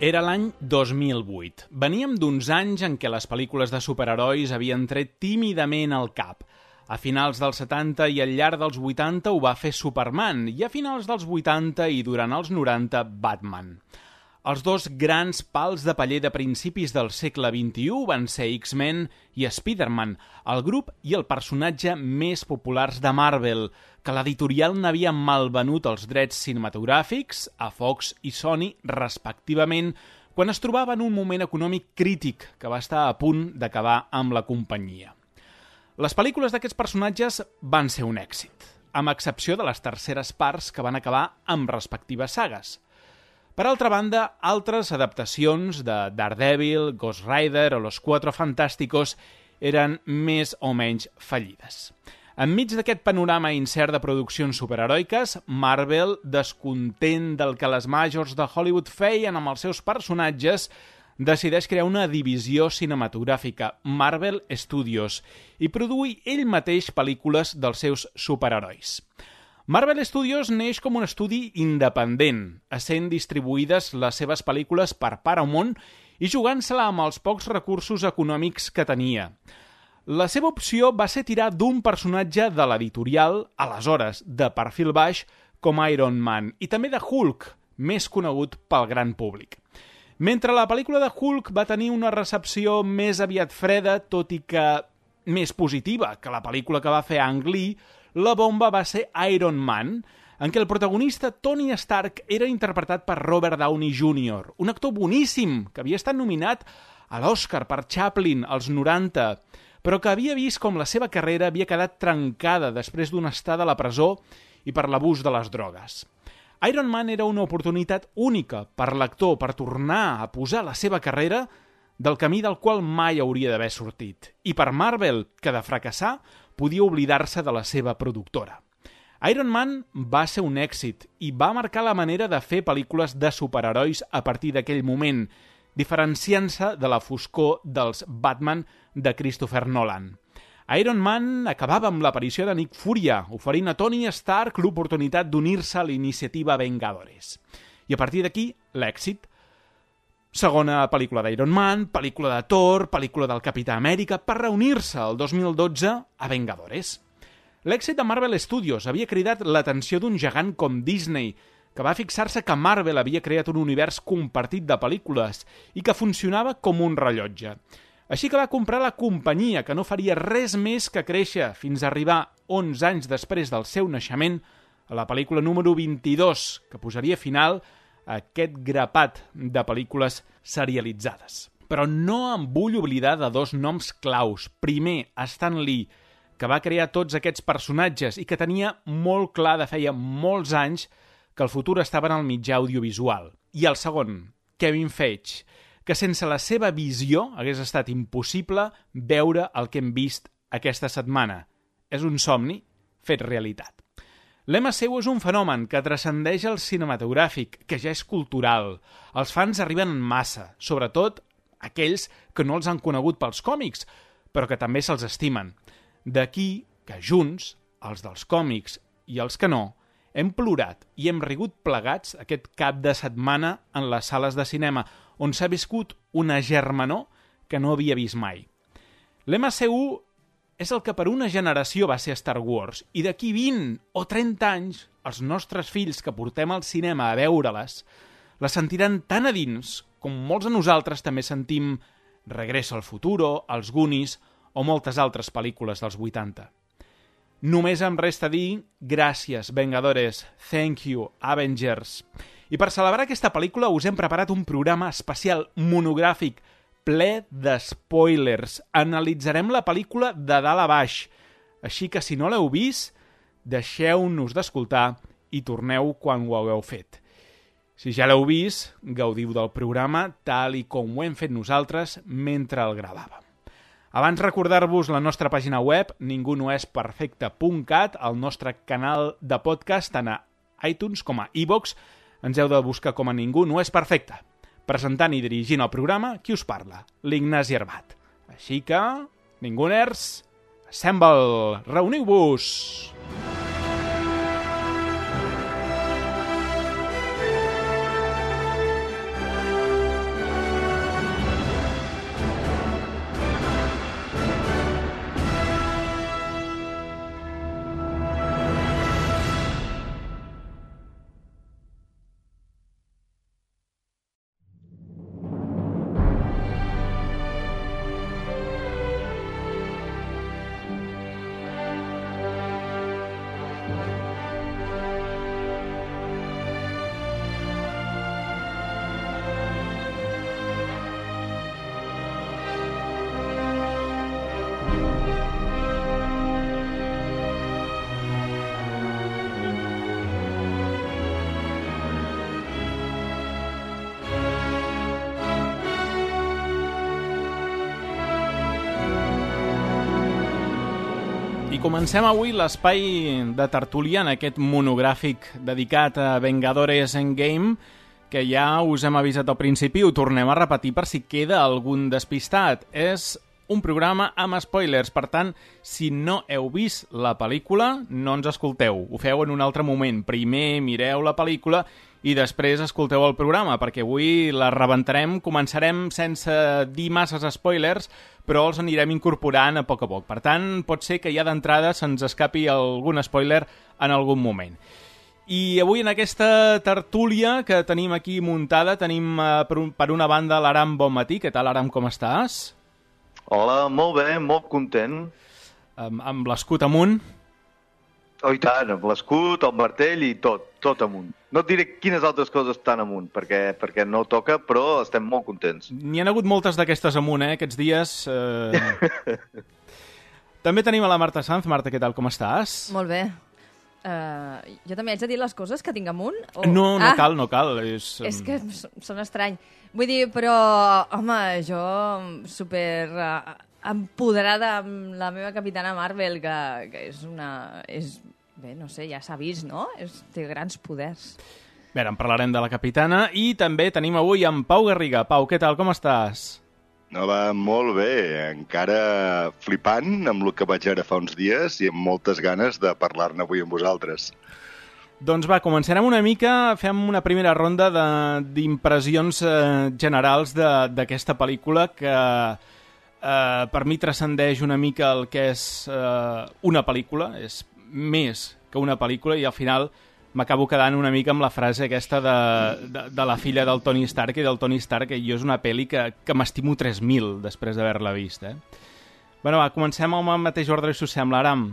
Era l'any 2008. Veníem d'uns anys en què les pel·lícules de superherois havien tret tímidament al cap. A finals dels 70 i al llarg dels 80 ho va fer Superman, i a finals dels 80 i durant els 90 Batman. Els dos grans pals de paller de principis del segle XXI van ser X-Men i Spider-Man, el grup i el personatge més populars de Marvel, que l'editorial n'havia malvenut els drets cinematogràfics a Fox i Sony, respectivament, quan es trobava en un moment econòmic crític que va estar a punt d'acabar amb la companyia. Les pel·lícules d'aquests personatges van ser un èxit, amb excepció de les terceres parts que van acabar amb respectives sagues. Per altra banda, altres adaptacions de Daredevil, Ghost Rider o Los Cuatro Fantásticos eren més o menys fallides. Enmig d'aquest panorama incert de produccions superheroiques, Marvel, descontent del que les majors de Hollywood feien amb els seus personatges, decideix crear una divisió cinematogràfica, Marvel Studios, i produir ell mateix pel·lícules dels seus superherois. Marvel Studios neix com un estudi independent, essent distribuïdes les seves pel·lícules per Paramount i jugant-se-la amb els pocs recursos econòmics que tenia. La seva opció va ser tirar d'un personatge de l'editorial, aleshores de perfil baix, com Iron Man, i també de Hulk, més conegut pel gran públic. Mentre la pel·lícula de Hulk va tenir una recepció més aviat freda, tot i que més positiva que la pel·lícula que va fer Ang Lee, la bomba va ser Iron Man, en què el protagonista Tony Stark era interpretat per Robert Downey Jr., un actor boníssim que havia estat nominat a l'Oscar per Chaplin als 90, però que havia vist com la seva carrera havia quedat trencada després d'una estada a la presó i per l'abús de les drogues. Iron Man era una oportunitat única per l'actor per tornar a posar la seva carrera del camí del qual mai hauria d'haver sortit, i per Marvel, que de fracassar podia oblidar-se de la seva productora. Iron Man va ser un èxit i va marcar la manera de fer pel·lícules de superherois a partir d'aquell moment, diferenciant-se de la foscor dels Batman de Christopher Nolan. Iron Man acabava amb l'aparició de Nick Furia, oferint a Tony Stark l'oportunitat d'unir-se a la iniciativa Vengadores. I a partir d'aquí, l'èxit. Segona pel·lícula d'Iron Man, pel·lícula de Thor, pel·lícula del Capità Amèrica, per reunir-se el 2012 a Vengadores. L'èxit de Marvel Studios havia cridat l'atenció d'un gegant com Disney, que va fixar-se que Marvel havia creat un univers compartit de pel·lícules i que funcionava com un rellotge. Així que va comprar la companyia, que no faria res més que créixer fins a arribar 11 anys després del seu naixement a la pel·lícula número 22, que posaria final a aquest grapat de pel·lícules serialitzades. Però no em vull oblidar de dos noms claus. Primer, Stan Lee, que va crear tots aquests personatges i que tenia molt clar de feia molts anys que el futur estava en el mitjà audiovisual. I el segon, Kevin Feige, que sense la seva visió hagués estat impossible veure el que hem vist aquesta setmana. És un somni fet realitat. L'MCU és un fenomen que transcendeix el cinematogràfic, que ja és cultural. Els fans arriben en massa, sobretot aquells que no els han conegut pels còmics, però que també se'ls estimen. D'aquí que junts, els dels còmics i els que no, hem plorat i hem rigut plegats aquest cap de setmana en les sales de cinema, on s'ha viscut una germanor que no havia vist mai. L'MCU és el que per una generació va ser Star Wars, i d'aquí 20 o 30 anys, els nostres fills que portem al cinema a veure-les, les sentiran tan a dins com molts de nosaltres també sentim Regreso al futuro, Els Goonies o moltes altres pel·lícules dels 80. Només em resta dir gràcies, Vengadores, thank you, Avengers. I per celebrar aquesta pel·lícula us hem preparat un programa especial monogràfic ple de spoilers. Analitzarem la pel·lícula de dalt a baix. Així que si no l'heu vist, deixeu-nos d'escoltar i torneu quan ho hagueu fet. Si ja l'heu vist, gaudiu del programa tal i com ho hem fet nosaltres mentre el gravàvem. Abans recordar-vos la nostra pàgina web, ningunoesperfecte.cat, el nostre canal de podcast tant a iTunes com a iVoox. Ens heu de buscar com a Ningú no és perfecte. Presentant i dirigint el programa, qui us parla? L'Ignasi Arbat. Així que, Ninguners, assemble! Reuniu-vos! comencem avui l'espai de tertúlia en aquest monogràfic dedicat a Vengadores Endgame, que ja us hem avisat al principi i ho tornem a repetir per si queda algun despistat. És un programa amb spoilers, per tant, si no heu vist la pel·lícula, no ens escolteu. Ho feu en un altre moment. Primer mireu la pel·lícula i després escolteu el programa, perquè avui la rebentarem. Començarem sense dir masses spoilers, però els anirem incorporant a poc. Per tant, pot ser que ja d'entrada se'ns escapi algun spoiler en algun moment. I avui en aquesta tertúlia que tenim aquí muntada, tenim per una banda l'Aram Bonmatí. Què tal, Aram, com estàs? Hola, molt bé, molt content. Amb l'escut amunt? Oh, i tant, amb l'escut, el martell i tot amunt. No et diré quines altres coses estan amunt, perquè no toca, però estem molt contents. N'hi ha hagut moltes d'aquestes amunt, aquests dies. També tenim a la Marta Sanz. Marta, què tal, com estàs? Molt bé. Jo també haig de dir les coses que tinc amunt? O... No cal. És que són estrany. Vull dir, però, home, jo super empoderada amb la meva capitana Marvel, que és una... Bé, no sé, ja s'ha vist, no? Té grans poders. Bé, en parlarem de la capitana i també tenim avui en Pau Garriga. Pau, què tal, com estàs? Hola, molt bé. Encara flipant amb el que vaig veure fa uns dies i amb moltes ganes de parlar-ne avui amb vosaltres. Doncs va, començarem una mica, fem una primera ronda d'impressions generals d'aquesta pel·lícula que per mi transcendeix una mica el que és una pel·lícula, és més que una pel·lícula i al final m'acabo quedant una mica amb la frase aquesta de la filla del Tony Stark i del Tony Stark, que jo és una pel·li que m'estimo 3.000 després d'haver-la vist. Bueno, va, comencem amb el mateix ordre, si us sembla, Aram.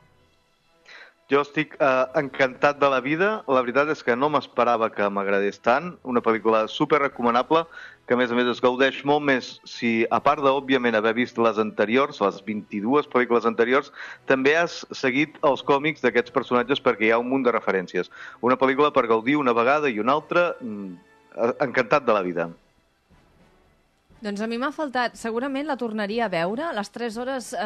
Jo estic encantat de la vida. La veritat és que no m'esperava que m'agradés tant. Una pel·lícula super recomanable, que a més es gaudeix molt més si, a part d'òbviament haver vist les anteriors, les 22 pel·lícules anteriors, també has seguit els còmics d'aquests personatges perquè hi ha un munt de referències. Una pel·lícula per gaudir una vegada i una altra. Encantat de la vida. Doncs a mi m'ha faltat. Segurament la tornaria a veure. Les 3 hores...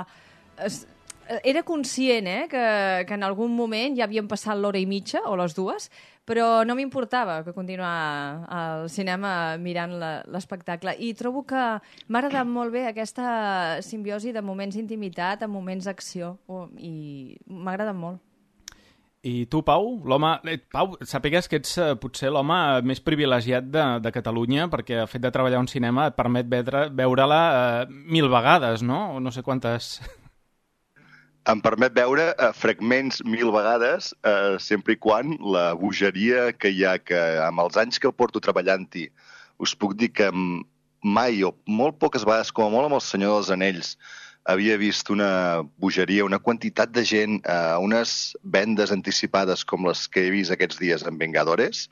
Era conscient que en algun moment ja havien passat l'hora i mitja, o les 2, però no m'importava que continuar al cinema mirant l'espectacle. I trobo que m'ha agradat molt bé aquesta simbiosi de moments d'intimitat a moments d'acció. I m'ha agradat molt. I tu, Pau? Pau, sàpigues que ets potser l'home més privilegiat de Catalunya, perquè el fet de treballar a un cinema et permet veure-la 1000 vegades, no? No sé quantes... Em permet veure fragments 1000 vegades, sempre i quan la bogeria que hi ha, que amb els anys que porto treballant-hi, us puc dir que mai o molt poques vegades, com a molt amb el Senyor dels Anells, havia vist una bogeria, una quantitat de gent, unes vendes anticipades com les que he vist aquests dies en Vengadores.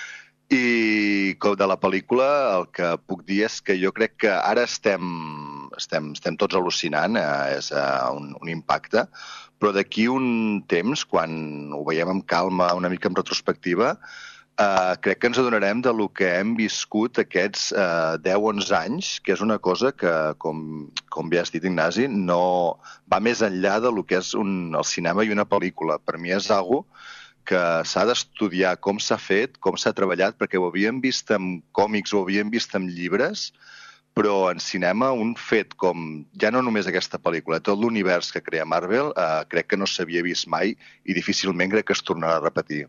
I de la pel·lícula el que puc dir és que jo crec que ara estem tots al·lucinant, és un impacte, però d'aquí un temps, quan ho veiem amb calma, una mica en retrospectiva, crec que ens adonarem de lo que hem viscut aquests 10-11 anys, que és una cosa que, com bé has dit, Ignasi, no va més enllà de lo que és el cinema i una pel·lícula. Per mi és algo que s'ha d'estudiar com s'ha fet, com s'ha treballat, perquè ho havíem vist en còmics, ho havíem vist en llibres, però en cinema un fet com, ja no només aquesta pel·lícula, tot l'univers que crea Marvel, crec que no s'havia vist mai i difícilment crec que es tornarà a repetir.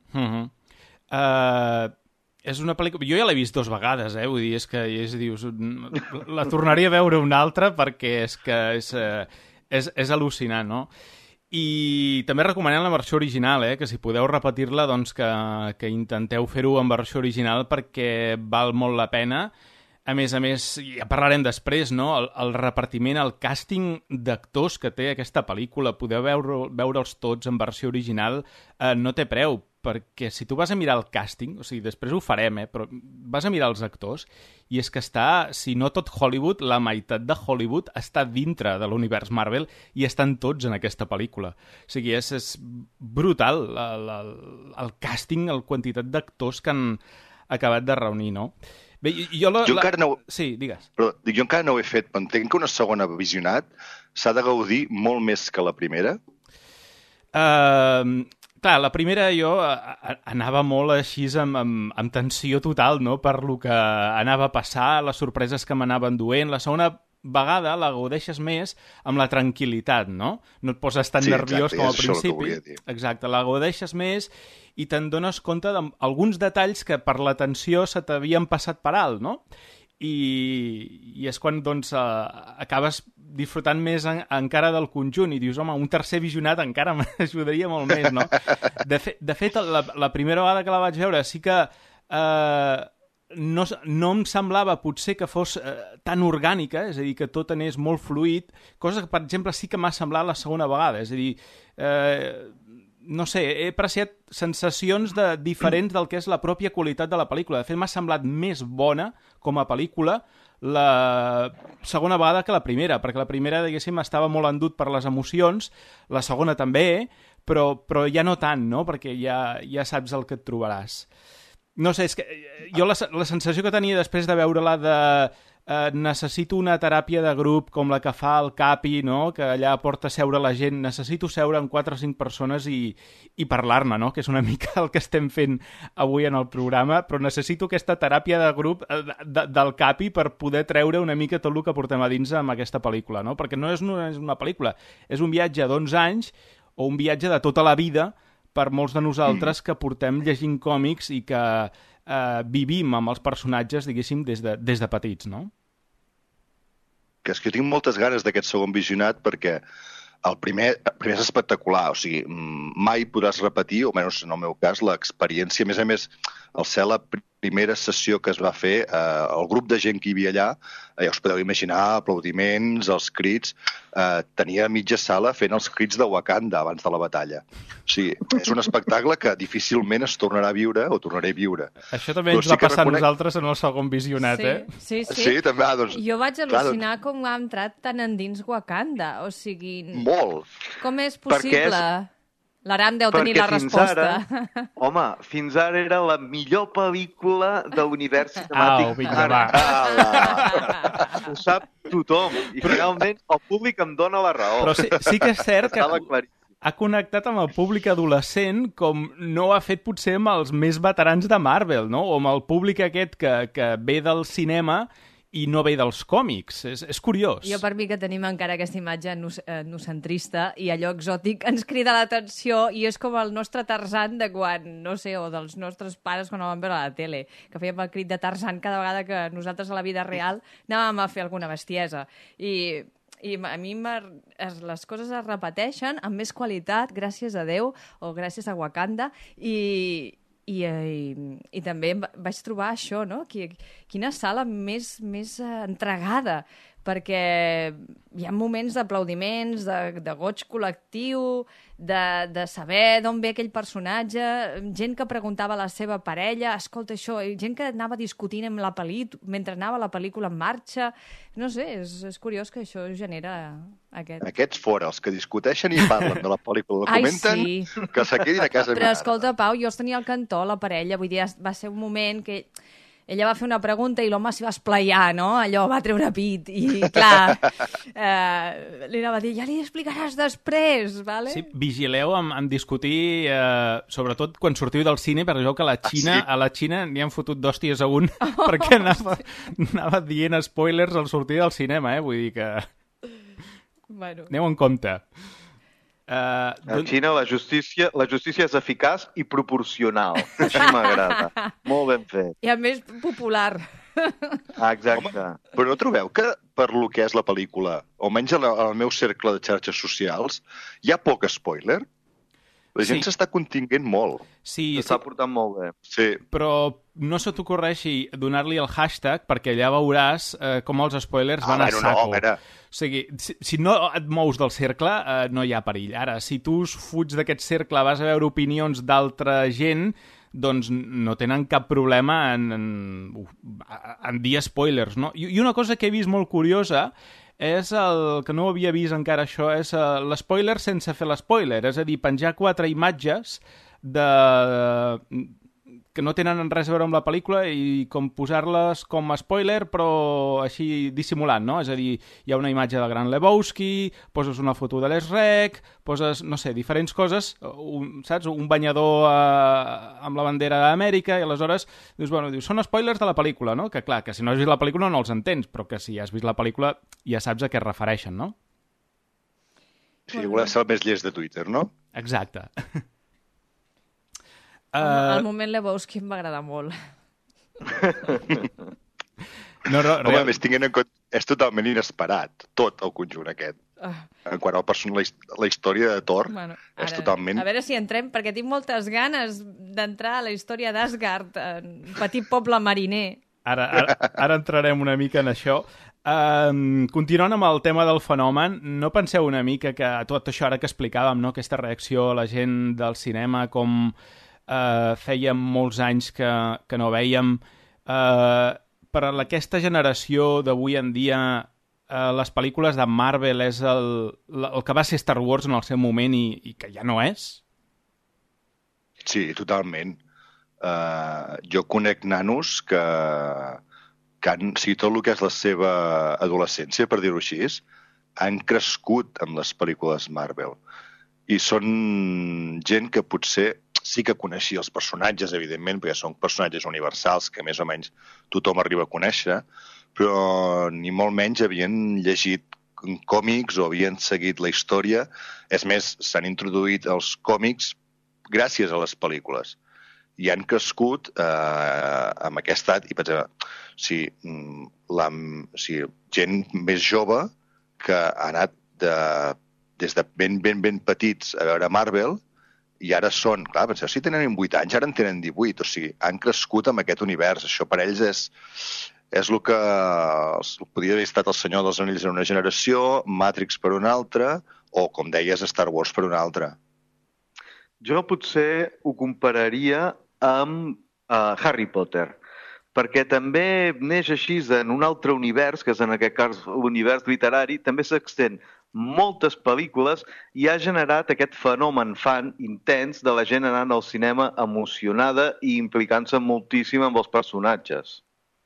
És una pel·lícula... Jo ja l'he vist 2 vegades, vull dir, és que dius, la tornaria a veure una altra perquè és que és al·lucinant, no? I també recomanem la versió original, que si podeu repetir-la, doncs que intenteu fer-ho en versió original perquè val molt la pena. A més, ja parlarem després, no? El repartiment, el càsting d'actors que té aquesta pel·lícula, poder veure'ls tots en versió original, no té preu, perquè si tu vas a mirar el càsting, o sigui, després ho farem, però vas a mirar els actors, i és que està, si no tot Hollywood, la meitat de Hollywood està dintre de l'univers Marvel i estan tots en aquesta pel·lícula. O sigui, és brutal el càsting, la quantitat d'actors que han acabat de reunir, no? Bé, jo encara no... Sí, digues. Però jo encara no ho he fet, però entenc que una segona visionat s'ha de gaudir molt més que la primera. Clar, la primera jo anava molt així amb tensió total, no?, per lo que anava a passar, les sorpreses que m'anaven duent. La segona vegada la gaudeixes més amb la tranquil·litat, no? No et poses tan nerviós com al principi. Exacte, la gaudeixes més i te'n dones compte d'alguns detalls que per la tensió se t'havien passat per alt, no? I és quan, doncs, acabes disfrutant més encara del conjunt i dius, home, un tercer visionat encara m'ajudaria molt més, no? De fet, la primera vegada que la vaig veure sí que no em semblava potser que fos tan orgànica, és a dir, que tot anés molt fluid, cosa que, per exemple, sí que m'ha semblat la segona vegada, és a dir, no sé, he apreciat sensacions diferents del que és la pròpia qualitat de la pel·lícula. De fet, m'ha semblat més bona com a pel·lícula la segona vegada que la primera, perquè la primera, diguéssim, estava molt endut per les emocions, la segona també, però ja no tant, no?, perquè ja saps el que et trobaràs. No sé, és que jo la sensació que tenia després de veure-la de necessito una teràpia de grup com la que fa el Capi, no?, que allà porta a seure la gent, necessito seure amb 4 o 5 persones i parlar-ne, no?, que és una mica el que estem fent avui en el programa, però necessito aquesta teràpia de grup del Capi per poder treure una mica tot el que portem a dins amb aquesta pel·lícula, no?, perquè no és una pel·lícula, és un viatge d'11 anys o un viatge de tota la vida per molts de nosaltres que portem llegint còmics i que vivim amb els personatges, diguéssim, des de petits, no? Que és que jo tinc moltes ganes d'aquest segon visionat perquè el primer és espectacular, o sigui, mai podràs repetir, o almenys en el meu cas, l'experiència. A més, al ser la primera sessió que es va fer, el grup de gent que hi havia allà, ja us podeu imaginar, aplaudiments, els crits, tenia mitja sala fent els crits de Wakanda abans de la batalla. O sigui, és un espectacle que difícilment es tornarà a viure o tornaré a viure. Això també ens va passar a nosaltres en el segon visionat, Sí. Sí, també, doncs... Jo vaig al·lucinar com ha entrat tan endins Wakanda, o sigui... Molt. Com és possible? L'Aram deu tenir la resposta. Home, fins ara era la millor pel·lícula de l'univers cinemàtic. Vinga, va. Ho sap tothom. I finalment el públic em dona la raó. Però sí que és cert que ha connectat amb el públic adolescent com no ho ha fet potser amb els més veterans de Marvel, no? O amb el públic aquest que ve del cinema i no ve dels còmics. És curiós. Jo, per mi, que tenim encara aquesta imatge etnocentrista i allò exòtic, ens crida l'atenció i és com el nostre Tarzan de quan, no sé, o dels nostres pares quan el van veure a la tele, que fèiem el crit de Tarzan cada vegada que nosaltres a la vida real anàvem a fer alguna bestiesa. I a mi les coses es repeteixen amb més qualitat, gràcies a Déu, o gràcies a Wakanda, i també vaig trobar això, no? Quina sala més entregada, perquè hi ha moments d'aplaudiments, de goig col·lectiu, de saber d'on ve aquell personatge, gent que preguntava a la seva parella, escolta això, gent que anava discutint amb la mentre anava la pel·lícula en marxa. No sé, és curiós que això genera aquest... Aquests fora, els que discuteixen i parlen de la pel·lícula, la comenten, sí. Que se quedin a casa. Però escolta, Pau, jo els tenia al cantó, la parella, vull dir, va ser un moment que... Ella va fer una pregunta i l'home s'hi va esplaiar, no? Allò, va treure pit. I, clar, li anava a dir, ja li explicaràs després, vale? Sí, vigileu en discutir, sobretot quan sortiu del cine, perquè jo que a la Xina n'hi han fotut d'hòsties a un, perquè anava dient spoilers al sortir del cinema, vull dir que... Bueno. Aneu en compte. A Xina la justícia és eficaç i proporcional. Així m'agrada. Molt ben fet. I a més popular. Exacte. Home, però no trobeu que per lo que és la pel·lícula, o almenys al meu cercle de xarxes socials, hi ha poc spoiler? La gent s'està continguent molt. Sí, s'està portant molt bé. Sí. Però no se t'ocorreixi donar-li el hashtag perquè allà veuràs com els spoilers van a saco. O sigui, si no et mous del cercle, no hi ha perill. Ara, si tu fuig d'aquest cercle, vas a veure opinions d'altra gent, doncs no tenen cap problema en dir spoilers, no? I una cosa que he vist molt curiosa és el que no havia vist encara això, és l'espoiler sense fer l'espoiler, és a dir, penjar 4 imatges que no tenen res a veure amb la pel·lícula i com posar-les com a spoiler, però així dissimulant, no? És a dir, hi ha una imatge del Gran Lebowski, poses una foto de l'Esrec, poses, no sé, diferents coses, saps? Un banyador amb la bandera d'Amèrica, i aleshores dius, són spoilers de la pel·lícula, no? Que clar, que si no has vist la pel·lícula no els entens, però que si has vist la pel·lícula ja saps a què es refereixen, no? Sí, voler ser el més llest de Twitter, no? Exacte. El moment Lebowski em va agradar molt. Home, a més, tinguent en compte, és totalment inesperat, tot el conjunt aquest. En quant al la història de Thor, és totalment... A veure si entrem, perquè tinc moltes ganes d'entrar a la història d'Asgard, un petit poble mariner. Ara entrarem una mica en això. Continuant amb el tema del fenomen, no penseu una mica que tot això ara que explicàvem, no? Aquesta reacció a la gent del cinema, com fèiem molts anys que no veiem, per a aquesta generació d'avui en dia les pel·lícules de Marvel és el que va ser Star Wars en el seu moment i que ja no és? Sí, totalment. Jo conec nanos que han, tot el que és la seva adolescència, per dir-ho així, han crescut amb les pel·lícules Marvel. I són gent que potser sí que coneixia els personatges, evidentment, perquè són personatges universals que més o menys tothom arriba a conèixer, però ni molt menys havien llegit còmics o havien seguit la història. És més, s'han introduït els còmics gràcies a les pel·lícules. I han crescut amb aquest edat, i per exemple, gent més jove que ha anat des de ben petits a veure Marvel, i ara són, clar, penseu, si tenen 8 anys, ara en tenen 18, o sigui, han crescut amb aquest univers. Això per ells és el que podria haver estat El Senyor dels Anells en una generació, Matrix per una altra, o, com deies, Star Wars per una altra. Jo potser ho compararia amb Harry Potter, perquè també neix així en un altre univers, que és en aquest cas l'univers literari, també s'extén moltes pel·lícules i ha generat aquest fenomen fan intens de la gent anant al cinema emocionada i implicant-se moltíssim amb els personatges.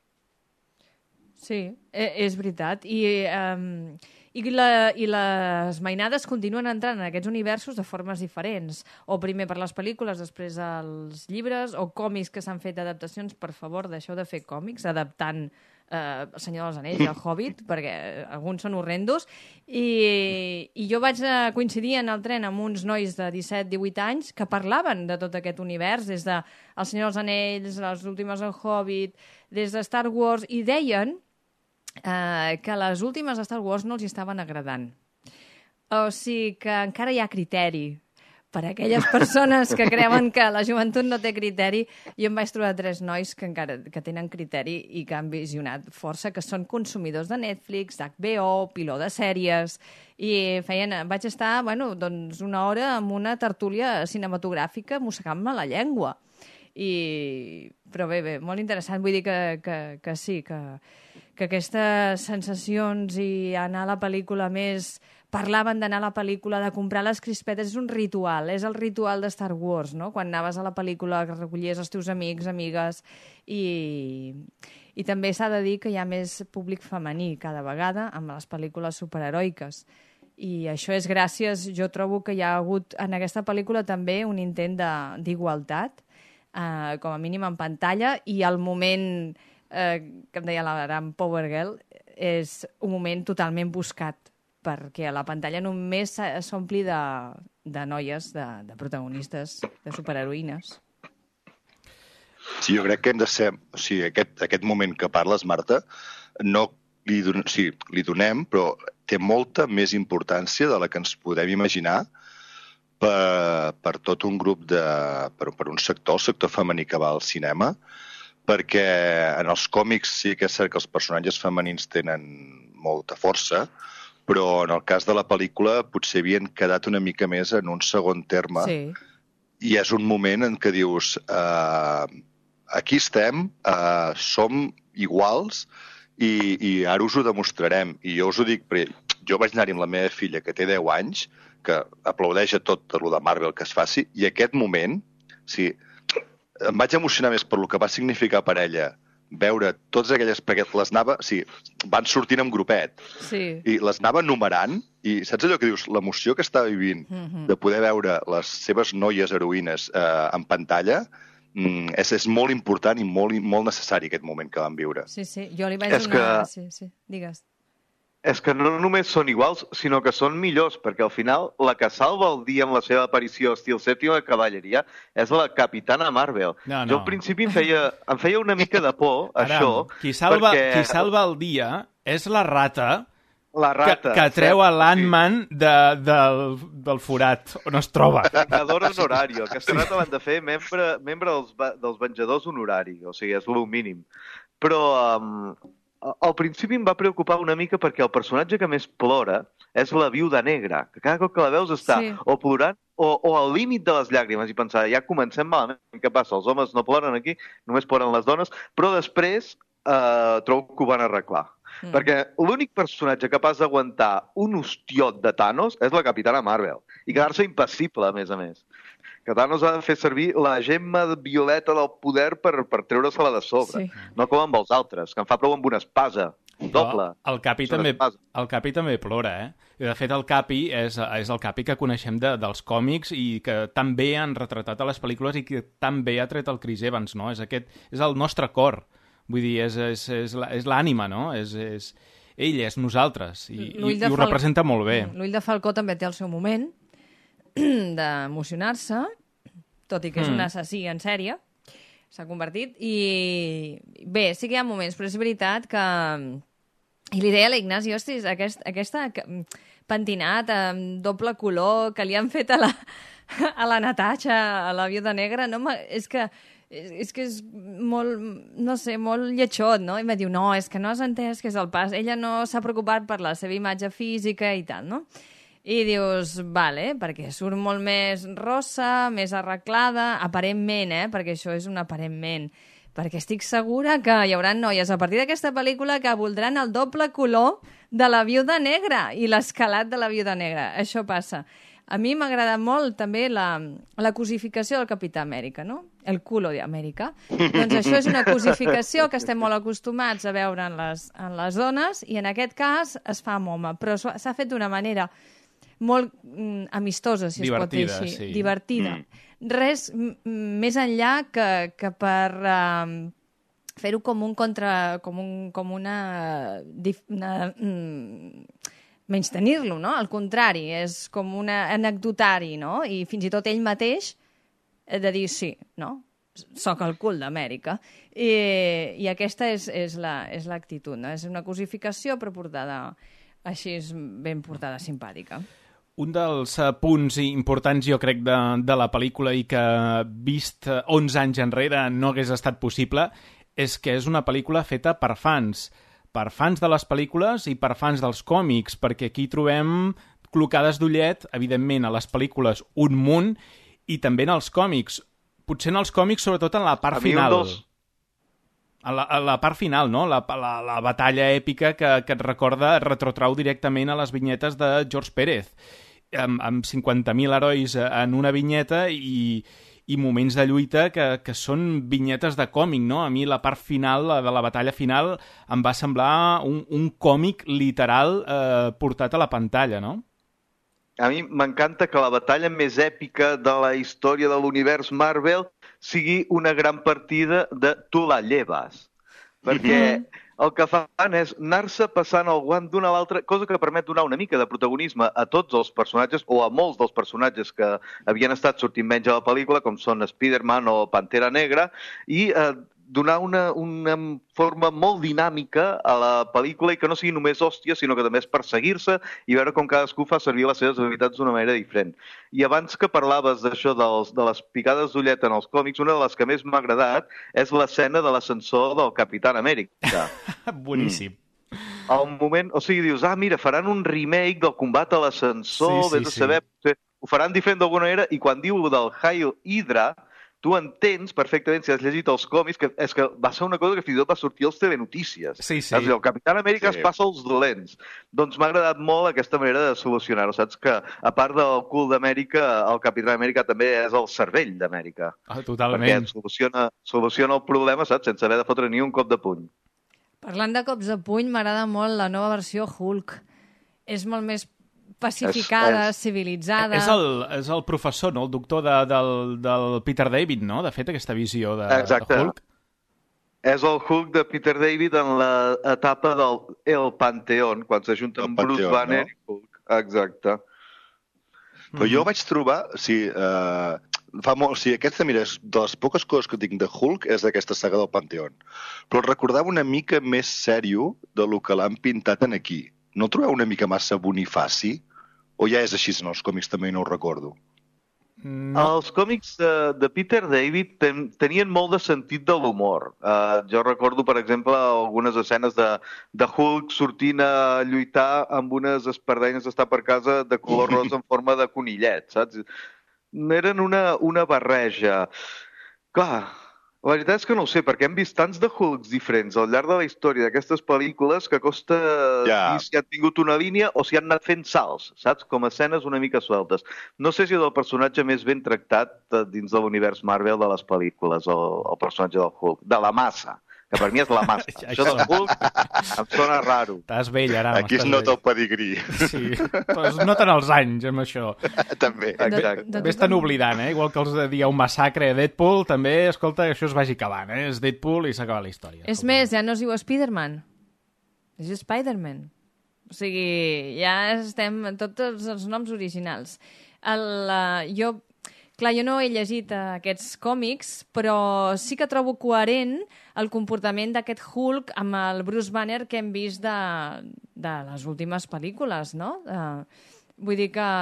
Sí, és veritat. I les mainades continuen entrant en aquests universos de formes diferents. O primer per les pel·lícules, després els llibres, o còmics que s'han fet adaptacions. Per favor, deixeu de fer còmics adaptant El Senyor dels Anells i El Hobbit, perquè alguns són horrendos. I jo vaig coincidir en el tren amb uns nois de 17-18 anys que parlaven de tot aquest univers, des de El Senyor dels Anells, les últimes El Hobbit, des de Star Wars, i deien que les últimes de Star Wars no els estaven agradant. O sigui que encara hi ha criteri per a aquelles persones que creuen que la joventut no té criteri. Jo em vaig trobar 3 nois que tenen criteri i que han visionat força, que són consumidors de Netflix, d'HBO, piló de sèries, i vaig estar una hora amb una tertúlia cinematogràfica mossegant-me la llengua. Però bé, molt interessant. Vull dir que sí, que aquestes sensacions i anar a la pel·lícula més... Parlaven d'anar a la pel·lícula, de comprar les crispetes, és un ritual, és el ritual de Star Wars, no? Quan anaves a la pel·lícula que recollies els teus amics, amigues, i també s'ha de dir que hi ha més públic femení cada vegada amb les pel·lícules superheroiques. I això és gràcies, jo trobo que hi ha hagut en aquesta pel·lícula també un intent d'igualtat, com a mínim en pantalla, i el moment que em deia l'Aram Power Girl és un moment totalment buscat, perquè a la pantalla només s'ompli de noies, de protagonistes, de superheroïnes. Sí, jo crec que hem de ser... O sigui, aquest moment que parles, Marta, no li donem, però té molta més importància de la que ens podem imaginar per tot un grup per un sector, el sector femení que va al cinema, perquè en els còmics sí que és cert que els personatges femenins tenen molta força, però en el cas de la pel·lícula potser havien quedat una mica més en un segon terme. Sí. I és un moment en què dius aquí estem, som iguals i ara us ho demostrarem. I jo us ho dic, perquè jo vaig anar-hi amb la meva filla, que té 10 anys, que aplaudeix a tot el de Marvel que es faci, i aquest moment, sí, em vaig emocionar més per lo que va significar per ella veure totes aquelles... Perquè les anava... Sí, van sortint en grupet. Sí. I les anava numerant i saps allò que dius? L'emoció que estava vivint de poder veure les seves noies heroïnes en pantalla és molt important i molt necessari aquest moment que van viure. Sí, jo li vaig donar... Sí, digues. És que no només són iguals, sinó que són millors, perquè al final la que salva el dia amb la seva aparició estil Sèptima Cavalleria és la Capitana Marvel. No. Jo al principi em feia una mica de por, això, qui salva el dia és la rata, que treu a l'Ant-Man del forat on es troba. Vengador honorario. Aquesta rata l'han de fer membre dels Venjadors honorari, o sigui, és el mínim. Però... al principi em va preocupar una mica perquè el personatge que més plora és la Viuda Negra, que cada cop que la veus està o plorant o al límit de les llàgrimes i pensar, ja comencem malament, què passa? Els homes no ploren aquí, només ploren les dones, però després trobo que ho van arreglar. Perquè l'únic personatge capaç d'aguantar un hostiot de Thanos és la Capitana Marvel i quedar-se impassible, a més. Que Thanos ha de fer servir la gemma violeta del poder per treure-se-la de sobre. Sí. No com amb els altres, que en fa prou amb una espasa. Doble. El Capi també plora, I de fet, el Capi és el Capi que coneixem dels còmics i que tan bé han retratat a les pel·lícules i que tan bé ha tret el Chris Evans, no? És el nostre cor. Vull dir, és l'ànima, no? Ell és nosaltres i ho representa molt bé. L'Ull de Falcó també té el seu moment d'emocionar-se, tot i que és un assassí en sèrie, s'ha convertit, i bé, sí que hi ha moments, però és veritat que... I li deia a l'Ignasi, hostis, aquesta pentinat amb doble color que li han fet a la Natasha, a la Viuda Negra, no, és que és molt, no sé, molt lletjot, no? I em diu, no, és que no has entès que és el pas. Ella no s'ha preocupat per la seva imatge física i tal, no? I dius, vale, perquè surt molt més rossa, més arreglada, aparentment, perquè això és un aparentment, perquè estic segura que hi haurà noies a partir d'aquesta pel·lícula que voldran el doble color de la Viuda Negra i l'escalat de la Viuda Negra. Això passa. A mi m'agrada molt també la cosificació del Capità Amèrica, no? El culo d'Amèrica. Doncs això és una cosificació que estem molt acostumats a veure en les dones i en aquest cas es fa amb home, però s'ha fet d'una manera molt amistosa, si es pot dir així. Sí. Divertida. Res més enllà que per fer-ho com una menys-tenir-lo, no? Al contrari, és com un anecdotari, no? I fins i tot ell mateix de dir sí, no? Soc el cul d'Amèrica. I aquesta és l'actitud, no? És una cosificació però portada així, ben portada, simpàtica. Un dels punts importants, jo crec, de la pel·lícula i que, vist 11 anys enrere, no hagués estat possible, és que és una pel·lícula feta per fans de les pel·lícules i per fans dels còmics, perquè aquí trobem clocades d'ullet, evidentment, a les pel·lícules un munt i també en els còmics. Potser en els còmics, sobretot en la part final. A la part final, no? La batalla èpica que et retrotrau directament a les vinyetes de George Pérez, amb 50.000 herois en una vinyeta i moments de lluita que són vinyetes de còmic, no? A mi la part final, de la batalla final, em va semblar un còmic literal portat a la pantalla, no? A mi m'encanta que la batalla més èpica de la història de l'univers Marvel sigui una gran partida de tu la lleves. Perquè el que fan és anar-se passant el guant d'un a l'altre, cosa que permet donar una mica de protagonisme a tots els personatges o a molts dels personatges que havien estat sortint menys a la pel·lícula, com són Spider-Man o Pantera Negra, i donar una forma molt dinàmica a la pel·lícula i que no sigui només hòstia, sinó que també és perseguir-se i veure com cadascú fa servir les seves habilitats d'una manera diferent. I abans que parlaves d'això, de les picades d'ullet en els còmics, una de les que més m'ha agradat és l'escena de l'ascensor del Capitán Amèrica. Boníssim. Al moment, o sigui, dius, mira, faran un remake del combat a l'ascensor, vés a saber, ho faran diferent d'alguna manera, i quan diu del Hail Hydra, tu entens perfectament, si has llegit els còmics, que és que va ser una cosa que fins i tot va sortir als telenotícies. Sí. Saps? El Capitán Amèrica es passa als dolents. Doncs m'ha agradat molt aquesta manera de solucionar-ho, saps? Que a part del cul d'Amèrica, el Capitán Amèrica també és el cervell d'Amèrica. Totalment. Perquè soluciona el problema, saps? Sense haver de fotre ni un cop de puny. Parlant de cops de puny, m'agrada molt la nova versió Hulk. És molt més pacificada, civilitzada... És el professor, no? El doctor del Peter David, no? De fet, aquesta visió de Hulk. És el Hulk de Peter David en l'etapa del El Panteón, quan s'ajunten Bruce Banner i Hulk. Exacte. Però jo vaig trobar... aquesta, mira, és de les poques coses que tinc de Hulk és d'aquesta saga del Panteón. Però el recordava una mica més sèrio de lo que l'han pintat en aquí. No el trobeu una mica massa bonifaci? O ja és així en els còmics, també no ho recordo? No. Els còmics de Peter David tenien molt de sentit de l'humor. Jo recordo, per exemple, algunes escenes de Hulk sortint a lluitar amb unes espardenyes d'estar per casa de color rosa en forma de conillet, saps? Eren una barreja. Clar, la veritat és que no ho sé, perquè hem vist tants de Hulks diferents al llarg de la història d'aquestes pel·lícules que costa dir si han tingut una línia o si han anat fent salts, saps? Com escenes una mica sueltes. No sé si és el personatge més ben tractat dins de l'univers Marvel de les pel·lícules, el personatge del Hulk, de la massa, que per mi és la massa. Això del Hulk em sona raro. Estàs vell, Aram. Aquí es nota el pedigrí. Sí, però es noten els anys amb això. També. Ves tan oblidant, Igual que els dia un massacre a Deadpool, també, escolta, que això es vagi acabant, És Deadpool i s'ha acabat la història. És més, ja no es diu Spider-Man. És Spider-Man. O sigui, ja estem en tots els noms originals. Clar, jo no he llegit aquests còmics, però sí que trobo coherent el comportament d'aquest Hulk amb el Bruce Banner que hem vist de les últimes pel·lícules, no? Vull dir que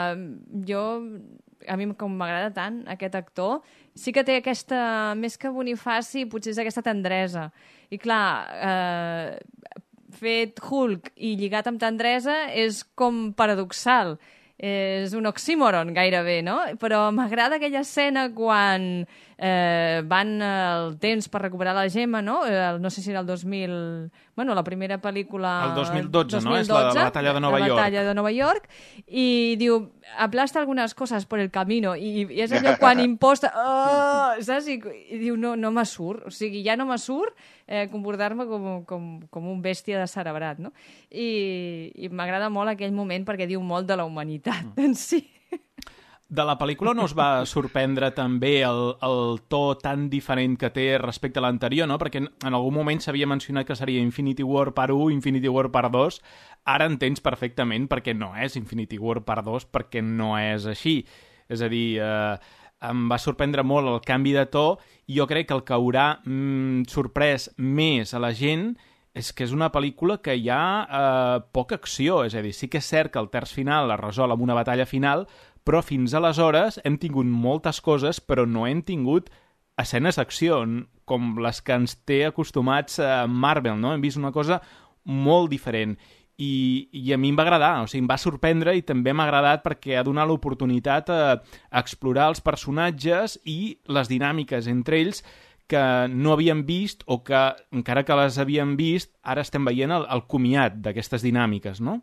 a mi com m'agrada tant aquest actor, sí que té aquesta, més que bonifaci, potser és aquesta tendresa. I clar, fet Hulk i lligat amb tendresa és com paradoxal. És un oxímoron gairebé, no? Però m'agrada aquella escena quan van el temps per recuperar la gemma, no? No sé si era el 2000... Bueno, la primera pel·lícula... El 2012, no? És la batalla de Nova York. La batalla de Nova York. I diu, aplasta algunes coses por el camino. I és allò quan imposta... saps? I diu, no me surt. O sigui, ja no me surt comportar-me com un bèstia de cerebrat, no? I m'agrada molt aquell moment perquè diu molt de la humanitat en si. De la pel·lícula no us va sorprendre també el to tan diferent que té respecte a l'anterior, no? Perquè en algun moment s'havia mencionat que seria Infinity War part 1, Infinity War part 2. Ara entens perfectament perquè no és Infinity War part 2, perquè no és així. És a dir, em va sorprendre molt el canvi de to i jo crec que el que haurà sorprès més a la gent és que és una pel·lícula que hi ha poca acció. És a dir, sí que és cert que el terç final es resol amb una batalla final, però fins aleshores hem tingut moltes coses, però no hem tingut escenes d'acció, com les que ens té acostumats a Marvel, no? Hem vist una cosa molt diferent. I a mi em va agradar, o sigui, em va sorprendre i també m'ha agradat perquè ha donat l'oportunitat a explorar els personatges i les dinàmiques entre ells que no havíem vist o que, encara que les havíem vist, ara estem veient el comiat d'aquestes dinàmiques, no?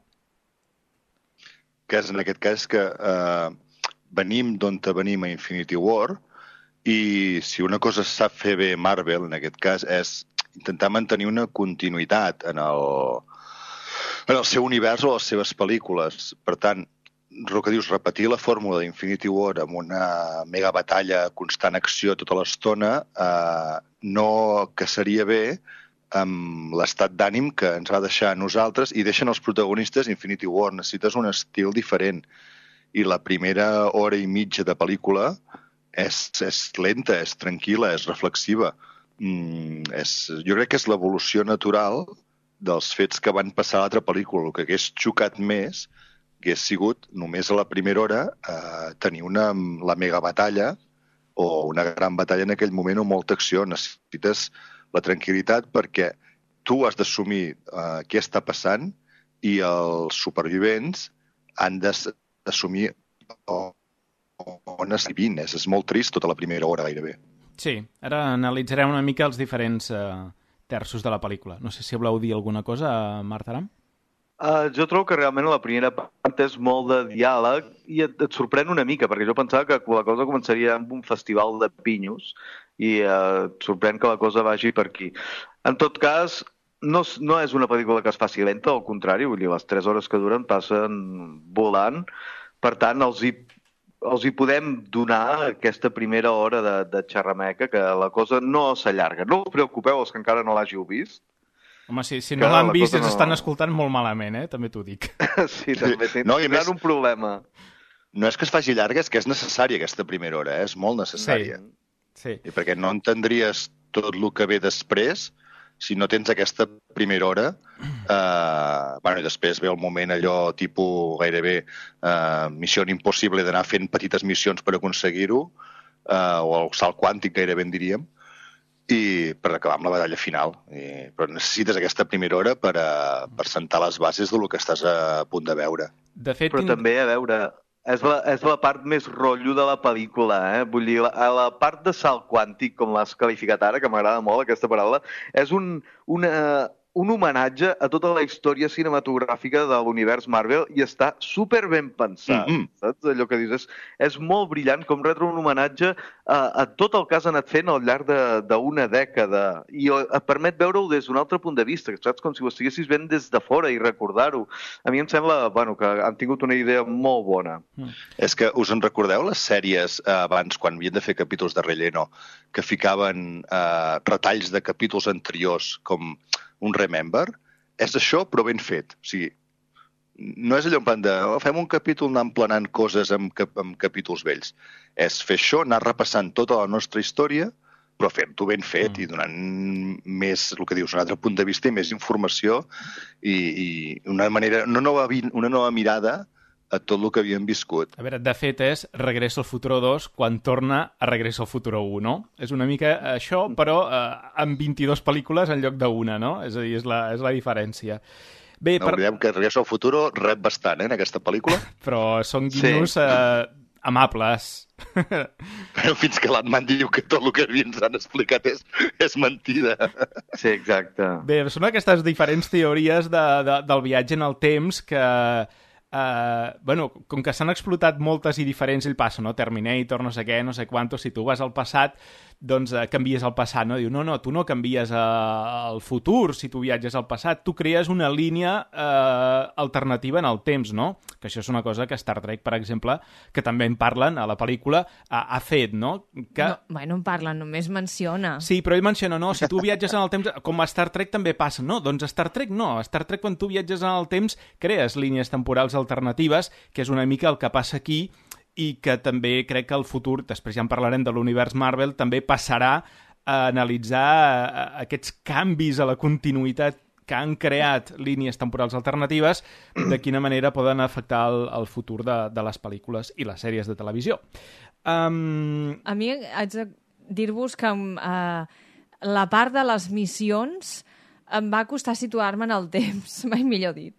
Que és en aquest cas que venim d'on venim a Infinity War i si una cosa sap fer bé Marvel, en aquest cas, és intentar mantenir una continuïtat en el seu univers o les seves pel·lícules. Per tant, el que dius, repetir la fórmula d'Infinity War amb una mega batalla, constant acció tota l'estona, no que seria bé amb l'estat d'ànim que ens va deixar a nosaltres i deixen els protagonistes Infinity War. Necessites un estil diferent. I la primera hora i mitja de pel·lícula és lenta, és tranquil·la, és reflexiva. Jo crec que és l'evolució natural dels fets que van passar a l'altra pel·lícula. El que hagués xocat més hagués sigut, només a la primera hora, tenir la mega batalla o una gran batalla en aquell moment o molta acció. Necessites la tranquil·litat perquè tu has d'assumir què està passant i els supervivents han d'assumir on estan vivint. És molt trist tota la primera hora gairebé. Sí, ara analitzarem una mica els diferents terços de la pel·lícula. No sé si voleu dir alguna cosa, Marta Aram? Jo trobo que realment la primera part és molt de diàleg i et sorprèn una mica, perquè jo pensava que la cosa començaria amb un festival de pinyos i et sorprèn que la cosa vagi per aquí. En tot cas, no és una pel·lícula que es faci lenta, al contrari, vull dir, les 3 hores que duren passen volant, per tant, els hi podem donar aquesta primera hora de xerrameca, que la cosa no s'allarga. No us preocupeu, els que encara no l'hàgiu vist. Home, si no l'han vist ens estan escoltant molt malament, també t'ho dic. Sí, també tindran un problema. No és que es faci llarga, és que és necessària aquesta primera hora, és molt necessària. Sí. I perquè no entendries tot el que ve després si no tens aquesta primera hora. I després ve el moment allò tipus gairebé missió impossible d'anar fent petites missions per aconseguir-ho, o el salt quàntic gairebé en diríem, i per acabar amb la batalla final. Però necessites aquesta primera hora per sentar les bases del que estàs a punt de veure. De fet, però també, a veure, és la part més rotllo de la pel·lícula, Vull dir, la part de salt quàntic, com l'has qualificat ara, que m'agrada molt aquesta paraula, és un homenatge a tota la història cinematogràfica de l'univers Marvel i està super ben pensat, saps? Allò que dius, és molt brillant com retre un homenatge a tot el que has anat fent al llarg d'una dècada i et permet veure-ho des d'un altre punt de vista, saps? Com si ho estiguessis veient des de fora i recordar-ho. A mi em sembla que han tingut una idea molt bona. És que us en recordeu les sèries abans, quan havien de fer capítols de relleno, que ficaven retalls de capítols anteriors com un remember? És això, però ben fet. O sigui, no és allò en plan de fem un capítol anant planant coses amb capítols vells. És fer això, anar repassant tota la nostra història, però fent-ho ben fet i donant més, el que dius, un altre punt de vista i més informació i una nova mirada a tot el que havíem viscut. A veure, de fet és Regreso al Futuro 2 quan torna a Regreso al Futuro 1, no? És una mica això, però amb 22 pel·lícules en lloc d'una, no? És a dir, és la diferència. Bé, no oblidem que Regreso al Futuro rep bastant, en aquesta pel·lícula. Però són guinyos amables. Fins que l'Ant-Man diu que tot el que ens han explicat és mentida. Sí, exacte. Bé, són aquestes diferents teories del viatge en el temps que com que s'han explotat moltes i diferents, ell passa, no? Terminator, no sé què, no sé quantos, si tu vas al passat, doncs canvies el passat, no? Diu, no, tu no canvies el futur si tu viatges al passat, tu crees una línia alternativa en el temps, no? Que això és una cosa que Star Trek, per exemple, que també en parlen a la pel·lícula, ha fet, no? En parlen, només menciona. Sí, però ell menciona, no, si tu viatges en el temps, com a Star Trek també passa, no? Doncs a Star Trek no, a Star Trek quan tu viatges en el temps crees línies temporals alternatives, que és una mica el que passa aquí i que també crec que el futur, després ja en parlarem de l'univers Marvel, també passarà a analitzar aquests canvis a la continuïtat que han creat línies temporals alternatives, de quina manera poden afectar el futur de les pel·lícules i les sèries de televisió. A mi haig de dir-vos que la part de les missions em va costar situar-me en el temps, mai millor dit.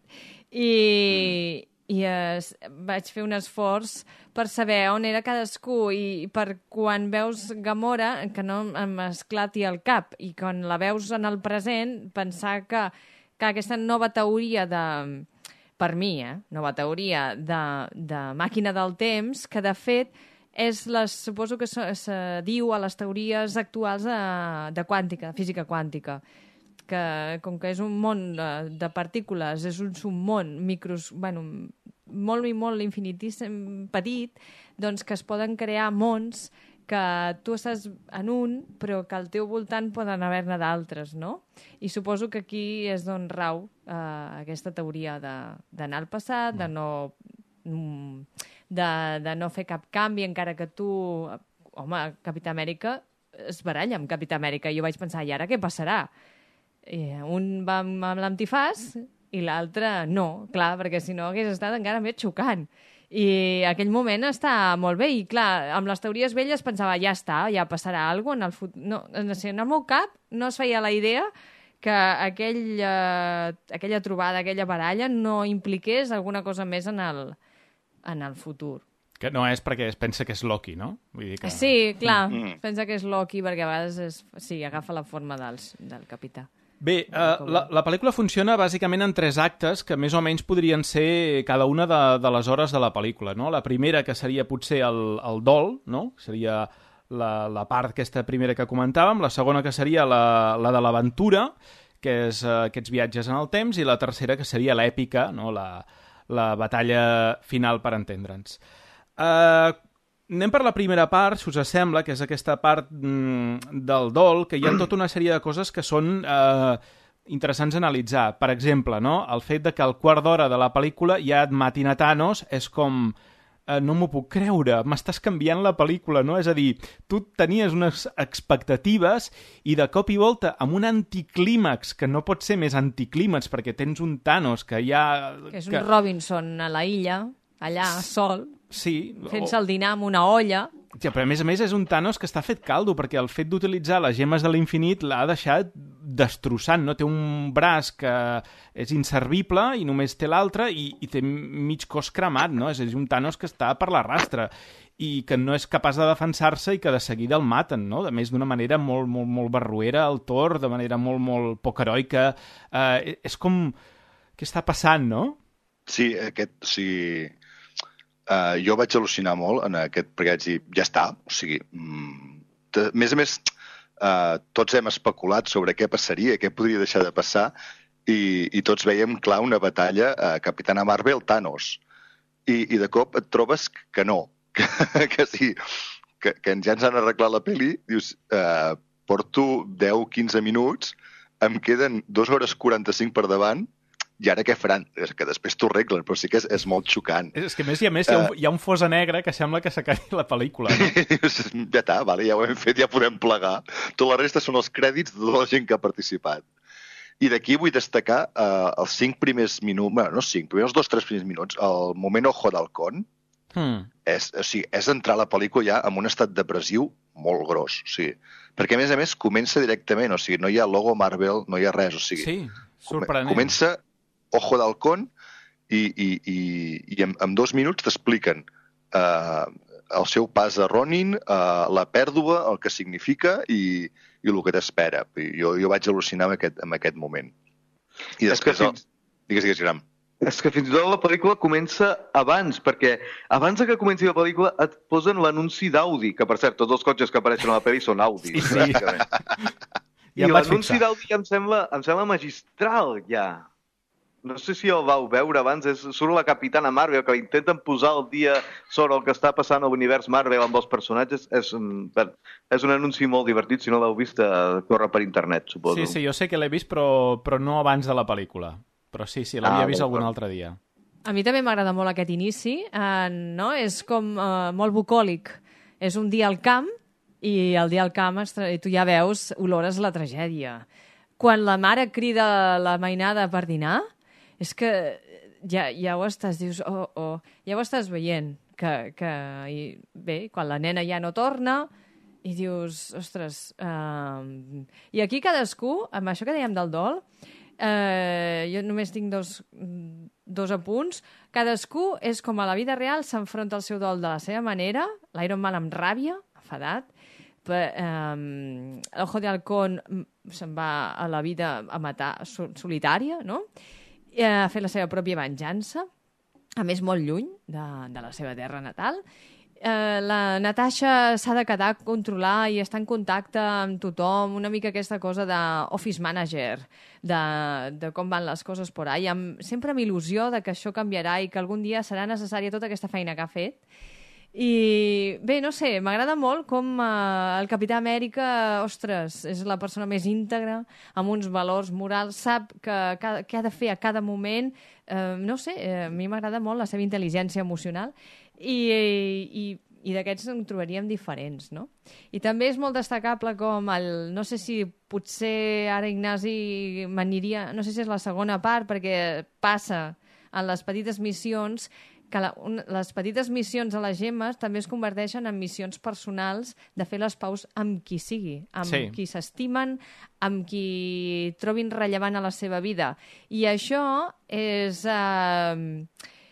I vaig fer un esforç per saber on era cadascú i per quan veus Gamora que no m'esclati el cap i quan la veus en el present pensar que aquesta nova teoria per mi, nova teoria de màquina del temps, que de fet suposo que se diu a les teories actuals de quàntica, física quàntica, que com que és un món de partícules, és un submón molt i molt infinitíssim petit, doncs que es poden crear mons que tu estàs en un, però que al teu voltant poden haver-ne d'altres, no? I suposo que aquí és d'on rau aquesta teoria d'anar al passat, de no fer cap canvi, encara que tu... Home, Capità Amèrica es baralla amb Capità Amèrica. Jo vaig pensar, i ara què passarà? Un va amb l'antifàs i l'altre no, clar, perquè si no hagués estat encara més xocant. I aquell moment està molt bé i clar, amb les teories velles pensava ja està, ja passarà alguna cosa en el futur. No, en el meu cap no es feia la idea que aquella trobada, aquella baralla no impliqués alguna cosa més en el futur. Que no és perquè es pensa que és Loki, no? Vull dir que... Sí, clar, pensa que és Loki perquè a vegades agafa la forma del capità. Bé, la pel·lícula funciona bàsicament en 3 actes que més o menys podrien ser cada una de les hores de la pel·lícula, no? La primera, que seria potser el dol, no? Seria la part aquesta primera que comentàvem, la segona que seria la de l'aventura, que és aquests viatges en el temps, i la tercera que seria l'èpica, no? La batalla final, per entendre'ns. Anem per la primera part, si us sembla, que és aquesta part del dol, que hi ha tota una sèrie de coses que són interessants a analitzar. Per exemple, no? El fet de que al quart d'hora de la pel·lícula ja et matin a Thanos és com... no m'ho puc creure, m'estàs canviant la pel·lícula, no? És a dir, tu tenies unes expectatives i de cop i volta amb un anticlímax, que no pot ser més anticlímax perquè tens un Thanos que ja... Que és un Robinson a la illa, allà, sol, sí, fent-se el dinar amb una olla. Ja, però a més és un Thanos que està fet caldo, perquè el fet d'utilitzar les gemes de l'infinit l'ha deixat destrossant, no? Té un braç que és inservible i només té l'altre i té mig cos cremat, no? És a dir, un Thanos que està per la rastra i que no és capaç de defensar-se i que de seguida el maten, no? A més, d'una manera molt, molt, molt barruera, el Thor, de manera molt, molt poc heroica. És com... Què està passant, no? Sí, jo vaig al·lucinar molt en aquest, perquè vaig dir, ja està, o sigui, a més, tots hem especulat sobre què passaria, què podria deixar de passar, i tots veiem clar una batalla Capitana Marvel-Thanos, i de cop et trobes que no, que sí, que ja ens han arreglat la pel·li, dius, porto 10-15 minuts, em queden 2 hores 45 per davant, i ara què faran? Que després t'ho arreglen, però sí que és molt xocant. És que a més hi ha un fosa negre que sembla que s'acabi la pel·lícula. No? Ja està, vale, ja ho hem fet, ja podem plegar. Tota la resta són els crèdits de tota la gent que ha participat. I d'aquí vull destacar els 5 primers minuts, bueno, no 5, primers 2-3 primers minuts, el moment Ojo d'Halcón, és entrar a la pel·lícula ja amb un estat depressiu molt gros, o sigui, perquè a més comença directament, o sigui, no hi ha logo Marvel, no hi ha res, o sigui, sí, sorprenent. Comença Ojo d'Halcón i en 2 minuts t'expliquen el seu pas a Ronin, la pèrdua, el que significa i el que t'espera. Jo vaig al·lucinar amb aquest moment. I després... Digues, Gram. És que fins i tot la pel·lícula comença abans, perquè abans que comenci la pel·lícula et posen l'anunci d'Audi, que per cert, tots els cotxes que apareixen a la pel·li són Audi. Sí. I l'anunci d'Audi em sembla magistral, ja. No sé si el vau veure abans, surt la Capitana Marvel, que intenten posar el dia sobre el que està passant a l'univers Marvel amb els personatges. És un anunci molt divertit, si no l'heu vist, corre per internet, suposo. Sí, jo sé que l'he vist, però no abans de la pel·lícula. Però sí, l'havia vist algun altre dia. A mi també m'agrada molt aquest inici, no? És com molt bucòlic. És un dia al camp, i el dia al camp tu ja veus, olores la tragèdia. Quan la mare crida la mainada per dinar, és que ja ho estàs, dius, ja ho estàs veient, bé, quan la nena ja no torna, i dius, ostres... I aquí cadascú, amb això que dèiem del dol, jo només tinc dos apunts, cadascú és com a la vida real, s'enfronta al seu dol de la seva manera, l'Iron Man amb ràbia, enfadat, l'Ojo de Halcón se'n va a la vida a matar solitària, no?, a fer la seva pròpia venjança, a més molt lluny de la seva terra natal. La Natasha s'ha de quedar a controlar i estar en contacte amb tothom, una mica aquesta cosa d'office manager, de com van les coses por ahí, sempre amb il·lusió de que això canviarà i que algun dia serà necessària tota aquesta feina que ha fet. I bé, no sé, m'agrada molt com el Capità Amèrica, ostres, és la persona més íntegra, amb uns valors morals, sap què ha de fer a cada moment, no sé, a mi m'agrada molt la seva intel·ligència emocional i d'aquests en trobaríem diferents, no? I també és molt destacable com no sé si potser ara Ignasi m'aniria, no sé si és la segona part, perquè passa en les petites missions que les petites missions a les gemmes també es converteixen en missions personals de fer les paus amb qui sigui, amb qui s'estimen, amb qui trobin rellevant a la seva vida. I això és...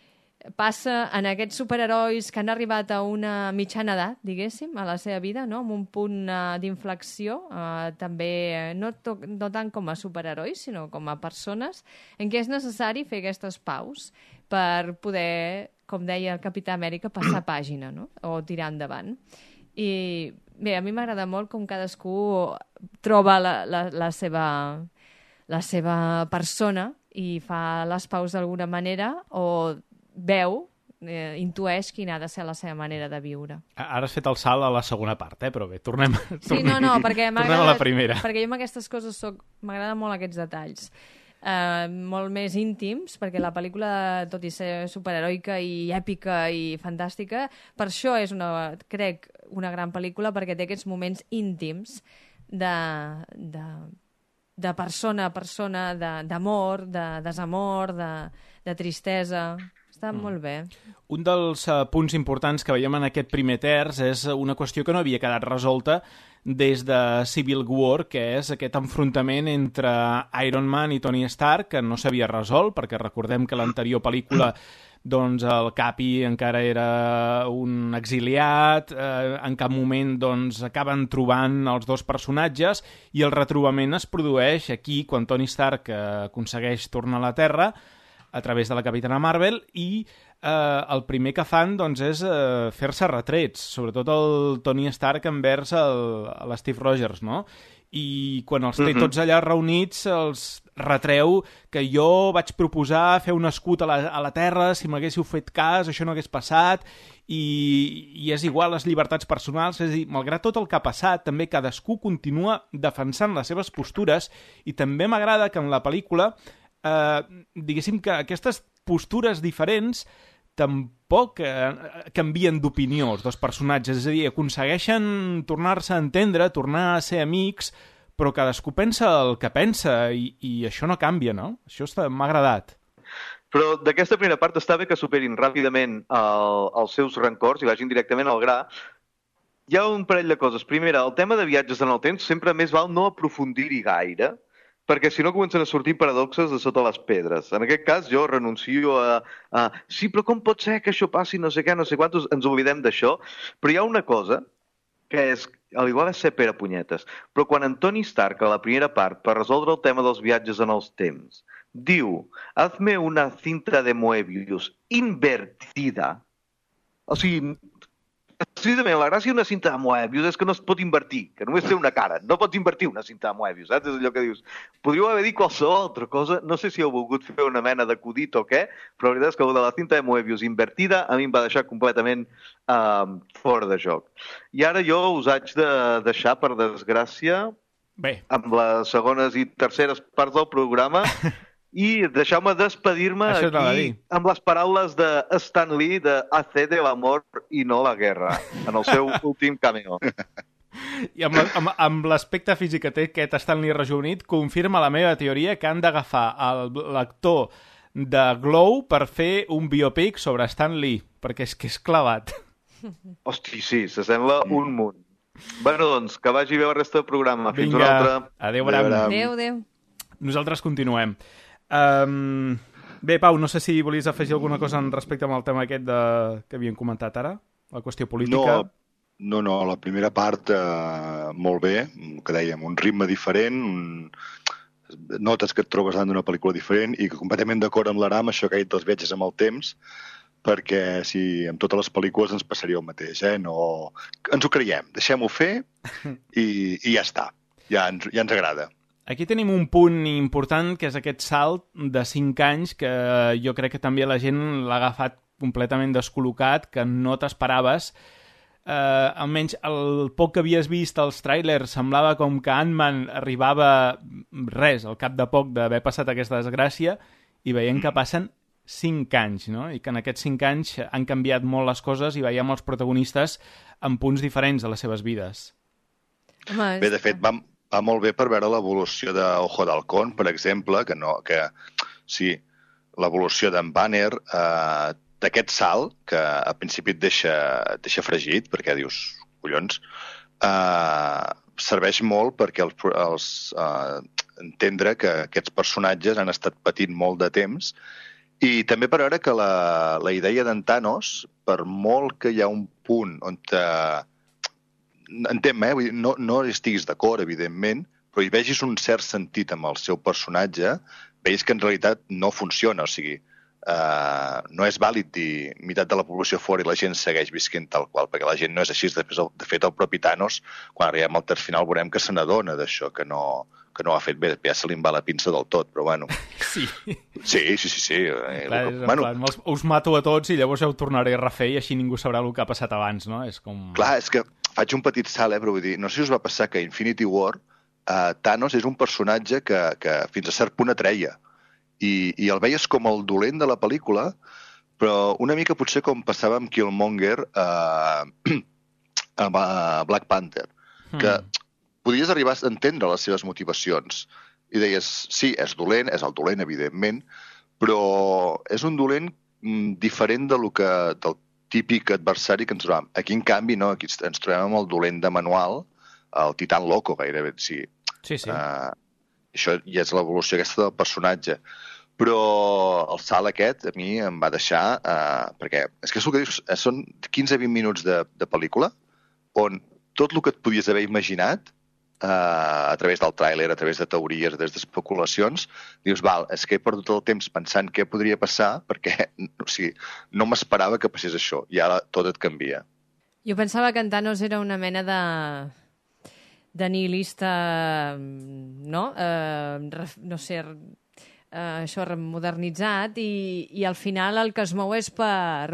passa en aquests superherois que han arribat a una mitjana edat, diguéssim, a la seva vida, no? Amb un punt d'inflexió, també no tant com a superherois, sinó com a persones, en què és necessari fer aquestes paus per poder, com deia el Capità Amèrica, passar pàgina, no? O tirar endavant. I bé, a mi m'agrada molt com cadascú troba la seva persona i fa les paus d'alguna manera o veu, intueix quina ha de ser la seva manera de viure. Ara has fet el salt a la segona part, però bé, tornem sí, no, perquè tornem a la primera. Perquè jo amb aquestes coses m'agraden molt aquests detalls. Molt més íntims, perquè la pel·lícula, tot i ser superheroica i èpica i fantàstica, per això és crec, una gran pel·lícula, perquè té aquests moments íntims de persona a persona, d'amor, de desamor, de tristesa. Està molt bé. Un dels punts importants que veiem en aquest primer terç és una qüestió que no havia quedat resolta des de Civil War, que és aquest enfrontament entre Iron Man i Tony Stark, que no s'havia resolt, perquè recordem que l'anterior pel·lícula doncs el Capi encara era un exiliat, en cap moment doncs, acaben trobant els dos personatges i el retrobament es produeix aquí quan Tony Stark aconsegueix tornar a la Terra a través de la Capitana Marvel i el primer que fan doncs, és fer-se retrets, sobretot el Tony Stark envers l'Steve Rogers, no? I quan els té tots allà reunits els retreu que jo vaig proposar fer un escut a la Terra, si m'haguéssiu fet cas això no hagués passat i és igual les llibertats personals, és a dir, malgrat tot el que ha passat, també cadascú continua defensant les seves postures i també m'agrada que en la pel·lícula diguéssim que aquestes postures diferents tampoc canvien d'opinió els dos personatges, és a dir, aconsegueixen tornar-se a entendre, tornar a ser amics, però cadascú pensa el que pensa i això no canvia, no? Això m'ha agradat. Però d'aquesta primera part està bé que superin ràpidament els seus rancors i vagin directament al gra. Hi ha un parell de coses. Primera, el tema de viatges en el temps sempre més val no aprofundir-hi gaire, perquè si no comencen a sortir paradoxes de sota les pedres. En aquest cas jo renuncio a sí, però com pot ser que això passi, no sé què, no sé quantos, ens oblidem d'això. Però hi ha una cosa que és, al igual és ser pere punyetes, però quan en Tony Stark, a la primera part, per resoldre el tema dels viatges en els temps, diu, hazme una cinta de Moebius invertida, o sigui, precisament, la gràcia d'una cinta de Moebius és que no es pot invertir, que només té una cara. No pots invertir una cinta de Moebius, saps? És allò que dius. Podríeu haver dit qualsevol altra cosa. No sé si heu volgut fer una mena d'acudit o què, però la veritat és que el de la cinta de Moebius invertida a mi em va deixar completament fora de joc. I ara jo us haig de deixar, per desgràcia, amb les segones i terceres parts del programa i deixeu-me despedir-me aquí amb les paraules de Stan Lee de Hacer el amor i no la guerra, en el seu últim cameo. I amb l'aspecte físic que té aquest Stan Lee rejuvenit, confirma la meva teoria que han d'agafar l'actor de Glow per fer un biopic sobre Stan Lee, perquè és que és clavat. Hosti, sí, s'assembla un munt. Bueno, doncs, que vagi bé la resta del programa. Fins una altra. Adéu, Bram. Adéu. Nosaltres continuem. Bé, Pau, no sé si volies afegir alguna cosa respecte amb el tema aquest que havíem comentat ara, la qüestió política. No, la primera part molt bé, que dèiem, un ritme diferent, notes que et trobes davant d'una pel·lícula diferent i que completament d'acord amb l'Aram, això que ha dit dels viatges amb el temps, perquè si amb totes les pel·lícules ens passaria el mateix, no... Ens ho creiem, deixem-ho fer i ja està, ja ens agrada. Aquí tenim un punt important, que és aquest salt de 5 anys, que jo crec que també la gent l'ha agafat completament descol·locat, que no t'esperaves. Almenys el poc que havies vist als tràilers semblava com que Ant-Man arribava al cap de poc d'haver passat aquesta desgràcia, i veiem que passen 5 anys, no? I que en aquests 5 anys han canviat molt les coses i veiem els protagonistes en punts diferents de les seves vides. Bé, de fet, va molt bé per veure l'evolució d'Ojo d'Halcón, per exemple, sí, l'evolució d'en Banner, d'aquest salt, que al principi et deixa fregit, perquè dius, collons, serveix molt perquè entendre que aquests personatges han estat patint molt de temps I també per veure que la idea d'en Thanos, per molt que hi ha un punt on entenc, vull dir, no estiguis d'acord, evidentment, però hi vegis un cert sentit amb el seu personatge, veus que en realitat no funciona, o sigui, no és vàlid dir meitat de la població fora i la gent segueix visquent tal qual, perquè la gent no és així. De fet, el propi Thanos, quan arribem al terç final, veurem que se n'adona d'això, que no ho ha fet bé, ja se li va la pinça del tot, però bueno. Sí. Sí. Clar, plan, us mato a tots i llavors ja ho tornaré a refer i així ningú sabrà el que ha passat abans, no? És com... Clar, és que faig un petit salt, però vull dir, no sé si us va passar que a Infinity War Thanos és un personatge que fins a cert punt atreia. I el veies com el dolent de la pel·lícula, però una mica potser com passava amb Killmonger a Black Panther, que podies arribar a entendre les seves motivacions. I deies, sí, és dolent, és el dolent, evidentment, però és un dolent diferent del típic adversari que ens trobem. Aquí, en canvi, no, aquí ens trobem amb el dolent de manual, el Titan Loco, gairebé, sí. Sí. Això ja és l'evolució aquesta del personatge. Però el salt aquest a mi em va deixar... perquè és que és el que dius, són 15-20 minuts de pel·lícula on tot el que et podies haver imaginat a través del tràiler, a través de teories, a través d'especulacions, dius, val, és que he perdut el temps pensant què podria passar perquè no m'esperava que passés això i ara tot et canvia. Jo pensava que en Thanos era una mena de nihilista, no? No sé, això modernitzat i al final el que es mou és per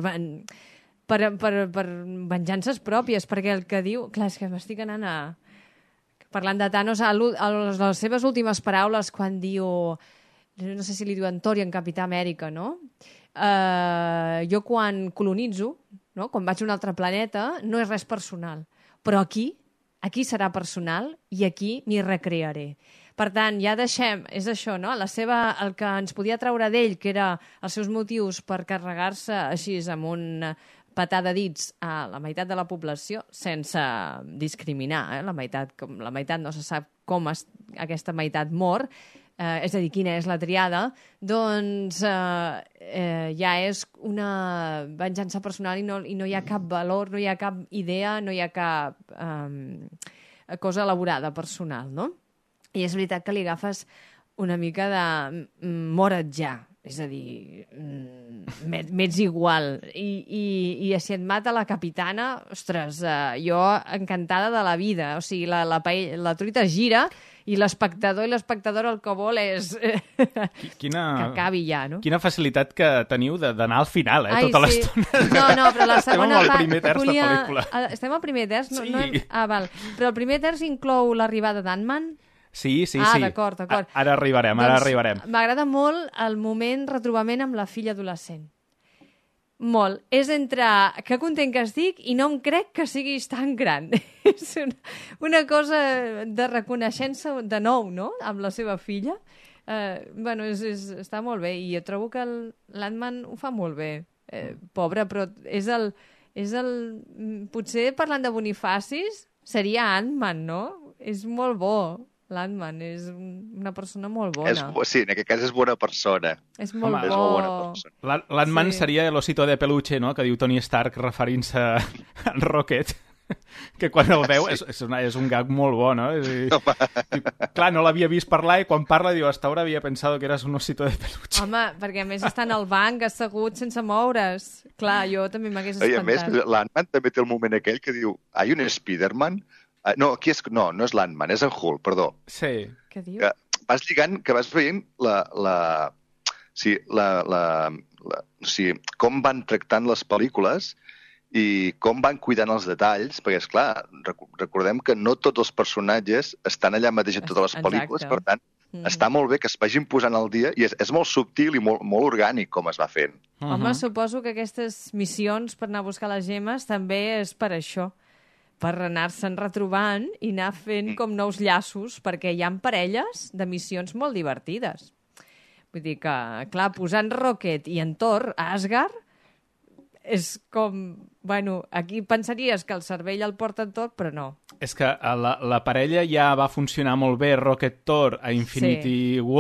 venjances pròpies, perquè el que diu... Clar, és que m'estic anant parlant de Thanos, a les seves últimes paraules quan diu... No sé si li diuen Thor en Capità Amèrica, no? Jo quan colonitzo, no? Quan vaig a un altre planeta, no és res personal. Però aquí serà personal i aquí m'hi recrearé. Per tant, ja deixem, és això, no? El que ens podia treure d'ell, que era els seus motius per carregar-se així amb un petar de dits a la meitat de la població, sense discriminar, la meitat no se sap com aquesta meitat mor, és a dir, quina és la triada, doncs ja és una venjança personal i no hi ha cap valor, no hi ha cap idea, no hi ha cap cosa elaborada personal, no? I és veritat que li agafes una mica de mora't ja, és a dir, m'ets igual. I si et mata la capitana, ostres, jo encantada de la vida. O sigui, la truita gira i l'espectador i l'espectadora el que vol és que acabi ja, no? Quina facilitat que teniu d'anar al final, tota l'estona. No, però la segona part... Estem al primer terç de pel·lícula. Estem al primer terç? Sí. Val. Però el primer terç inclou l'arribada d'Ant-Man? Sí. D'acord. Ara arribarem. M'agrada molt el moment retrobament amb la filla adolescent. Molt. És entre que content que estic i no em crec que siguis tan gran. És una cosa de reconeixença de nou, no?, amb la seva filla. Està molt bé i jo trobo que l'Ant-Man ho fa molt bé. Pobre, però és el... Potser parlant de bonifacis seria Ant-Man, no? És molt bo. L'Ant-Man és una persona molt bona. Sí, en aquest cas és bona persona. És molt bo. És molt bona persona. L'Ant-Man seria l'osito de peluche, no?, que diu Tony Stark referint-se a Rocket, que quan el veu és un gag molt bo, no? Clar, no l'havia vist parlar i quan parla diu, hasta ahora había pensado que eras un osito de peluche. Home, perquè a més està en el banc assegut sense moure's. Clar, jo també m'hagués espantat. I a més, l'Ant-Man també té el moment aquell que diu, hay un Spider-Man? No, no és l'Ant-Man, és en Hulk, perdó. Sí. Què diu? Vas lligant, que vas veient com van tractant les pel·lícules i com van cuidant els detalls, perquè, esclar, recordem que no tots els personatges estan allà mateix a totes les pel·lícules, per tant, està molt bé que es vagin posant al dia i és molt subtil i molt orgànic com es va fent. Home, suposo que aquestes missions per anar a buscar les gemes també és per això, per anar-se'n retrobant i anar fent com nous llaços, perquè hi ha parelles de missions molt divertides. Vull dir que, clar, posant Rocket i en Thor a Asgard és com... Bueno, aquí pensaries que el cervell el porta en tot, però no. És que la parella ja va funcionar molt bé, Rocket Thor a Infinity War,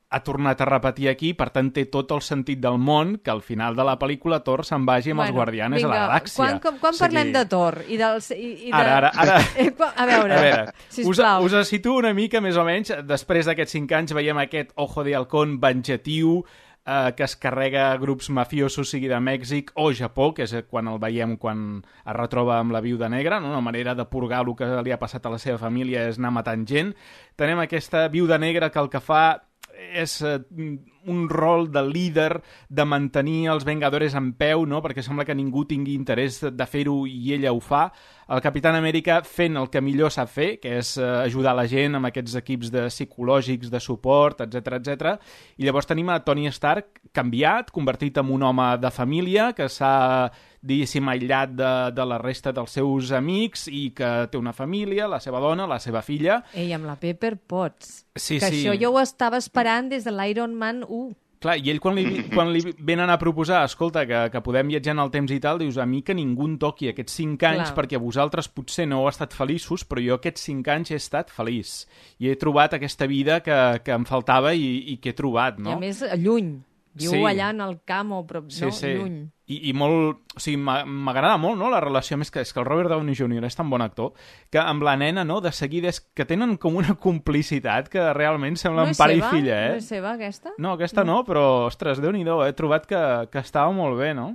ha tornat a repetir aquí, per tant té tot el sentit del món que al final de la pel·lícula Thor se'n vagi amb els Guardianes a la Galàxia. Quan parlem de Thor? Ara. A veure, sisplau. Us situo una mica, més o menys. Després d'aquests 5 anys veiem aquest Ojo de Halcón venjatiu, que es carrega grups mafiosos, sigui de Mèxic o Japó, que és quan el veiem quan es retroba amb la Viuda Negra, no? Una manera de purgar el que li ha passat a la seva família és anar matant gent. Tenim aquesta Viuda Negra que el que fa és un rol de líder, de mantenir els Vengadores en peu, no? Perquè sembla que ningú tingui interès de fer-ho i ella ho fa. El Capitán Amèrica fent el que millor sap fer, que és ajudar la gent amb aquests equips psicològics de suport, etc. I llavors tenim a Tony Stark canviat, convertit en un home de família, que s'ha, diguéssim, aïllat de la resta dels seus amics i que té una família, la seva dona, la seva filla. Ei, amb la Pepper Potts. Sí, que això jo ho estava esperant des de l'Iron Man 1. Clar, i ell quan li venen a proposar, escolta, que podem viatjar en el temps i tal, dius, a mi que ningú em toqui aquests 5 anys, perquè vosaltres potser no heu estat feliços, però jo aquests 5 anys he estat feliç. I he trobat aquesta vida que em faltava i que he trobat, no? I a més, lluny. Viu allà en el camp o prop, no? Lluny. I molt... O sigui, m'agrada molt, no?, la relació, més que és que el Robert Downey Jr. és tan bon actor, que amb la nena, no?, de seguida és que tenen com una complicitat que realment semblen pare i filla, No és seva, aquesta? No, aquesta no, però, ostres, Déu-n'hi-do, he trobat que estava molt bé, no?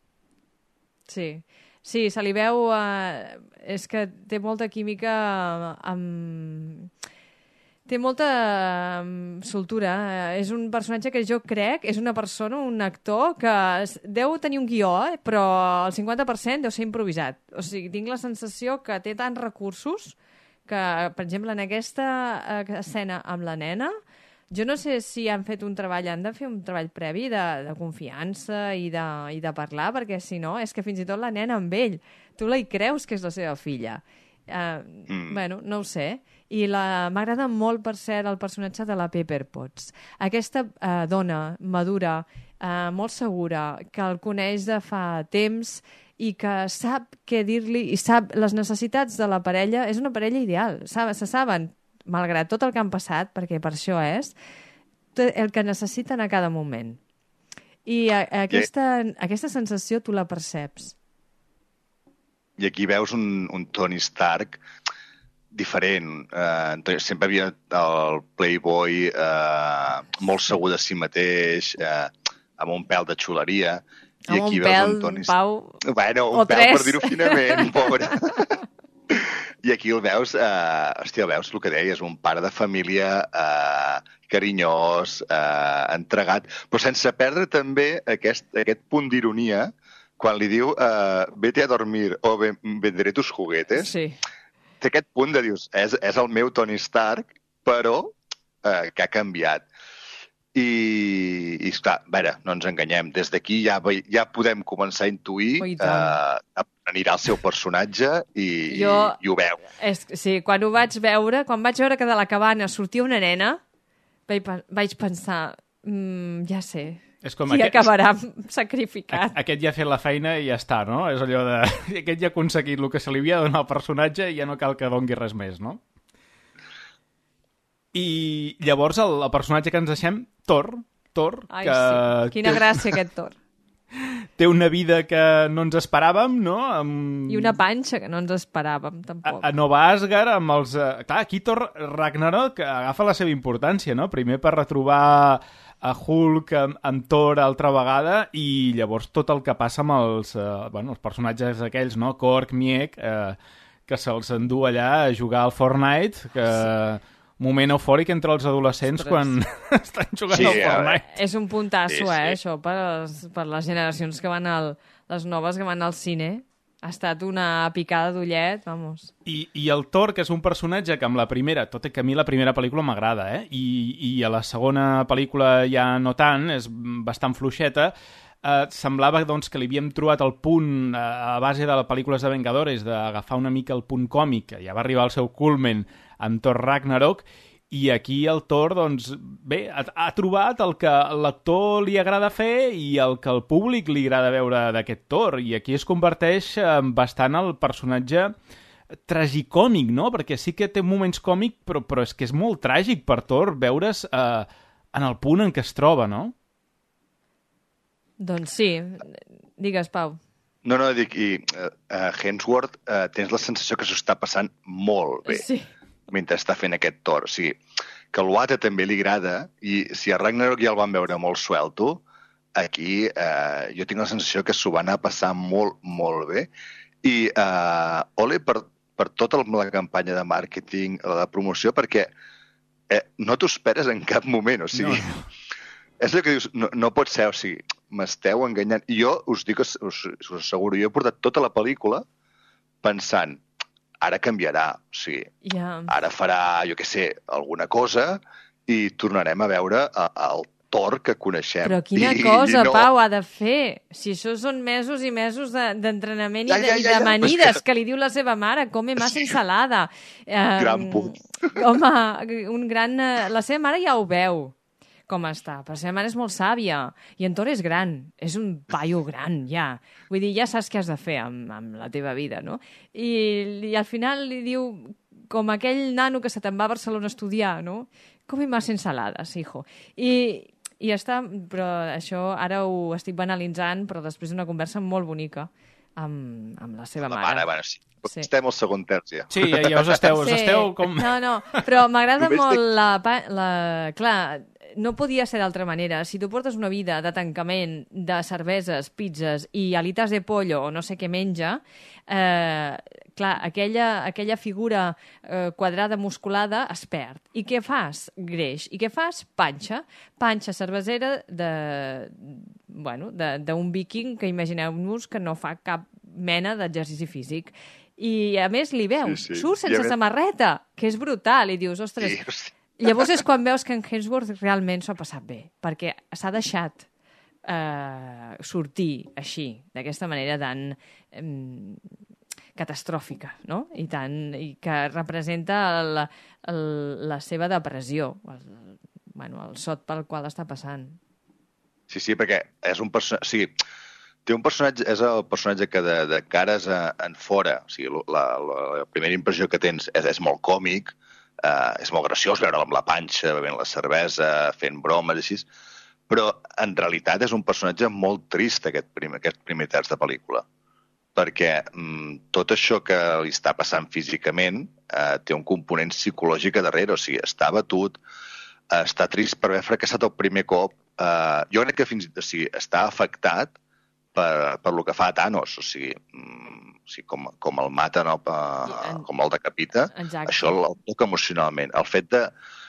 Sí, se li veu... és que té molta química amb... Té molta soltura. És un personatge que jo crec, és una persona, un actor, que deu tenir un guió, però el 50% deu ser improvisat. O sigui, tinc la sensació que té tants recursos que, per exemple, en aquesta escena amb la nena, jo no sé si han fet un treball, han de fer un treball previ de confiança i de parlar, perquè si no, és que fins i tot la nena amb ell, tu la hi creus que és la seva filla. Bueno, no ho sé. I m'agrada molt, per cert, el personatge de la Pepper Potts. Aquesta dona madura, molt segura, que el coneix de fa temps i que sap què dir-li i sap les necessitats de la parella. És una parella ideal. Se saben, malgrat tot el que han passat, perquè per això és, el que necessiten a cada moment. I aquesta sensació tu la perceps. I aquí veus un Tony Stark diferent. Sempre havia el playboy molt segur de si mateix, amb un pèl de xuleria. I aquí veus un Tony Stark... Bueno, un pèl, per dir-ho finament, pobre. I aquí el veus, hòstia, veus el que deies, un pare de família carinyós, entregat, però sense perdre també aquest punt d'ironia quan li diu vete a dormir o vendré tus juguetes. Sí. Té aquest punt de dius, és el meu Tony Stark, però que ha canviat. I esclar, a veure, no ens enganyem, des d'aquí ja podem començar a intuir anirà el seu personatge i ho veu. Sí, quan vaig veure que de la cabana sortia una nena, vaig pensar, ja sé, qui acabarà sacrificat. Aquest ja ha fet la feina i ja està, no? És allò de... Aquest ja ha aconseguit el que se li havia de donar al personatge i ja no cal que dongui res més, no? I llavors el personatge que ens deixem, Thor. Ai, sí. Quina gràcia, aquest Thor. Té una vida que no ens esperàvem, no? I una panxa que no ens esperàvem, tampoc. A Nova Asgard, amb els... Clar, aquí Thor Ragnarok agafa la seva importància, no? Primer per retrobar a Hulk amb Thor altra vegada i llavors tot el que passa amb els personatges aquells, no? Korg, Miek, que se'ls endú allà a jugar al Fortnite, que... Sí. Moment eufòric entre els adolescents quan estan jugant al Fortnite. És un puntasso, això, per les generacions que van les noves que van al cine. Ha estat una picada d'ullet, vamos. I el Thor, que és un personatge que amb la primera, tot i que a mi la primera pel·lícula m'agrada, i a la segona pel·lícula ja no tant, és bastant fluixeta, semblava doncs, que li havíem trobat el punt a base de les pel·lícules de Vengadores, d'agafar una mica el punt còmic, que ja va arribar al seu culmen amb Thor Ragnarok, i aquí el Thor, doncs, bé, ha trobat el que l'actor li agrada fer i el que al públic li agrada veure d'aquest Thor, i aquí es converteix bastant el personatge tragicòmic, no? Perquè sí que té moments còmics, però és que és molt tràgic per Thor veure's en el punt en què es troba, no? Doncs sí. Digues, Pau. No, dic, i Hemsworth tens la sensació que s'ho està passant molt bé mentre està fent aquest Thor. O sigui, que al Wata també li agrada, i si a Ragnarok ja el van veure molt suelto, aquí jo tinc la sensació que s'ho van a passar molt, molt bé. I ole per tota la campanya de màrqueting, la de promoció, perquè no t'ho esperes en cap moment, o sigui... No. És el que dius, no pot ser, o sigui, m'esteu enganyant. I jo us dic, us asseguro, jo he portat tota la pel·lícula pensant, ara canviarà, o sigui, ara farà, jo què sé, alguna cosa i tornarem a veure el Thor que coneixem. Però quina cosa, Pau, ha de fer? Si això són mesos i mesos d'entrenament i de manides, que li diu la seva mare, come más ensalada. Gran punt. Home, la seva mare ja ho veu, com està. Però la seva mare és molt sàvia. I en Thor és gran. És un paio gran, ja. Vull dir, ja saps què has de fer amb la teva vida, no? I al final li diu, com aquell nano que se te'n va a Barcelona a estudiar, no? Come más ensaladas, hijo. I ja està, però això ara ho estic banalitzant, però després d'una conversa molt bonica amb la seva mare. Bueno, sí. Estem al segon terç, ja. Sí, ja us esteu com... No, però m'agrada molt Clar, no podia ser d'altra manera. Si tu portes una vida de tancament, de cerveses, pizzas i alitas de pollo o no sé què menja, clar, aquella figura quadrada, musculada, es perd. I què fas? Greix. I què fas? Panxa. Panxa cervesera d'un viking que imagineu-vos que no fa cap mena d'exercici físic. I a més li veus, surt sense samarreta, que és brutal, i dius, ostres... Sí. Llavors és quan veus que en Hemsworth realment s'ho ha passat bé, perquè s'ha deixat sortir així, d'aquesta manera tan catastròfica, no? I que representa la seva depressió, el sot pel qual està passant. Sí, perquè és un personatge... O sigui, té un personatge, és el personatge que de cares en fora, o sigui, la primera impressió que tens és molt còmic, és molt graciós veure'l amb la panxa, bevent la cervesa, fent bromes, així, però en realitat és un personatge molt trist aquest primer terç de pel·lícula, perquè tot això que li està passant físicament té un component psicològic a darrere, o sigui, està abatut, està trist per haver fracassat el primer cop, jo crec que està afectat per lo que fa a Thanos, o sigui, com el mata, no? Com el decapita. Exacte. Això el toca emocionalment. El fet de...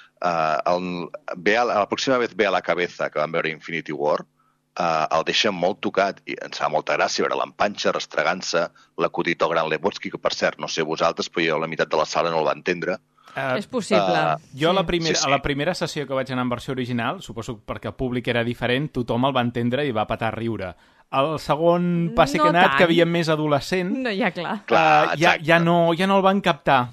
la pròxima vez ve a la cabeza, que vam veure Infinity War, el deixa molt tocat i ens fa molta gràcia veure l'empanxa restregant-se, l'acudito Gran Lebowski, que per cert, no sé vosaltres, però jo la meitat de la sala no el va entendre. És possible. Jo a la primera sessió que vaig anar en versió original, suposo perquè el públic era diferent, tothom el va entendre i va patar a riure. El segon passe que ha anat, que havia més adolescent, ja no el van captar.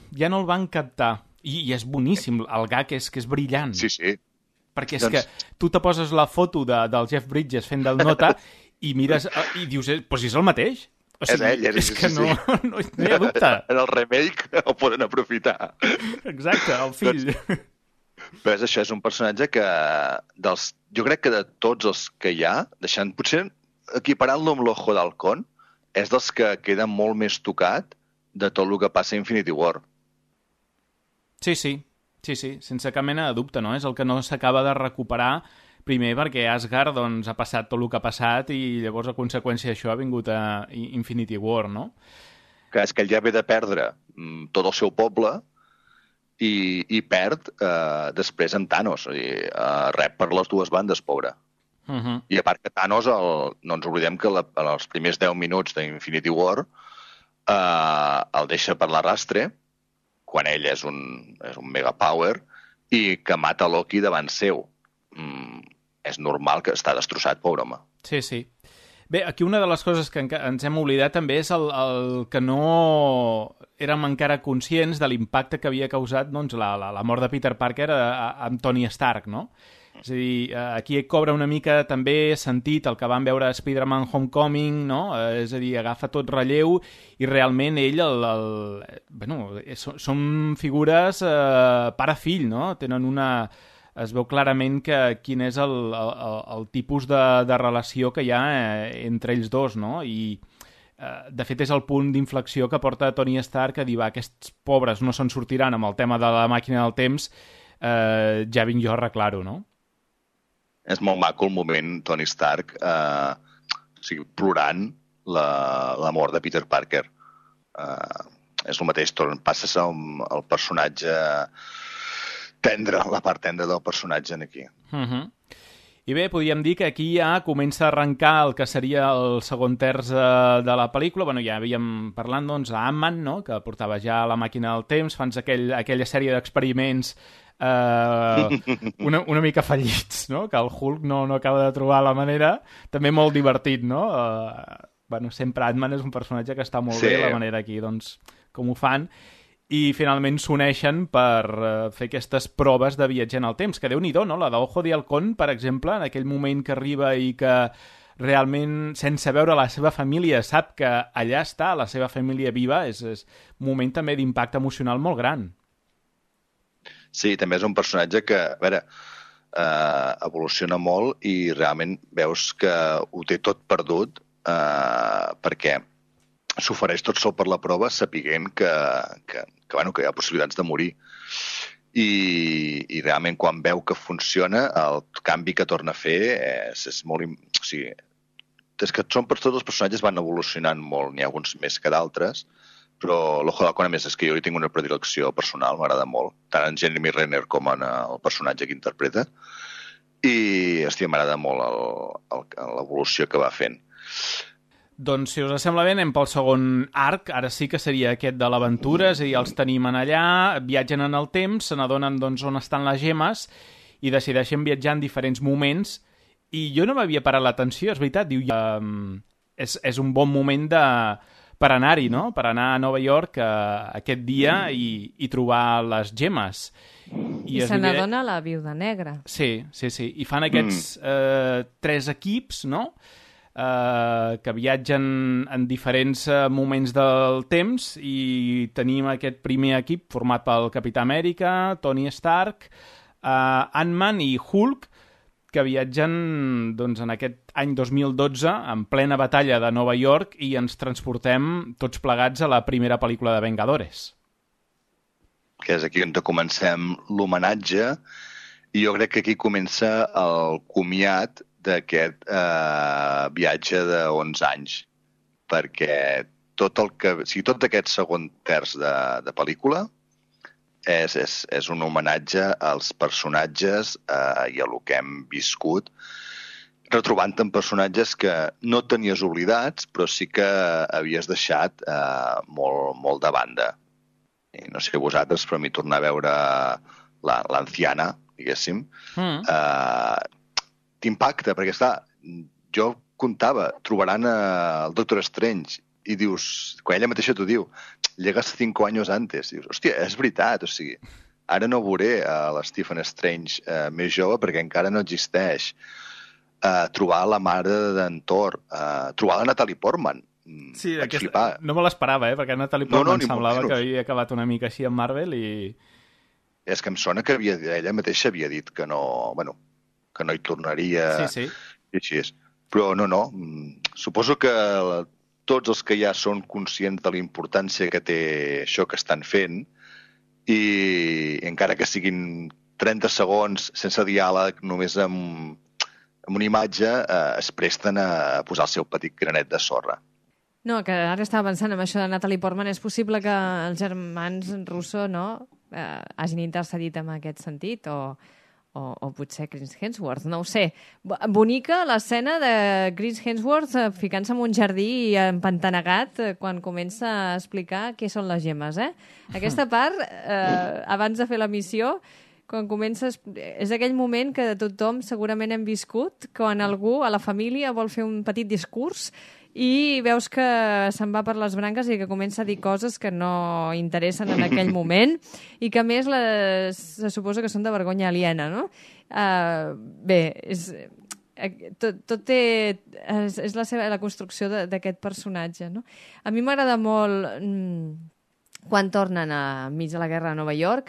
I és boníssim, el gag és que és brillant. Sí. Perquè és que tu te poses la foto del Jeff Bridges fent del Nota i mires i dius, pues és el mateix. O sigui, és ell, que no hi ha dubte. En el remake ho poden aprofitar. Exacte, el fill. Però això, és un personatge que jo crec que de tots els que hi ha, potser equiparant-lo amb l'Ojo d'Halcón, és dels que queda molt més tocat de tot el que passa a Infinity War. Sí, sense cap mena de dubte, no? És el que no s'acaba de recuperar, primer perquè Asgard doncs, ha passat tot el que ha passat i llavors a conseqüència d'això ha vingut a Infinity War, no? Que és que ell ja ve de perdre tot el seu poble i perd després en Thanos, rep per les dues bandes, pobre. I a part que Thanos, no ens oblidem que en els primers 10 minuts d'Infinity War el deixa per l'arrastre, quan ell és un megapower, i que mata Loki davant seu. És normal que està destrossat, pobre home. Sí. Bé, aquí una de les coses que ens hem oblidat també és el que no érem encara conscients de l'impacte que havia causat doncs, la mort de Peter Parker amb Tony Stark, no? És a dir, aquí cobra una mica també sentit el que vam veure a Spider-Man Homecoming, no? És a dir, agafa tot relleu i realment ell, són figures pare-fill, no? Tenen una es veu clarament quin és el tipus de relació que hi ha entre ells dos, no? I de fet és el punt d'inflexió que porta Tony Stark a dir, va, aquests pobres no se'n sortiran amb el tema de la màquina del temps, ja vinc jo a arreglar-ho, no? És molt maco el moment, Tony Stark, plorant la mort de Peter Parker. És el mateix, passes al personatge tendre, la part tendra del personatge aquí. I bé, podríem dir que aquí ja comença a arrencar el que seria el segon terç de la pel·lícula. Bueno, ja havíem parlat, doncs, a Ant-Man, no?, que portava ja la màquina del temps, fans aquella sèrie d'experiments una mica fallits, no?, que el Hulk no acaba de trobar la manera. També molt divertit, no? Bueno, sempre Ant-Man és un personatge que està molt bé, la manera aquí, doncs, com ho fan. I finalment s'uneixen per fer aquestes proves de viatge en el temps, que Déu-n'hi-do, no? La d'Ojo de Halcón, per exemple, en aquell moment que arriba i que realment, sense veure la seva família, sap que allà està la seva família viva, és un moment també d'impacte emocional molt gran. Sí, també és un personatge que, a veure, evoluciona molt i realment veus que ho té tot perdut perquè s'ofereix tot sol per la prova sapiguent que hi ha possibilitats de morir. I realment quan veu que funciona, el canvi que torna a fer és molt... O sigui, és que tots els personatges van evolucionant molt, n'hi ha alguns més que d'altres, però l'Ojo de Halcón, a més, és que jo hi tinc una predilecció personal, m'agrada molt, tant en Jeremy Renner com en el personatge que interpreta, i m'agrada molt l'evolució que va fent. Doncs, si us sembla bé, anem pel segon arc. Ara sí que seria aquest de l'aventura, és a dir, els tenim en allà, viatgen en el temps, se n'adonen doncs, on estan les gemes i decideixen viatjar en diferents moments. I jo no m'havia parat l'atenció, és veritat, diu, és un bon moment per anar-hi, no? Per anar a Nova York aquest dia i trobar les gemes. I se n'adona la Viuda Negra. Sí. I fan aquests 3 equips, no?, que viatgen en diferents moments del temps, i tenim aquest primer equip format pel Capità Amèrica, Tony Stark, Ant-Man i Hulk, que viatgen doncs, en aquest any 2012 en plena batalla de Nova York, i ens transportem tots plegats a la primera pel·lícula de Vengadores. Que és aquí on comencem l'homenatge, i jo crec que aquí comença el comiat d'aquest viatge de 11 anys, perquè tot aquest segon terç de pel·lícula és un homenatge als personatges i a lo que hem viscut, retrobant en personatges que no tenies oblidats, però sí que havies deixat molt de banda. I no sé vosaltres, però a mi tornar a veure l'anciana, diguéssim, t'impacta, perquè està, jo comptava, trobaran el Doctor Strange, i dius, quan ella mateixa t'ho diu, llegas 5 anys antes, dius, hòstia, és veritat, o sigui, ara no veuré l'Stephen Strange més jove perquè encara no existeix. Trobar la mare d'en Thor, trobar la Natalie Portman. Sí, no me l'esperava, perquè Natalie Portman semblava que havia acabat una mica així amb Marvel i... És que em sona que ella mateixa havia dit que no... Bueno, que no hi tornaria... Sí. I així és. Però no. Suposo que tots els que ja són conscients de la importància que té això que estan fent, i encara que siguin 30 segons sense diàleg, només amb una imatge, es presten a posar el seu petit granet de sorra. No, que ara estava pensant en això de Natalie Portman. És possible que els germans Russo hagin intercedit en aquest sentit, o potser Chris Hemsworth, no ho sé. Bonica l'escena de Chris Hemsworth ficant-se en un jardí empantanegat quan comença a explicar què són les gemes, Aquesta part, abans de fer la missió, quan comences... És aquell moment que tothom segurament hem viscut, quan algú a la família vol fer un petit discurs i veus que se'n va per les branques i que comença a dir coses que no interessen en aquell moment i que a més se suposa que són de vergonya aliena, no? Bé, tot té... És la construcció d'aquest personatge, no? A mi m'agrada molt quan tornen a mig de la guerra a Nova York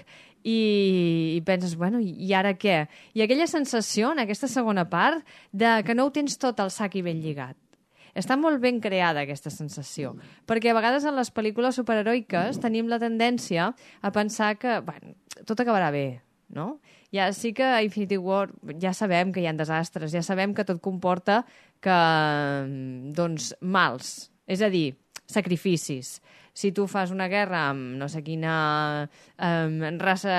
i penses, bueno, i ara què? I aquella sensació, en aquesta segona part, de que no ho tens tot al sac i ben lligat. Està molt ben creada, aquesta sensació, perquè a vegades en les pel·lícules superheroiques tenim la tendència a pensar que, bueno, tot acabarà bé, no? Ja sí que a Infinity War ja sabem que hi ha desastres, ja sabem que tot comporta que, doncs, mals, és a dir, sacrificis. Si tu fas una guerra amb no sé quina raça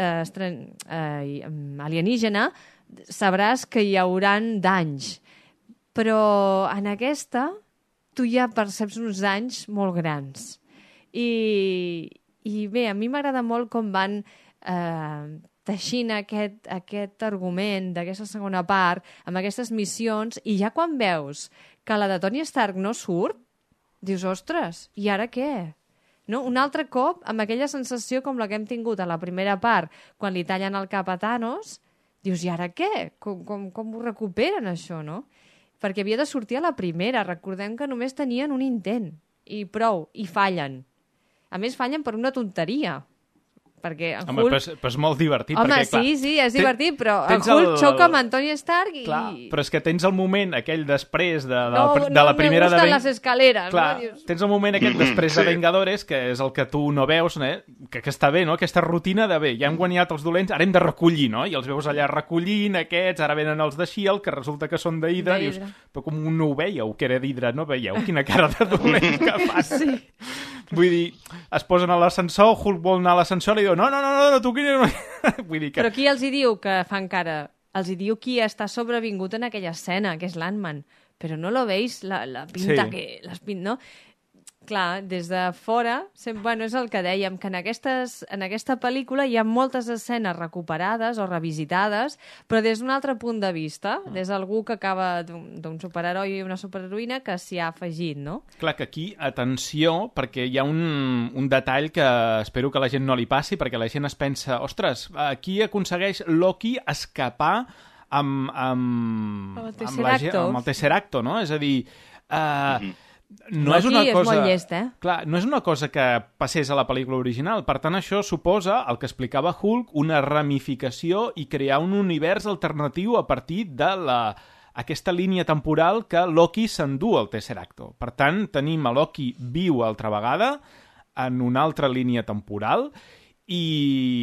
alienígena, sabràs que hi hauran danys. Però en aquesta tu ja perceps uns danys molt grans. I bé, a mi m'agrada molt com van teixint aquest argument d'aquesta segona part, amb aquestes missions, i ja quan veus que la de Tony Stark no surt, dius, ostres, i ara què? No? Un altre cop, amb aquella sensació com la que hem tingut a la primera part, quan li tallen el cap a Thanos, dius, i ara què? Com ho recuperen, això, no? Perquè havia de sortir a la primera. Recordem que només tenien un intent. I prou. I fallen. A més, fallen per una tonteria. Perquè en Hulk... Però és molt divertit. Home, perquè, sí, és divertit, però en Hulk xoca amb Tony Stark i... Clar, però és que tens el moment aquell després de la primera... No me gustan les escaleres. Clar, no? Dius... tens el moment aquell després de Vengadores, que és el que tu no veus, que està bé, no? Aquesta rutina de bé, ja hem guanyat els dolents, ara hem de recollir, no? I els veus allà recollint aquests, ara venen els de S.H.I.E.L.D., que resulta que són d'Hydra, dius, però com no ho veieu, que era d'Hydra, no veieu? Quina cara de dolent que fas. Sí. Vull dir, es posen a l'ascensor, Hulk vol anar a l'ascensor i diu, no, tu qui... Vull dir que... Però qui els hi diu que fan cara? Els hi diu qui està sobrevingut en aquella escena, que és l'Ant-Man. Però no lo veis, la pinta sí. que... no? Clar, des de fora, bueno, és el que dèiem, que en aquesta pel·lícula hi ha moltes escenes recuperades o revisitades, però des d'un altre punt de vista, des d'algú que acaba d'un superheroi i una superheroïna que s'hi ha afegit, no? Clar, que aquí, atenció, perquè hi ha un detall que espero que la gent no li passi, perquè la gent es pensa, ostres, aquí aconsegueix Loki escapar amb el Tesseracto, no? És a dir... No és una cosa... és molt llest, Clar, no és una cosa que passés a la pel·lícula original. Per tant, això suposa, el que explicava Hulk, una ramificació i crear un univers alternatiu a partir de aquesta línia temporal que Loki s'endú al Tesseracto. Per tant, tenim a Loki viu altra vegada en una altra línia temporal i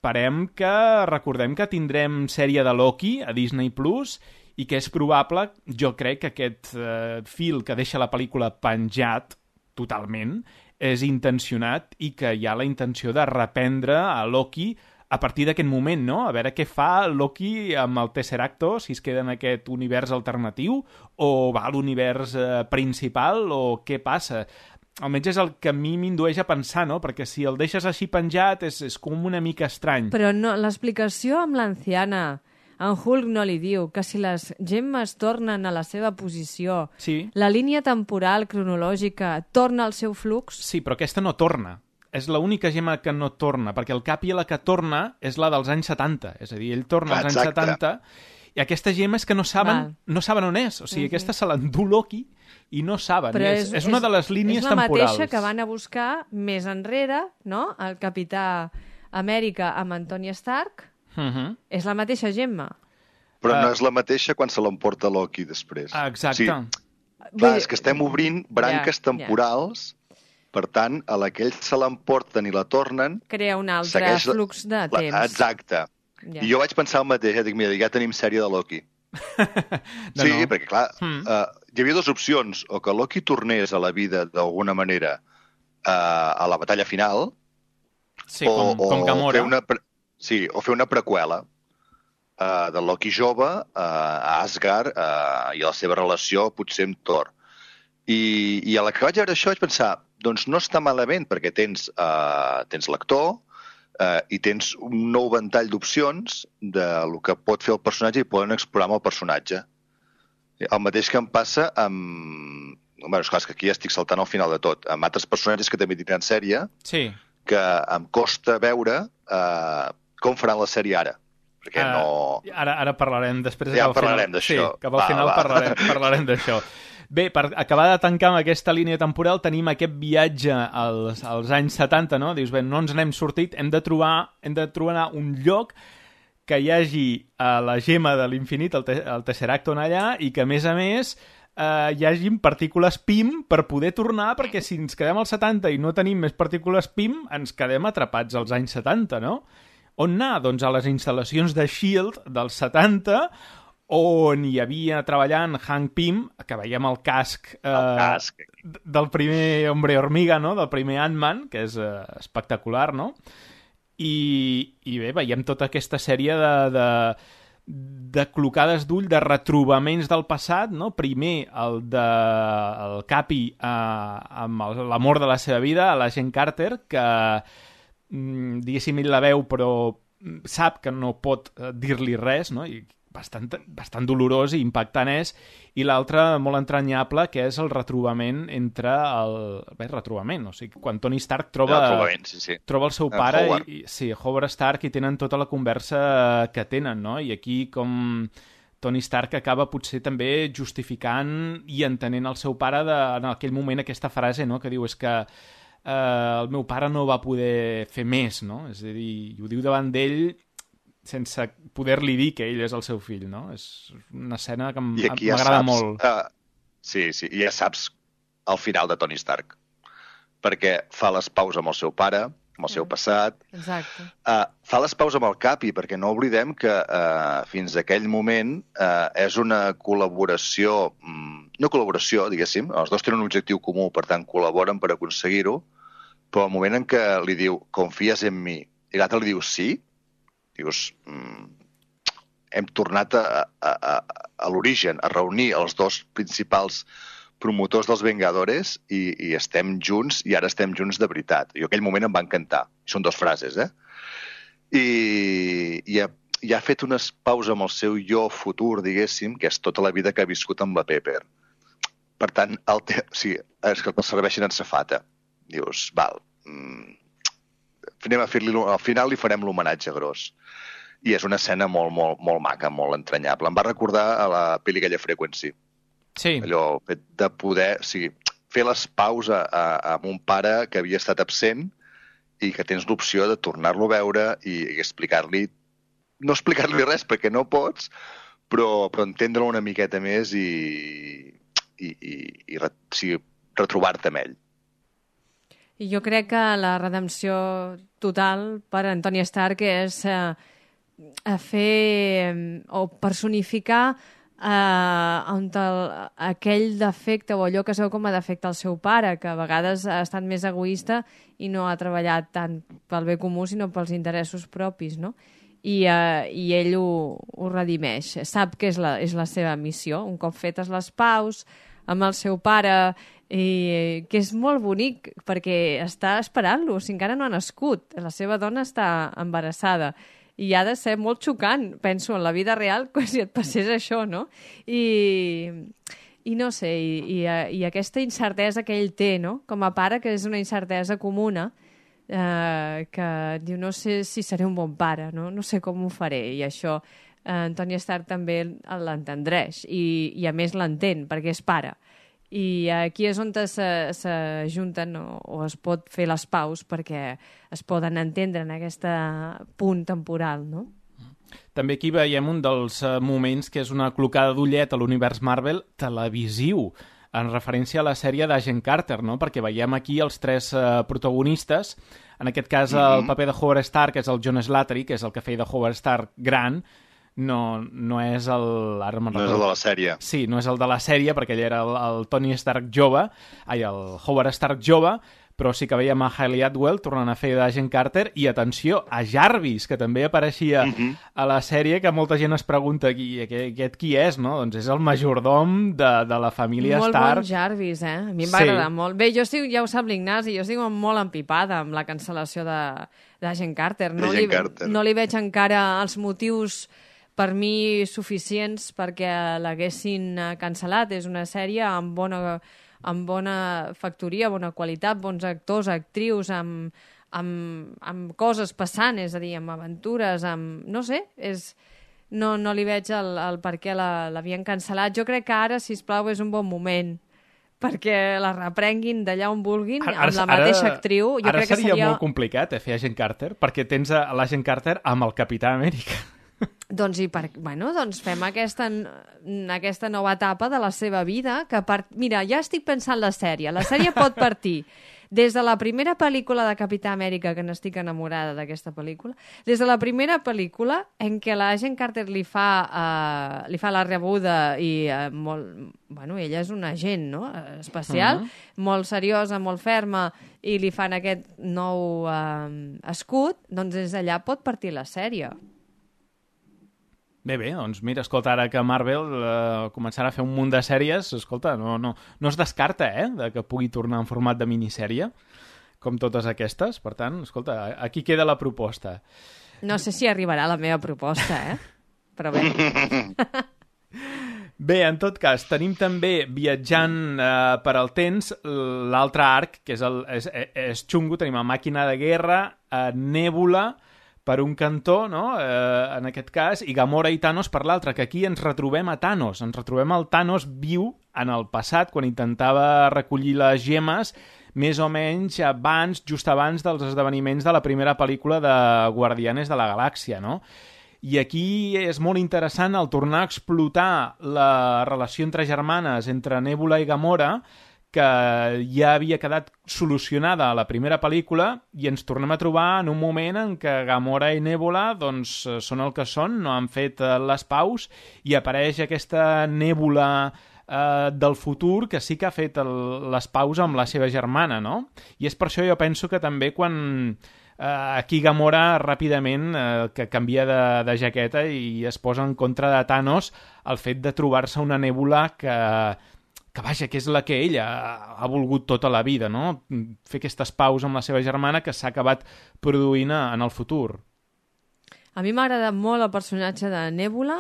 recordem que tindrem sèrie de Loki a Disney Plus i que és probable, jo crec que aquest fil que deixa la pel·lícula penjat totalment és intencionat i que hi ha la intenció de reprendre a Loki a partir d'aquest moment, no? A veure què fa Loki amb el Tesseracto, si es queda en aquest univers alternatiu o va a l'univers principal o què passa. Almenys és el que a mi m'indueix a pensar, no? Perquè si el deixes així penjat és com una mica estrany. Però no, l'explicació amb l'anciana... En Hulk no li diu que si les gemmes tornen a la seva posició, sí. La línia temporal cronològica torna al seu flux? Sí, però aquesta no torna. És l'única gemma que no torna, perquè el cap i la que torna és la dels anys 70. És a dir, ell torna als anys 70 i aquesta gemma és que no saben on és. O sigui, aquesta se l'endú Loki i no saben. Però és una de les línies temporals. És la mateixa que van a buscar més enrere, no? El Capità Amèrica amb Tony Stark. És la mateixa gemma. Però no és la mateixa quan se l'emporta Loki després. Exacte. Clar, és que estem obrint branques temporals, per tant, a la que ells se l'emporten i la tornen... Crea un altre flux de temps. Exacte. I jo vaig pensar el mateix, dic, mira, ja tenim sèrie de Loki. Perquè clar, hi havia dues opcions, o que Loki tornés a la vida d'alguna manera a la batalla final, com Gamora. O fer una preqüela de Loki jove a Asgard i la seva relació potser amb Thor. I a la que vaig veure això vaig pensar, doncs no està malament perquè tens l'actor i tens un nou ventall d'opcions del que pot fer el personatge i poden explorar amb el personatge. El mateix que em passa amb... Bé, és clar, que aquí ja estic saltant al final de tot. Amb altres personatges que també tindran sèrie, que em costa veure com faran la sèrie ara. Perquè no... Ara parlarem després. Ja parlarem d'això. Sí, cap al final parlarem d'això. Bé, per acabar de tancar amb aquesta línia temporal tenim aquest viatge als anys 70, no? Dius, bé, no ens n'hem sortit, hem de trobar un lloc que hi hagi la gema de l'infinit, el Tesseract allà, i que, a més, hi hagin partícules PIM per poder tornar, perquè si ens quedem als 70 i no tenim més partícules PIM, ens quedem atrapats als anys 70, no? On anar? Doncs a les instal·lacions de S.H.I.E.L.D. dels 70, on hi havia treballant Hank Pym, que veiem el casc, del primer Hombre Hormiga, no? Del primer Ant-Man, que és espectacular, no? I bé, veiem tota aquesta sèrie de clocades d'ull, de retrobaments del passat, no? Primer el Capi amb l'amor de la seva vida, l'agent Carter, que diguéssim, ell la veu però sap que no pot dir-li res, no? I bastant dolorós i impactant és, i l'altre molt entranyable, que és el retrobament entre o sigui, quan Tony Stark troba el seu pare, Howard Stark, i tenen tota la conversa que tenen, no? I aquí com Tony Stark acaba potser també justificant i entenent el seu pare en aquell moment aquesta frase, no? Que diu, és que el meu pare no va poder fer més, no? És a dir, ho diu davant d'ell sense poder-li dir que ell és el seu fill, no? És una escena que m'agrada molt. Sí, i ja saps el final de Tony Stark, perquè fa les paus amb el seu pare, amb el seu passat. Exacte. Fa les paus amb el Capi, perquè no oblidem que fins a aquell moment és una col·laboració, diguéssim, els dos tenen un objectiu comú, per tant col·laboren per aconseguir-ho, però al moment en què li diu confies en mi, i l'altre li diu sí, dius, hem tornat a l'origen, a reunir els dos principals promotors dels Vengadores i estem junts, i ara estem junts de veritat. Jo aquell moment em va encantar. Són dues frases, I ha fet unes pauses amb el seu jo futur, diguéssim, que és tota la vida que ha viscut amb la Pepper. Per tant, és que el serveixen en safata. Dius, val, al final li farem l'homenatge gros. I és una escena molt, molt, molt maca, molt entranyable. Em va recordar a la pel·li aquella Frequency. Sí. Allò de poder fer les paus amb un pare que havia estat absent i que tens l'opció de tornar-lo a veure i explicar-li, no explicar-li res perquè no pots, però entendre-lo una miqueta més i retrobar-te amb ell. I jo crec que la redempció total per Tony Stark és fer o personificar aquell defecte o allò que es veu com a defecte al seu pare, que a vegades ha estat més egoista i no ha treballat tant pel bé comú sinó pels interessos propis, no? I ell ho redimeix. Sap que és la seva missió. Un cop fetes les paus amb el seu pare, i que és molt bonic perquè està esperant-lo, o sigui, encara no ha nascut, la seva dona està embarassada i ha de ser molt xocant, penso, en la vida real, si et passés això, no? I no sé, i aquesta incertesa que ell té, no? Com a pare, que és una incertesa comuna, que diu, no sé si seré un bon pare, no? No sé com ho faré, i això Tony Stark també l'entendreix, i a més l'entén, perquè és pare. I aquí és on s'ajunten o es pot fer les paus perquè es poden entendre en aquest punt temporal, no? També aquí veiem un dels moments que és una clocada d'ullet a l'univers Marvel televisiu, en referència a la sèrie d'Agent Carter, no? Perquè veiem aquí els tres protagonistes, en aquest cas el paper de Howard Stark és el John Slattery, que és el que feia de Howard Stark gran, no és el... Ara no és el de la sèrie. Sí, no és el de la sèrie, perquè ell era el Tony Stark jove, el Howard Stark jove, però sí que veiem a Hayley Atwell tornant a fer d'Agent Carter, i atenció, a Jarvis, que també apareixia a la sèrie, que molta gent es pregunta aquest qui és, no? Doncs és el majordom de la família Stark. Molt bon Jarvis, A mi em va agradar molt. Bé, ja ho sap l'Ignasi, jo estic molt empipada amb la cancel·lació d'Agent Carter. No li veig encara els motius per mi suficients perquè l'haguessin cancel·lat. És una sèrie amb bona factoria, bona qualitat, bons actors, actrius, amb coses passant, és a dir, amb aventures, amb... No sé, no li veig el per què l'havien cancel·lat. Jo crec que ara, sisplau, és un bon moment perquè la reprenguin d'allà on vulguin, amb la mateixa actriu. Jo crec que seria molt complicat fer Agent Carter, perquè tens l'Agent Carter amb el Capità Amèrica. Doncs fem aquesta nova etapa de la seva vida. Mira, ja estic pensant la sèrie. La sèrie pot partir des de la primera pel·lícula de Capità Amèrica, que n'estic enamorada d'aquesta pel·lícula, des de la primera pel·lícula en què l'Agent Carter li fa la rebuda i ella és una agent, no? Especial, molt seriosa, molt ferma, i li fan aquest nou escut, doncs des d'allà pot partir la sèrie. Bé, doncs mira, escolta, ara que Marvel començarà a fer un munt de sèries, escolta, no es descarta, de que pugui tornar en format de minissèrie, com totes aquestes. Per tant, escolta, aquí queda la proposta. No sé si arribarà la meva proposta, però bé. Bé, en tot cas, tenim també viatjant per al temps l'altre arc, que és xungo, tenim a Màquina de Guerra, a Nèbula, per un cantó, no? En aquest cas, i Gamora i Thanos per l'altre, que aquí ens retrobem a Thanos. Ens retrobem el Thanos viu en el passat, quan intentava recollir les gemes, més o menys just abans dels esdeveniments de la primera pel·lícula de Guardianes de la Galàxia, no? I aquí és molt interessant el tornar a explotar la relació entre germanes, entre Nèbula i Gamora, que ja havia quedat solucionada a la primera pel·lícula, i ens tornem a trobar en un moment en què Gamora i Nèbula doncs, són el que són, no han fet les paus, i apareix aquesta Nèbula del futur que sí que ha fet les paus amb la seva germana, no? I és per això jo penso que també quan aquí Gamora ràpidament que canvia de jaqueta i es posa en contra de Thanos, el fet de trobar-se una Nèbula que vaja, que és la que ella ha volgut tota la vida, no? Fer aquestes paus amb la seva germana que s'ha acabat produint en el futur. A mi m'ha agradat molt el personatge de Nèbula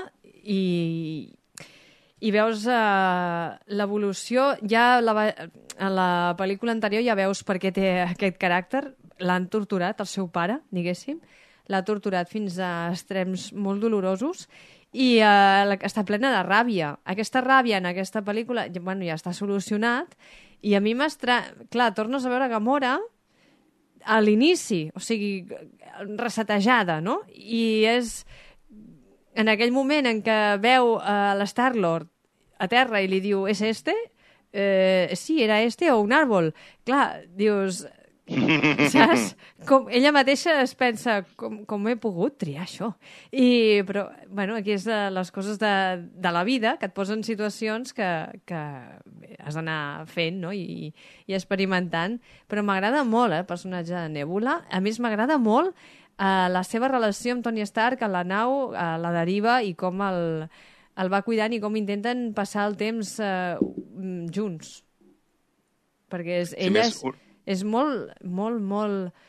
i veus l'evolució. Ja en la pel·lícula anterior ja veus per què té aquest caràcter. L'han torturat, el seu pare, diguéssim. L'ha torturat fins a extrems molt dolorosos i està plena de ràbia. Aquesta ràbia en aquesta pel·lícula ja està solucionat i a mi clar, tornes a veure Gamora a l'inici, o sigui, resetejada, no? I és en aquell moment en què veu l'Star-Lord a terra i li diu, ¿es este? Sí, era este o un àrbol. Clar, dius... Saps? Ella mateixa es pensa com he pogut triar això? Però, aquí és les coses de la vida, que et posen situacions que has d'anar fent, no? I experimentant. Però m'agrada molt el personatge de Nèbula. A més, m'agrada molt la seva relació amb Tony Stark a la nau, a la deriva, i com el va cuidant i com intenten passar el temps junts. Perquè ella és molt, molt, molt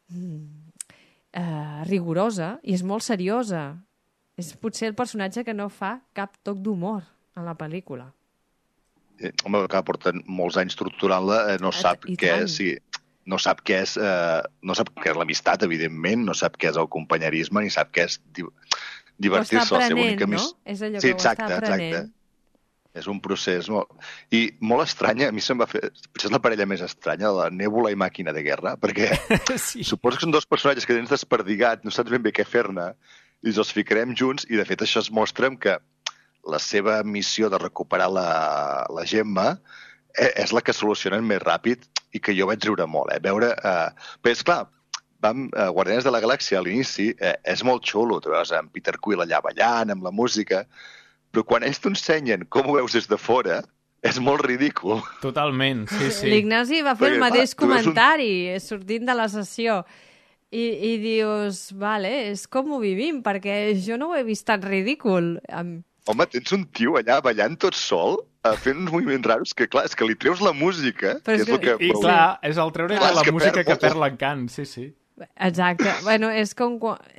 rigorosa i és molt seriosa. És potser el personatge que no fa cap toc d'humor a la pel·lícula. Home, que porten molts anys torturant-la, no sap què és... No sap què és l'amistat, evidentment, no sap què és el companyerisme, ni sap què és divertir-se. Ho està aprenent, no? És allò que ho està aprenent. Exacte. És un procés molt estrany. A mi se'm va fer... Potser és la parella més estranya, la Nèbula i Màquina de Guerra, perquè suposo que són dos personatges que tens desperdigat, no saps ben bé què fer-ne, i els ficarem junts, i de fet això es mostra que la seva missió de recuperar la gemma és la que solucionen més ràpid i que jo vaig riure molt. Però és clar, Guardianes de la Galàxia a l'inici és molt xulo, tu veus en Peter Quill allà ballant, amb la música, però quan ells t'ensenyen com ho veus des de fora, és molt ridícul. Totalment, sí. L'Ignasi va fer el mateix comentari sortint de la sessió i dius, vale, és com ho vivim, perquè jo no ho he vist tan ridícul. Home, tens un tio allà ballant tot sol, fent uns moviments raros, que clar, és que li treus la música, que és el que... I clar, és el treure la música que perd l'encant, sí. Exacte. És com...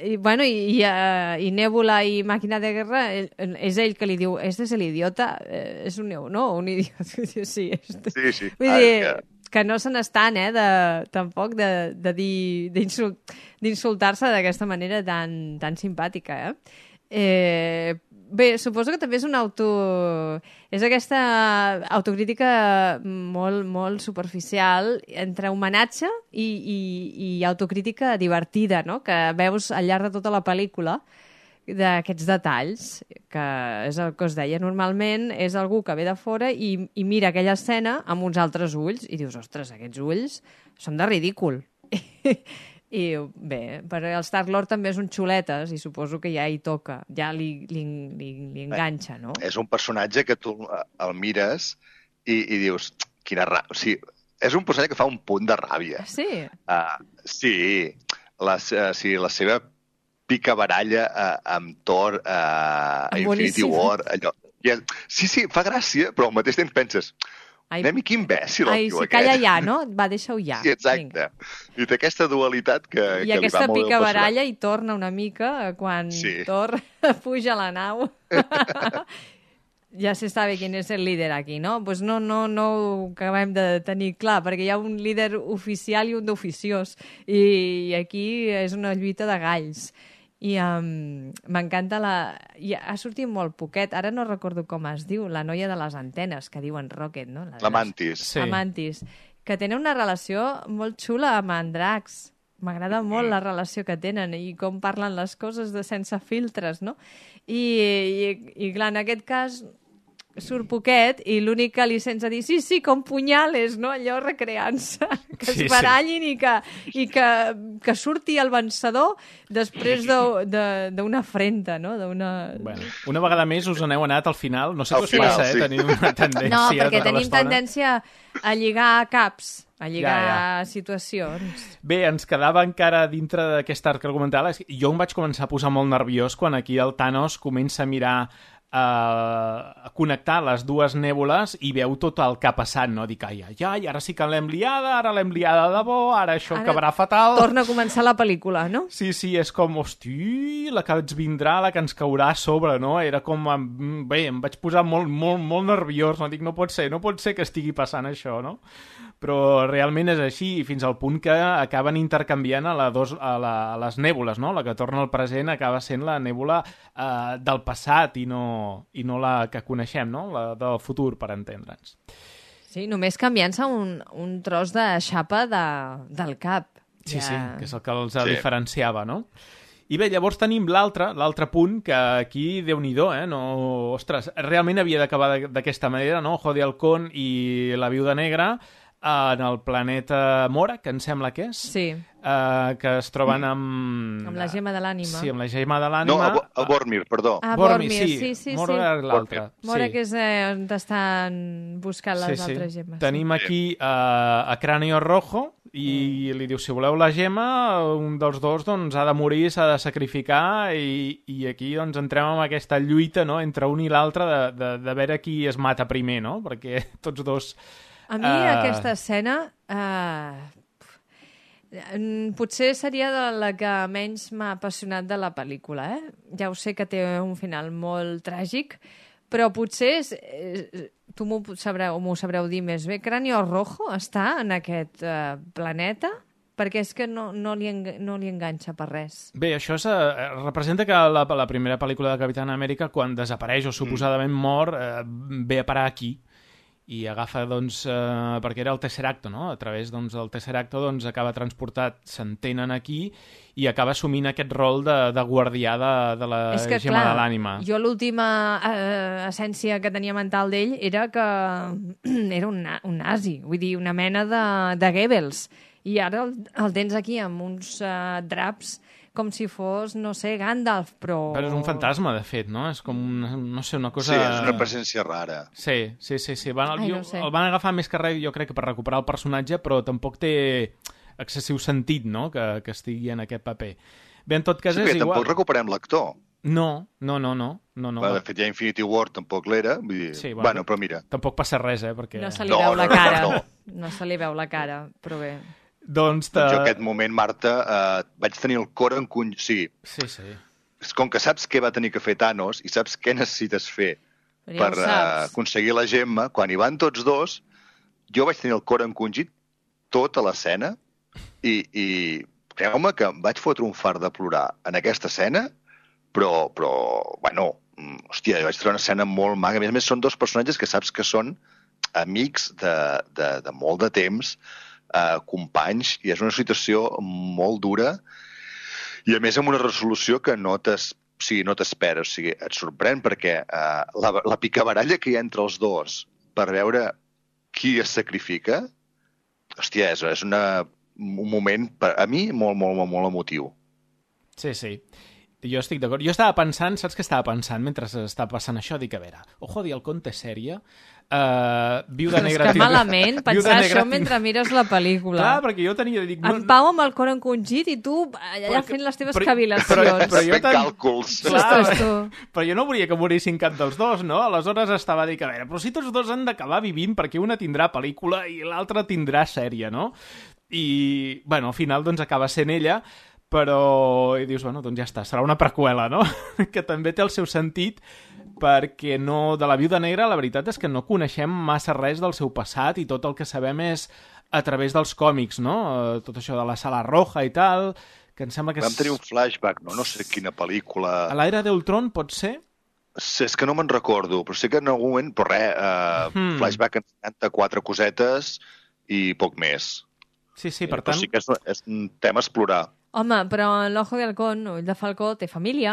I Nèbula i Màquina de Guerra, és ell que li diu, este és l'idiota, és un un idiota. Sí. Vull dir, que no se n'estan, tampoc, de dir, d'insultar-se d'aquesta manera tan simpàtica, Bé, suposo que també és és aquesta autocrítica molt superficial entre homenatge i autocrítica divertida, no? Que veus al llarg de tota la pel·lícula d'aquests detalls, que és el que us deia. Normalment és algú que ve de fora i mira aquella escena amb uns altres ulls i dius, ostres, aquests ulls són de ridícul. I bé, per el Star-Lord també és un xuletes i suposo que ja hi toca, ja li enganxa, no? És un personatge que tu el mires i dius, quina ràbia. O sigui, és un personatge que fa un punt de ràbia. Sí? Sí, la seva picabaralla amb Thor a Infinity War. Allò. Sí, fa gràcia, però al mateix temps penses... Anem-hi, que imbècil el tio aquest. Calla ja, no? Va, deixa-ho ja. Sí, exacte. I té aquesta dualitat que li va molt bé. I aquesta pica baralla i torna una mica quan Thor puja a la nau. Ja se sabe quién és el líder aquí, no? Pues no ho acabem de tenir clar, perquè hi ha un líder oficial i un d'oficiós. I aquí és una lluita de galls. I m'encanta ha sortit molt poquet, ara no recordo com es diu, la noia de les antenes, que diuen Rocket, no? La Mantis. Sí. La Mantis, que tenen una relació molt xula amb en Drax. M'agrada molt la relació que tenen i com parlen les coses sense filtres, no? I clar, en aquest cas surt poquet i l'únic que li sents a dir sí, com punyales, no? Allò recreant-se, que es barallin i que surti el vencedor després d'una afrenta, no? Bueno, una vegada més us n'heu anat al final, no sé què us passa, tenim una tendència... No, perquè tenim tendència a lligar caps, a lligar situacions. Bé, ens quedava encara dintre d'aquest arc argumental. Jo em vaig començar a posar molt nerviós quan aquí el Thanos comença a mirar a connectar les dues nèbules i veu tot el que ha passat, no? Dic, ai, ara sí que l'hem liada, ara l'hem liada de debò, ara això acabarà fatal. Torna a començar la pel·lícula, no? Sí, és com, hosti, la que ens vindrà, la que ens caurà a sobre, no? Era com, bé, em vaig posar molt nerviós, no? Dic, no pot ser que estigui passant això, no? Però realment és així, fins al punt que acaben intercanviant a les nèbules, no? La que torna al present acaba sent la nèbula del passat i no la que coneixem, no? La del futur, per entendre'ns. Sí, només canviant-se un tros de xapa del cap. Sí, que és el que els diferenciava, no? I bé, llavors tenim l'altre punt, que aquí, Déu-n'hi-do, no... Ostres, realment havia d'acabar d'aquesta manera, no? Jode Halcón i la Viuda Negra en el planeta Mora, que em sembla que és. Sí. Que es troben amb la gema de l'ànima. Sí, amb la gema de l'ànima. No, a Vormir, perdó. Vormir, sí. Mora és l'altre. Mora, que és on estan buscant les altres gemes. Tenim aquí a Cráneo Rojo i li diu, si voleu la gema, un dels dos doncs, ha de morir, s'ha de sacrificar i aquí doncs, entrem en aquesta lluita, no?, entre un i l'altre de veure qui es mata primer, no?, perquè tots dos... A mi aquesta escena potser seria de la que menys m'ha apassionat de la pel·lícula, Ja ho sé que té un final molt tràgic, però potser tu m'ho sabreu dir més bé. Cráneo Rojo està en aquest planeta? Perquè és que no li enganxa per res. Bé, això representa que la primera pel·lícula de Capitán Amèrica, quan desapareix o suposadament mor, ve a parar aquí. I agafa, doncs, perquè era el Tesseracto, no? A través del Tesseracto acaba transportat, s'entenen aquí, i acaba assumint aquest rol de guardià de la gema de l'ànima. Jo l'última essència que tenia mental d'ell era que era un nazi, vull dir, una mena de Goebbels. I ara el tens aquí amb uns draps com si fos, no sé, Gandalf, però... Però és un fantasma, de fet, no? És com, no sé, una cosa... Sí, és una presència rara. Sí. El van agafar més que res, jo crec, que per recuperar el personatge, però tampoc té excessiu sentit, no?, que estigui en aquest paper. Bé, en tot cas és igual... Tampoc recuperem l'actor. No. De fet, ja Infinity War tampoc l'era, vull dir... Sí, bueno, però mira... Tampoc passa res, perquè... No se li veu la cara. No se li veu la cara, però bé... Doncs jo aquest moment, Marta, vaig tenir el cor encongit. Sí. Com que saps què va tenir que fer Thanos i saps què necessites fer per aconseguir la gemma, quan hi van tots dos, jo vaig tenir el cor encongit tota l'escena i creu-me que em vaig fotre un fart de plorar en aquesta escena, però bueno, hòstia, vaig trobar una escena molt maca. A més, són dos personatges que saps que són amics de molt de temps, companys, i és una situació molt dura, i a més amb una resolució que no t'esperes, o sigui, et sorprèn perquè la picabaralla que hi ha entre els dos per veure qui es sacrifica, hòstia, és un moment, a mi, molt, molt, molt, molt emotiu. Sí, sí. Jo estic d'acord. Jo estava pensant, saps què estava pensant mentre estava passant això? Dic, a veure, Ojo de Halcón té sèrie? Viuda Negra... És que malament pensar això mentre mires la pel·lícula. Clar, perquè jo tenia... Dic, en Pau amb el cor encongit i tu allà fent les teves cavilacions. Però jo càlculs. Però jo no volia que morissin cap dels dos, no? Aleshores estava a dir que, a veure, però si tots dos han d'acabar vivint perquè una tindrà pel·lícula i l'altra tindrà sèrie, no? I, bueno, al final doncs acaba sent ella, però i dius, bueno, doncs ja està, serà una preqüela, no? Que també té el seu sentit, perquè no, de la Viuda Negra la veritat és que no coneixem massa res del seu passat i tot el que sabem és a través dels còmics, no? Tot això de la Sala Roja i tal, que em sembla que... Vam tenir un flashback, no sé quina pel·lícula... A l'Era d'Ultron, pot ser? Sí, és que no me'n recordo, però sé que en algun moment, però res, flashback en 4 cosetes i poc més. Sí, per tant... Però sí que és un tema a explorar. Home, però l'Ojo de Halcón, Ull de Falcó, té família,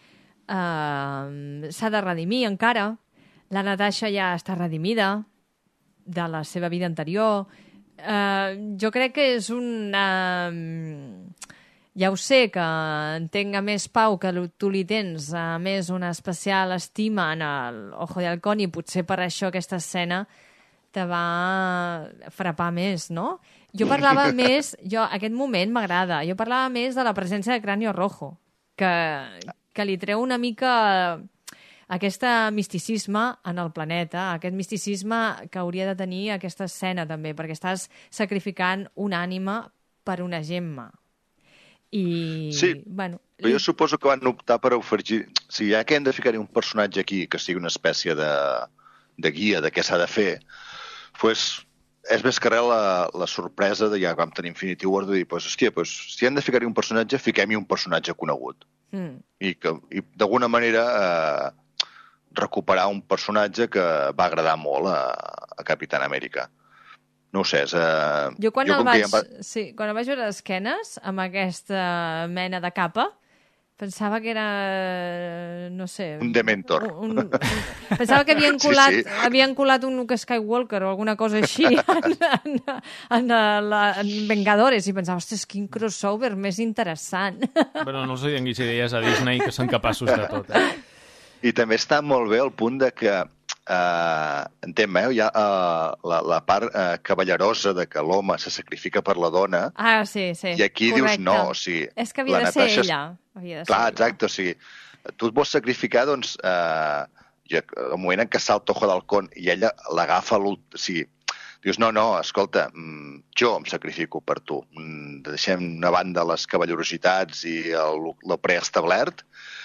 s'ha de redimir encara, la Natasha ja està redimida de la seva vida anterior. Jo crec que és una... Ja ho sé, que entenc a més Pau que tu li tens a més una especial estima en l'Ojo de Halcón i potser per això aquesta escena te va frapar més, no? Jo parlava més... aquest moment m'agrada. Jo parlava més de la presència de Cráneo Rojo, que li treu una mica aquest misticisme en el planeta, aquest misticisme que hauria de tenir aquesta escena també, perquè estàs sacrificant una ànima per una gemma. I, sí, bueno, però jo suposo que van optar per oferir... Si ja que hem de ficar-hi un personatge aquí que sigui una espècie de guia de què s'ha de fer, doncs és més que res la sorpresa de ja vam tenir Infinity War de dir, hòstia, si hem de ficar-hi un personatge, fiquem-hi un personatge conegut. I d'alguna manera recuperar un personatge que va agradar molt a Capitán Amèrica. No ho sé, és... Jo quan el vaig veure d'esquenes, amb aquesta mena de capa, pensava que era, no sé... Un Dementor. Pensava que havien colat un Luke Skywalker o alguna cosa així en Vengadores i pensava, ostres, quin crossover més interessant. Però no els donis idees a Disney que són capaços de tot. I també està molt bé el punt de que entenc, hi ha la part cavallerosa de que l'home se sacrifica per la dona. Ah, sí. I aquí correcte. Dius no, o sigui... És que havia de ser ella. Clar, exacte, o sigui, tu et vols sacrificar, doncs, el moment en què salta Ojo de Halcón i ella l'agafa o sigui, dius, no, escolta, jo em sacrifico per tu. Deixem una banda les cavallerositats i el preestablert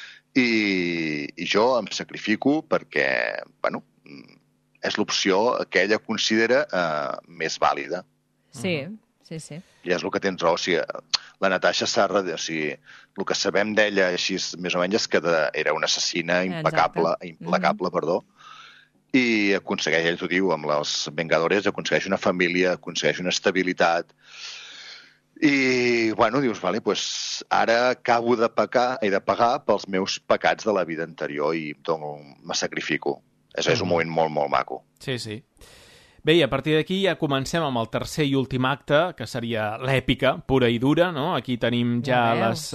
i jo em sacrifico perquè, bueno, és l'opció que ella considera més vàlida. Sí. I és el que tens raó. O sigui, la Natasha s'ha... O sigui, el que sabem d'ella, així més o menys, és que era una assassina implacable, perdó, i aconsegueix, ell t'ho diu, amb les Vengadores, aconsegueix una família, aconsegueix una estabilitat, i, bueno, dius, vale, pues ara acabo de pagar pels meus pecats de la vida anterior i me sacrifico. És un moment molt, molt maco. Sí. Bé, i a partir d'aquí ja comencem amb el tercer i últim acte, que seria l'èpica, pura i dura, no? Aquí tenim ja les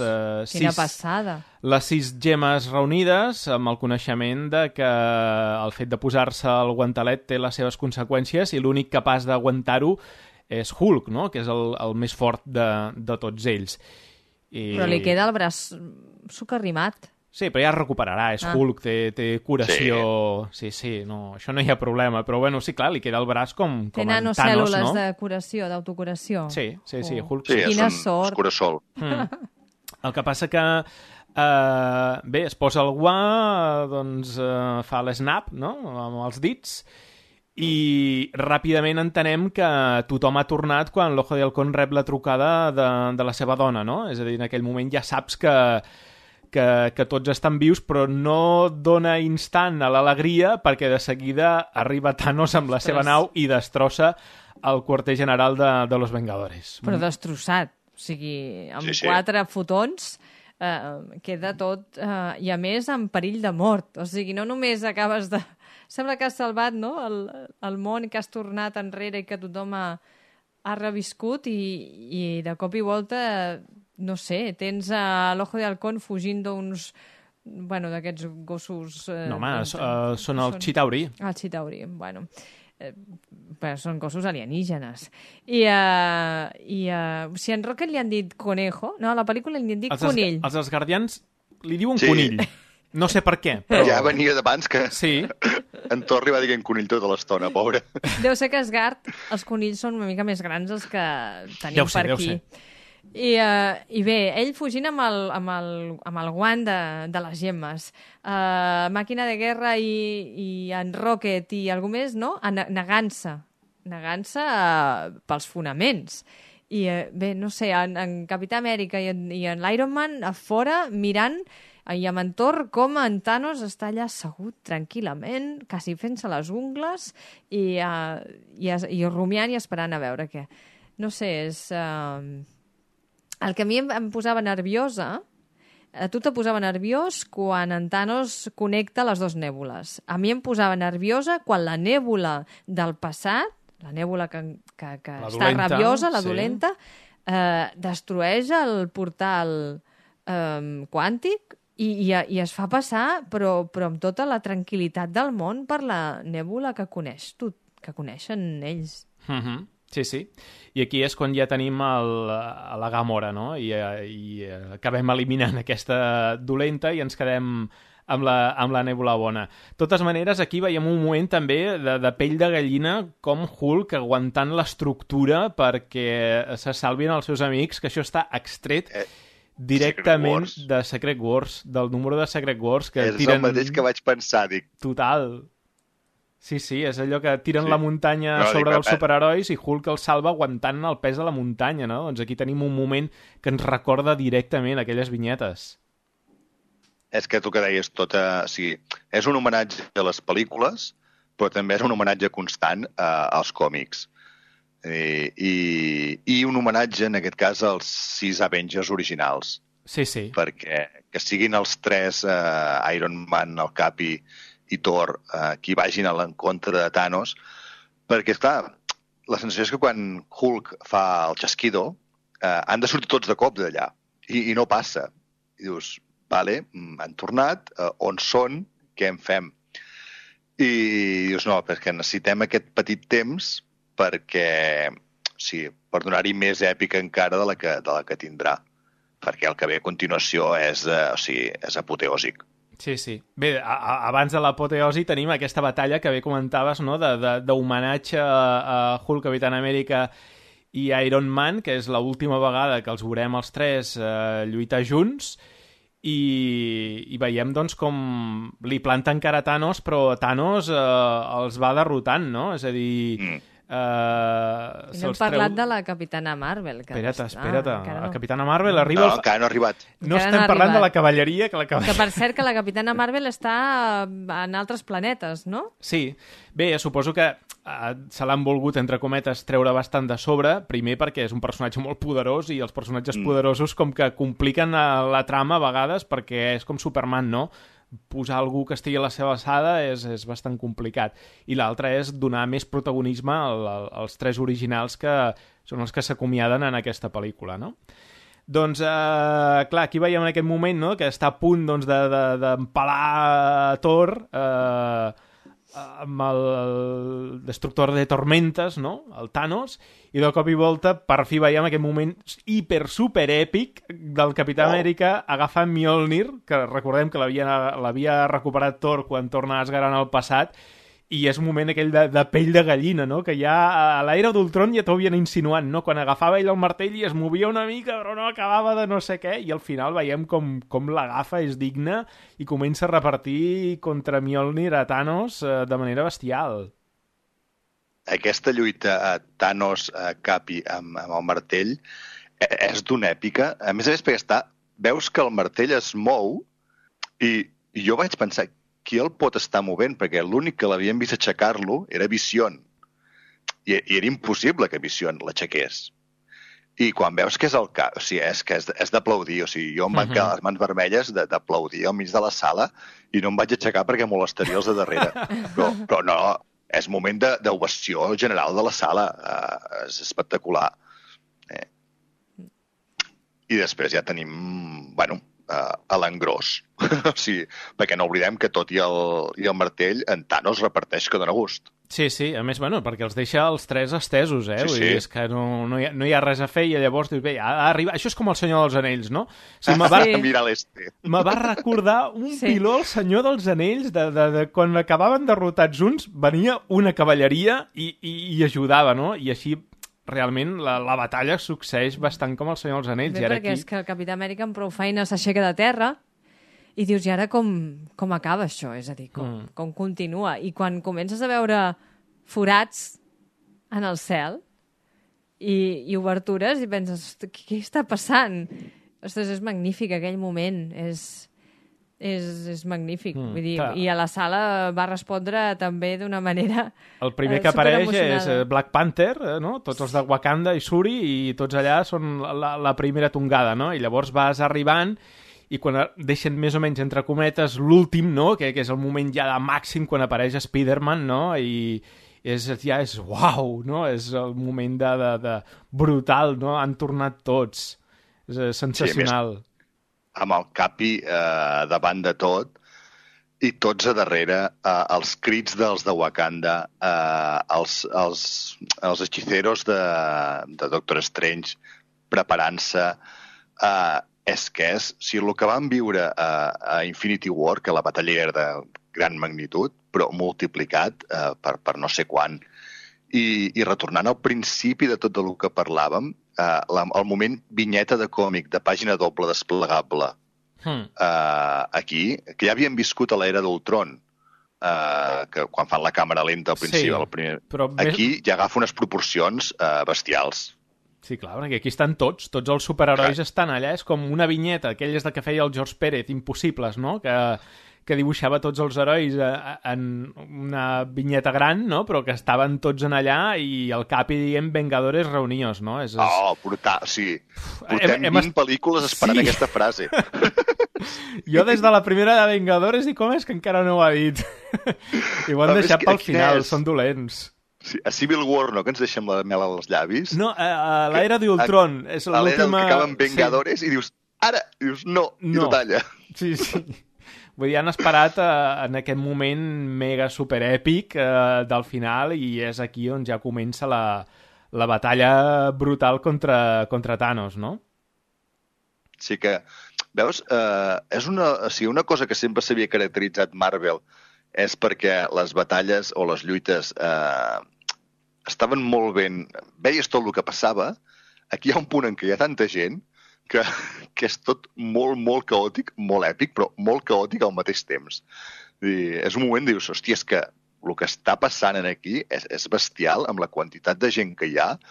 6 gemes reunides, amb el coneixement de que el fet de posar-se el guantalet té les seves conseqüències i l'únic capaç d'aguantar-ho és Hulk, no? Que és el més fort de tots ells. Però li queda el braç socarrimat. Sí, però ja es recuperarà, és Hulk, té curació... Sí, no, això no hi ha problema, però bueno, sí, clar, li queda el braç com en Thanos, no? Té nanocèl·lules de curació, d'autocuració. Sí, Hulk... Sí, quina sort! És curassol. El que passa que, bé, es posa el guant, doncs fa l'snap, no?, amb els dits, i ràpidament entenem que tothom ha tornat quan l'Ojo de Halcón rep la trucada de la seva dona, no? És a dir, en aquell moment ja saps que que tots estan vius, però no dona instant a l'alegria perquè de seguida arriba Thanos amb la seva nau i destrossa el quarter general de los Vengadores. Però destrossat, o sigui, amb 4 fotons queda tot, i a més en perill de mort, o sigui, no només acabes de... Sembla que has salvat, no?, el món, que has tornat enrere i que tothom ha reviscut i de cop i volta, no sé, tens l'Ojo de Halcón fugint d'uns, bueno, d'aquests gossos... No, home, són el Chitauri. El Chitauri, bueno... Però són gossos alienígenes. I si en Rocket li han dit conejo, no, a la pel·lícula li han dit conill. Els Guardians li diuen conill. No sé per què. Però... Ja venia d'abans que sí. En Thor li va dir conill tota l'estona, pobre. Deu ser que a Asgard els conills són una mica més grans els que tenim per aquí. I bé, ell fugint amb el guant de les gemmes, màquina de guerra i en Rocket i algú més, no? Negant-se pels fonaments. I bé, no sé, en Capità Amèrica i en l'Iron Man a fora mirant, i amb en Thor com en Thanos està allà assegut tranquil·lament, quasi fent-se les ungles i rumiant i esperant a veure què. No sé, és... El que a mi em posava nerviosa, a tu te posava nerviós quan en Thanos connecta les 2 nèbules. A mi em posava nerviosa quan la nèbula del passat, la nèbula que està dolenta, rabiosa, la dolenta, destrueix el portal quàntic i es fa passar, però amb tota la tranquil·litat del món per la nèbula que coneixen ells. Sí, sí. I aquí és quan ja tenim la Gamora, no? I acabem eliminant aquesta dolenta i ens quedem amb la nèbula bona. De totes maneres, aquí veiem un moment també de pell de gallina, com Hulk aguantant l'estructura perquè se salvin els seus amics, que això està extret directament de Secret Wars, del número de Secret Wars que tiren... És el mateix que vaig pensar, dic. Total. Sí, és allò que tiren la muntanya sobre dels superherois i Hulk el salva aguantant el pes de la muntanya, no? Doncs aquí tenim un moment que ens recorda directament aquelles vinyetes. És que tu que deies o sigui, és un homenatge a les pel·lícules, però també és un homenatge constant als còmics. I un homenatge, en aquest cas, als 6 Avengers originals. Sí. Perquè que siguin els 3, Iron Man, el Capi i Thor, qui vagin a l'encontre de Thanos, perquè, esclar, la sensació és que quan Hulk fa el xasquido, han de sortir tots de cop d'allà, i no passa. I dius, vale, han tornat, on són, què en fem? I dius, no, perquè necessitem aquest petit temps perquè, per donar-hi més èpica encara de la que tindrà, perquè el que ve a continuació és apoteòsic. Sí. Bé, abans de l'apoteosi tenim aquesta batalla que bé comentaves, no?, d'homenatge a Hulk, Capitán Amèrica i Iron Man, que és l'última vegada que els veurem els 3 lluitar junts, i veiem, doncs, com li planten cara a Thanos, però Thanos els va derrotant, no? És a dir... no hem parlat de la Capitana Marvel. Espera't. La Capitana Marvel arriba... No, encara no ha arribat. No estem parlant de la cavalleria. Que per cert, que la Capitana Marvel està en altres planetes, no? Sí. Bé, suposo que se l'han volgut, entre cometes, treure bastant de sobre, primer perquè és un personatge molt poderós i els personatges poderosos com que compliquen la trama a vegades perquè és com Superman, no? Posar algú que estigui a la seva alçada és bastant complicat. I l'altre és donar més protagonisme als 3 originals que són els que s'acomiaden en aquesta pel·lícula, no? Doncs, clar, aquí veiem en aquest moment, no?, que està a punt d'empalar Thor amb el destructor de tormentes, no?, el Thanos, i de cop i volta per fi veiem aquest moment super èpic del Capità Amèrica agafant Mjolnir, que recordem que l'havia recuperat Thor quan torna a Asgard en el passat, i és un moment aquell de pell de gallina, no?, que ja a l'Era d'Ultron ja t'ho havien insinuat, no?, quan agafava ell el martell i es movia una mica però no acabava de no sé què, i al final veiem com l'agafa, és digne, i comença a repartir contra Mjolnir a Thanos de manera bestial. Aquesta lluita a Thanos Capi amb el martell és d'una èpica, a més perquè està veus que el martell es mou i jo vaig pensar, qui el pot estar movent? Perquè l'únic que l'havien vist aixecar-lo era Vision. I era impossible que Vision l'aixequés. I quan veus que és el cas, o sigui, és d'aplaudir, o sigui, jo em van quedar les mans vermelles d'aplaudir al mig de la sala i no em vaig aixecar perquè molestaria els de darrere. Però no, és moment d'ovació general de la sala. És espectacular. I després ja tenim, a l'engròs. O sigui, perquè no oblidem que tot i el martell, en Thanos reparteix que dona gust. Sí, a més, perquè els deixa els tres estesos, Sí. Vull dir, és que no hi ha res a fer i llavors dius, bé, ha d'arribar... Això és com el Senyor dels Anells, no? O sigui, Mirar l'este. me va recordar un piló al Senyor dels Anells, de quan acabaven derrotats uns, venia una cavalleria i ajudava, no? I així realment la batalla succeeix bastant com el Senyor dels Anells. Bé, perquè és que el Capità Amèrica amb prou feina s'aixeca de terra i dius, i ara com acaba això? És a dir, com continua? I quan comences a veure forats en el cel i obertures i penses, què està passant? Ostres, és magnífic aquell moment, és magnífic. Vull dir, i a la sala va respondre també d'una manera el primer que apareix és Black Panther, no? Tots els de Wakanda i Shuri, i tots allà són la primera tongada, no? I llavors vas arribant i quan deixen més o menys entre cometes l'últim, no? Que és el moment ja de màxim quan apareix Spider-Man, no? I és uau, no? És el moment de brutal, no? Han tornat tots. És sensacional. Sí, amb el Capi davant de tot i tots a darrere, els crits dels de Wakanda, els hechiceros de Doctor Strange preparant-se. Si el que vam viure a Infinity War, que la batalla era de gran magnitud, però multiplicat per no sé quant, i retornant al principi de tot el que parlàvem, el moment vinyeta de còmic, de pàgina doble desplegable, aquí, que ja havíem viscut a l'era d'Ultron, que quan fan la càmera lenta al principi, aquí ja agafa unes proporcions bestials. Sí, clar, perquè aquí estan tots els superherois estan allà, és com una vinyeta, aquelles de que feia el George Pérez, Impossibles, no?, que dibuixava tots els herois en una vinyeta gran, no?, però que estaven tots en allà i el Capi dient Vengadores reunidos, no? Brutal, sí. Portem 20 pel·lícules esperant aquesta frase. Jo des de la primera de Vengadores dic, com és que encara no ho ha dit? I ho han deixat pel final, són dolents. Sí, a Civil War, no?, que ens deixem la mel als llavis. No, a l'era d'Ultron. És l'última... que acaben Vengadores i dius, ara, no, i no talla. Sí. Vull dir, han esperat en aquest moment mega superèpic del final i és aquí on ja comença la batalla brutal contra Thanos, no? Sí que, veus, és una cosa que sempre s'havia caracteritzat Marvel és perquè les batalles o les lluites estaven molt ben... Veies tot el que passava. Aquí hi ha un punt en què hi ha tanta gent que és tot molt, molt caòtic, molt èpic, però molt caòtic al mateix temps. És un moment, dius, hòstia, és que el que està passant aquí és bestial amb la quantitat de gent que hi ha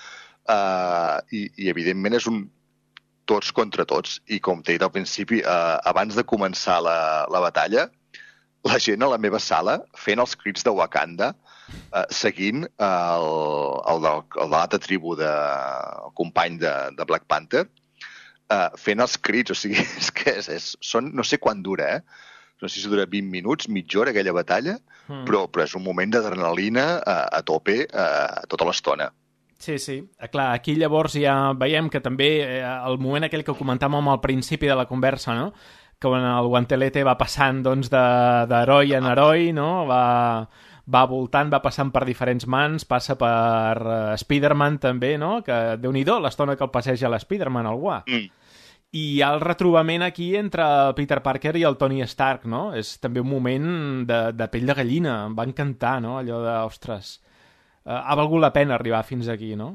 i evidentment és un tots contra tots. I com t'he dit al principi, abans de començar la batalla, la gent a la meva sala fent els crits de Wakanda, seguint el de l'altra tribu, el company de Black Panther, fent els crits. O sigui, és que són, no sé quant dura, no sé si dura 20 minuts, mitja hora aquella batalla, però és un moment d'adrenalina a tope tota l'estona. Sí. Clar, aquí llavors ja veiem que també el moment aquell que comentàvem al principi de la conversa, no?, que quan el guantelete va passant doncs, d'heroi en heroi, no? Va voltant, va passant per diferents mans, passa per Spider-Man també, no? Que Déu-n'hi-do l'estona que el passeja l'Spider-Man, el guà. I hi ha el retrobament aquí entre el Peter Parker i el Tony Stark, no? És també un moment de pell de gallina, em va encantar, no? Allò de, ostres, ha valgut la pena arribar fins aquí, no?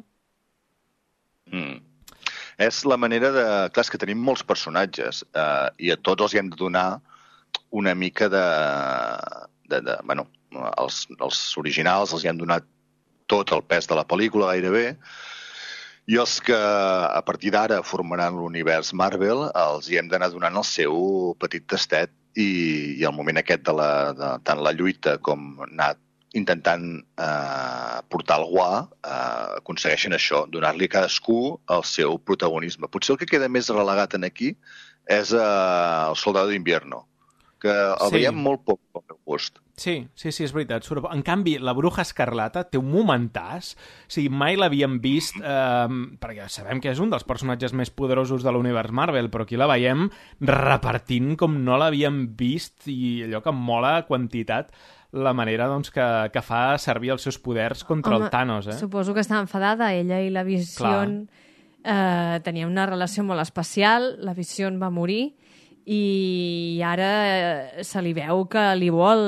És la manera de... Clar, és que tenim molts personatges i a tots els hi hem de donar una mica bueno, els originals els hi han donat tot el pes de la pel·lícula gairebé I els que a partir d'ara formaran l'univers Marvel els hi hem d'anar donant el seu petit tastet i el moment aquest de tant la lluita com anar intentant portar el guà, aconsegueixen això, donar-li a cadascú el seu protagonisme. Potser el que queda més relegat en aquí és el Soldado d'Invierno, que el veiem molt poc pel meu gust. Sí, és veritat. En canvi, la Bruja Escarlata té un momentàs. O sigui, mai l'havíem vist, perquè sabem que és un dels personatges més poderosos de l'univers Marvel, però aquí la veiem repartint com no l'havíem vist i allò que em mola quantitat la manera doncs, que fa servir els seus poders contra el Thanos. Suposo que està enfadada. Ella i la Vision tenien una relació molt especial. La Vision va morir i ara se li veu que li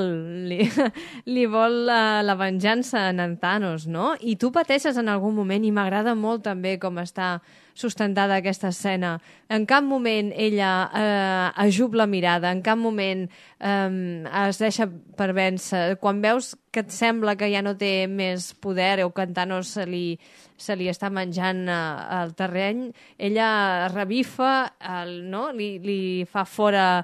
vol la venjança en Thanos, no? I tu pateixes en algun moment, i m'agrada molt també com està sustentada aquesta escena. En cap moment ella ajup la mirada, en cap moment es deixa per vèncer. Quan veus que et sembla que ja no té més poder o que en Thanos se li està menjant el terreny, ella revifa, no? li fa fora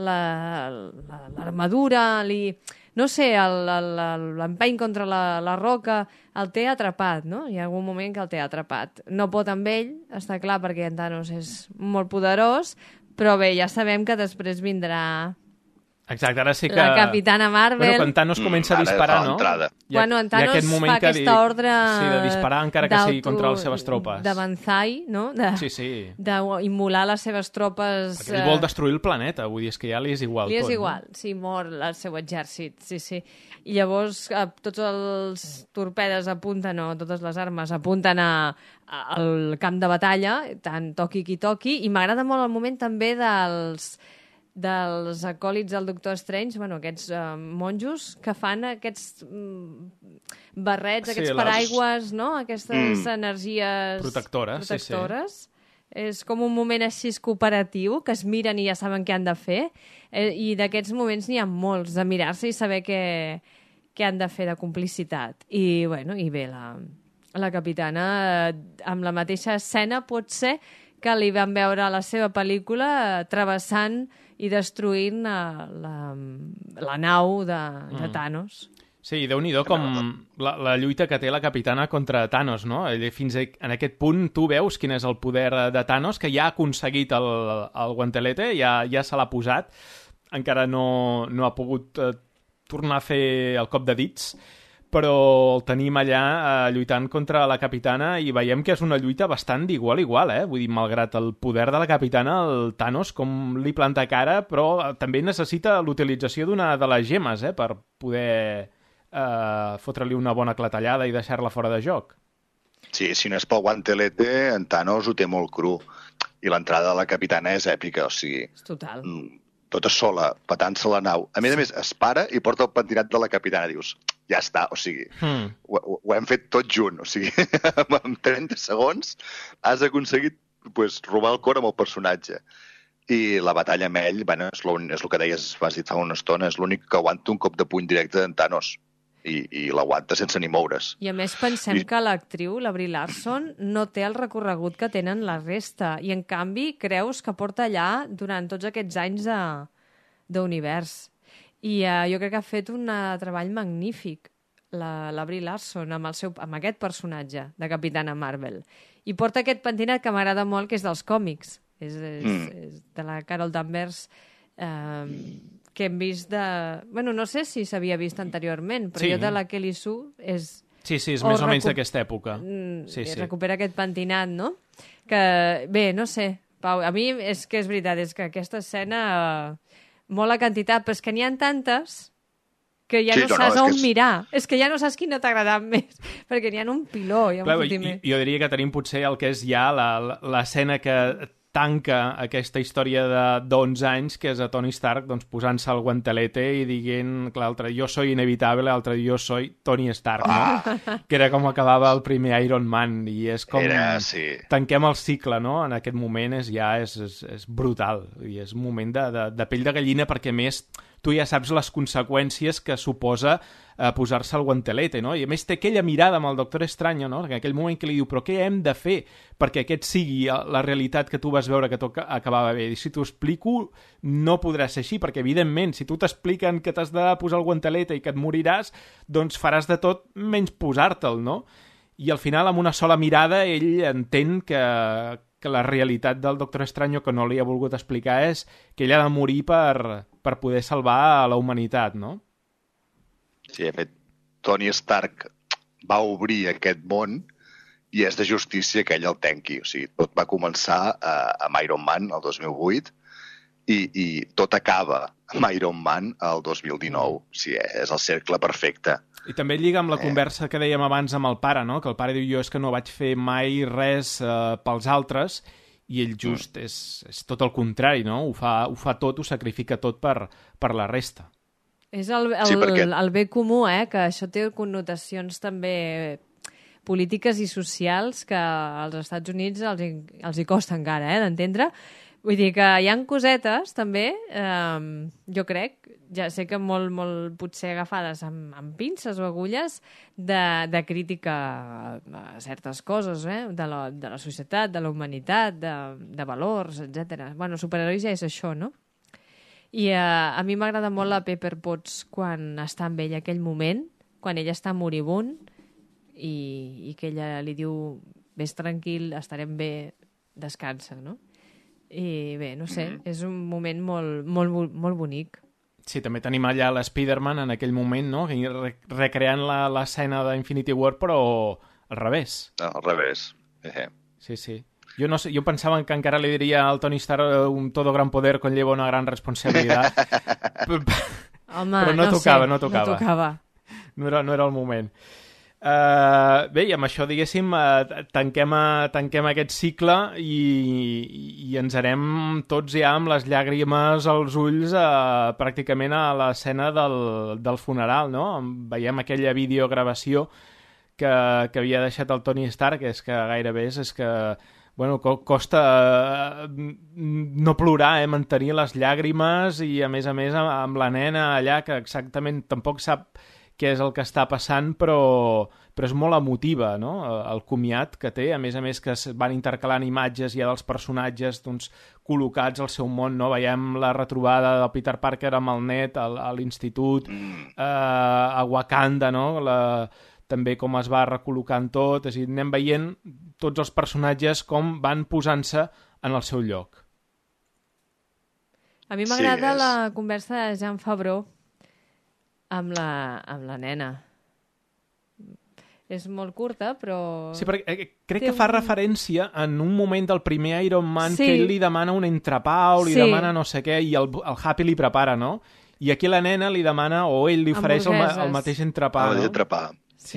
l'armadura, no sé, l'empeny contra la roca, el té atrapat, no? Hi ha algun moment que el té atrapat. No pot amb ell, està clar, perquè en Thanos és molt poderós, però bé, ja sabem que després vindrà... Exacte, ara sí que... La Capitana Marvel... Bueno, quan Thanos comença a disparar, no? Bueno, en Thanos fa aquesta ordre... Sí, de disparar encara que sigui contra les seves tropes. De Banzai, no? Sí. D'immolar les seves tropes... Perquè ell vol destruir el planeta, vull dir, és que ja li és igual tot. Li és igual, no? Sí, mor el seu exèrcit, sí. I llavors tots els torpedes apunten, o totes les armes apunten al camp de batalla, tant toqui qui toqui, i m'agrada molt el moment també dels acòlits del Doctor Strange, bueno, aquests monjos que fan aquests barrets, aquests paraigües, no? Aquestes energies protectores. Sí. És com un moment així cooperatiu, que es miren i ja saben què han de fer, i d'aquests moments n'hi ha molts, de mirar-se i saber què han de fer de complicitat. I, bueno, i bé, la Capitana, amb la mateixa escena, pot ser que li vam veure a la seva pel·lícula travessant i destruint la nau de Thanos. Sí, i Déu-n'hi-do com la lluita que té la Capitana contra Thanos, no? Fins en aquest punt tu veus quin és el poder de Thanos, que ja ha aconseguit el guantelete, ja se l'ha posat, encara no ha pogut tornar a fer el cop de dits, però el tenim allà lluitant contra la Capitana i veiem que és una lluita bastant d'igual a igual, Vull dir, malgrat el poder de la Capitana, el Thanos com li planta cara, però també necessita l'utilització d'una de les gemes, per poder fotre-li una bona clatellada i deixar-la fora de joc. Sí, si no és pel guantelete, en Thanos ho té molt cru. I l'entrada de la Capitana és èpica, o sigui... És total. Tota sola, petant-se la nau. A més, es para i porta el pentinat de la Capitana. Dius, ja està, o sigui, ho hem fet tot junt. O sigui, en 30 segons has aconseguit robar el cor amb el personatge. I la batalla amb ell, bueno, és el que deies, vas dir fa una estona, és l'únic que aguanta un cop de puny directe d'en Thanos. I l'aguanta sense ni moure's. I a més pensem que l'actriu, la Brie Larson, no té el recorregut que tenen la resta. I en canvi creus que porta allà durant tots aquests anys d'univers. I jo crec que ha fet un treball magnífic la Brie Larson amb aquest personatge de Capitana Marvel. I porta aquest pentinat que m'agrada molt, que és dels còmics. És de la Carol Danvers, que hem vist de... Bueno, no sé si s'havia vist anteriorment, però jo de la Kelly Sue és... Sí, és més o menys d'aquesta època. Sí. Recupera aquest pentinat, no? Que, bé, no sé, Pau, a mi és que és veritat, és que aquesta escena molt la quantitat, però és que n'hi ha tantes que ja no saps on mirar. És que ja no saps quina t'ha agradat més, perquè n'hi ha un piló. Jo diria que tenim potser el que és ja l'escena que tanca aquesta història d'11 anys, que és a Tony Stark posant-se el guantelete i dient, clar, l'altre, jo soy inevitable, l'altre, jo soy Tony Stark, no? Que era com acabava el primer Iron Man, i és com... Tanquem el cicle, no? En aquest moment és brutal, i és un moment de pell de gallina, perquè més tu ja saps les conseqüències que suposa posar-se el guantelete, no? I a més té aquella mirada amb el Doctor Extraño, no? En aquell moment que li diu, però què hem de fer perquè aquest sigui la realitat que tu vas veure que tot acabava bé? I si t'ho explico, no podrà ser així, perquè evidentment, si tu t'expliquen que t'has de posar el guantelete i que et moriràs, doncs faràs de tot menys posar-te'l, no? I al final, amb una sola mirada, ell entén que la realitat del Doctor Extraño, que no li ha volgut explicar, és que ell ha de morir per poder salvar a la humanitat, no? Sí, de fet, Tony Stark va obrir aquest món i és de justícia que ell el tanqui. O sigui, tot va començar amb Iron Man el 2008 i tot acaba amb Iron Man el 2019. O sigui, és el cercle perfecte. I també lliga amb la conversa que dèiem abans amb el pare, no? Que el pare diu, jo és que no vaig fer mai res pels altres, i ell just és tot el contrari, no? Ho fa tot, ho sacrifica tot per la resta. És el bé comú, que això té connotacions també polítiques i socials que als Estats Units els hi costa encara d'entendre. Vull dir que hi ha cosetes també, jo crec, ja sé que molt potser agafades amb pinces o agulles, de crítica a certes coses, de la societat, de la humanitat, de valors, etc. Bueno, superherois ja és això, no? I a mi m'agrada molt la Pepper Potts quan està amb ell aquell moment, quan ella està moribund i que ella li diu vés tranquil, estarem bé, descansa, no? I bé, no sé, és un moment molt bonic. Sí, també tenim allà l'Spider-Man en aquell moment, no? Recreant l'escena d'Infinity War, però al revés. Al revés. Sí, sí. Jo no sé, jo pensava que encara li diria al Tony Stark un todo gran poder conlleva una gran responsabilitat. Home, però no tocava. No era el moment. Bé, i amb això, diguéssim, tanquem aquest cicle i ens anem tots ja amb les llàgrimes als ulls pràcticament a l'escena del funeral, no? Veiem aquella videogravació que havia deixat el Tony Stark, és que gairebé és que bueno, costa no plorar, mantenir les llàgrimes i, a més, amb la nena allà, que exactament tampoc sap què és el que està passant, però és molt emotiva, no?, el comiat que té, a més, que es van intercalant imatges ja dels personatges doncs, col·locats al seu món, no? Veiem la retrobada del Peter Parker amb el net a l'institut, a Wakanda, no?, també com es va recol·locant tot, és a dir, anem veient tots els personatges com van posant-se en el seu lloc. A mi m'agrada la conversa de Jean Favreau amb la nena. És molt curta, però... Sí, perquè crec que fa referència en un moment del primer Iron Man que ell li demana un entrepau, li demana no sé què, i el Happy li prepara, no? I aquí la nena li demana, o ell li ofereix el mateix entrepà. L'entrepà. Sí.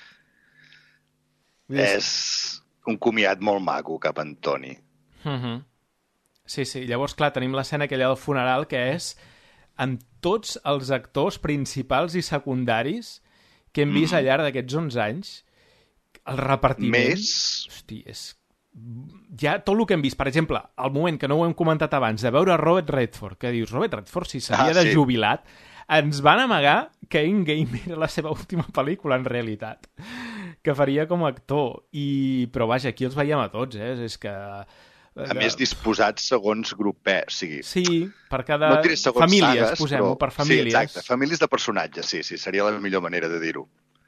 És un comiat molt maco cap a en Toni. Sí. Llavors, clar, tenim l'escena aquella del funeral que és amb tots els actors principals i secundaris que hem vist al llarg d'aquests 11 anys. El repartiment... Hosti, és... Ja tot el que hem vist, per exemple, al moment que no ho hem comentat abans, de veure Robert Redford, que dius, Robert Redford, si s'havia de jubilat, ens van amagar que Endgame era la seva última pel·lícula, en realitat, que faria com a actor. Però, vaja, aquí els veiem a tots, És que... A més, disposats segons grup, o sigui... Sí, per cada... No diré segons famílies, sagues, posem-ho, per famílies. Sí, exacte, famílies de personatges, sí, seria la millor manera de dir-ho.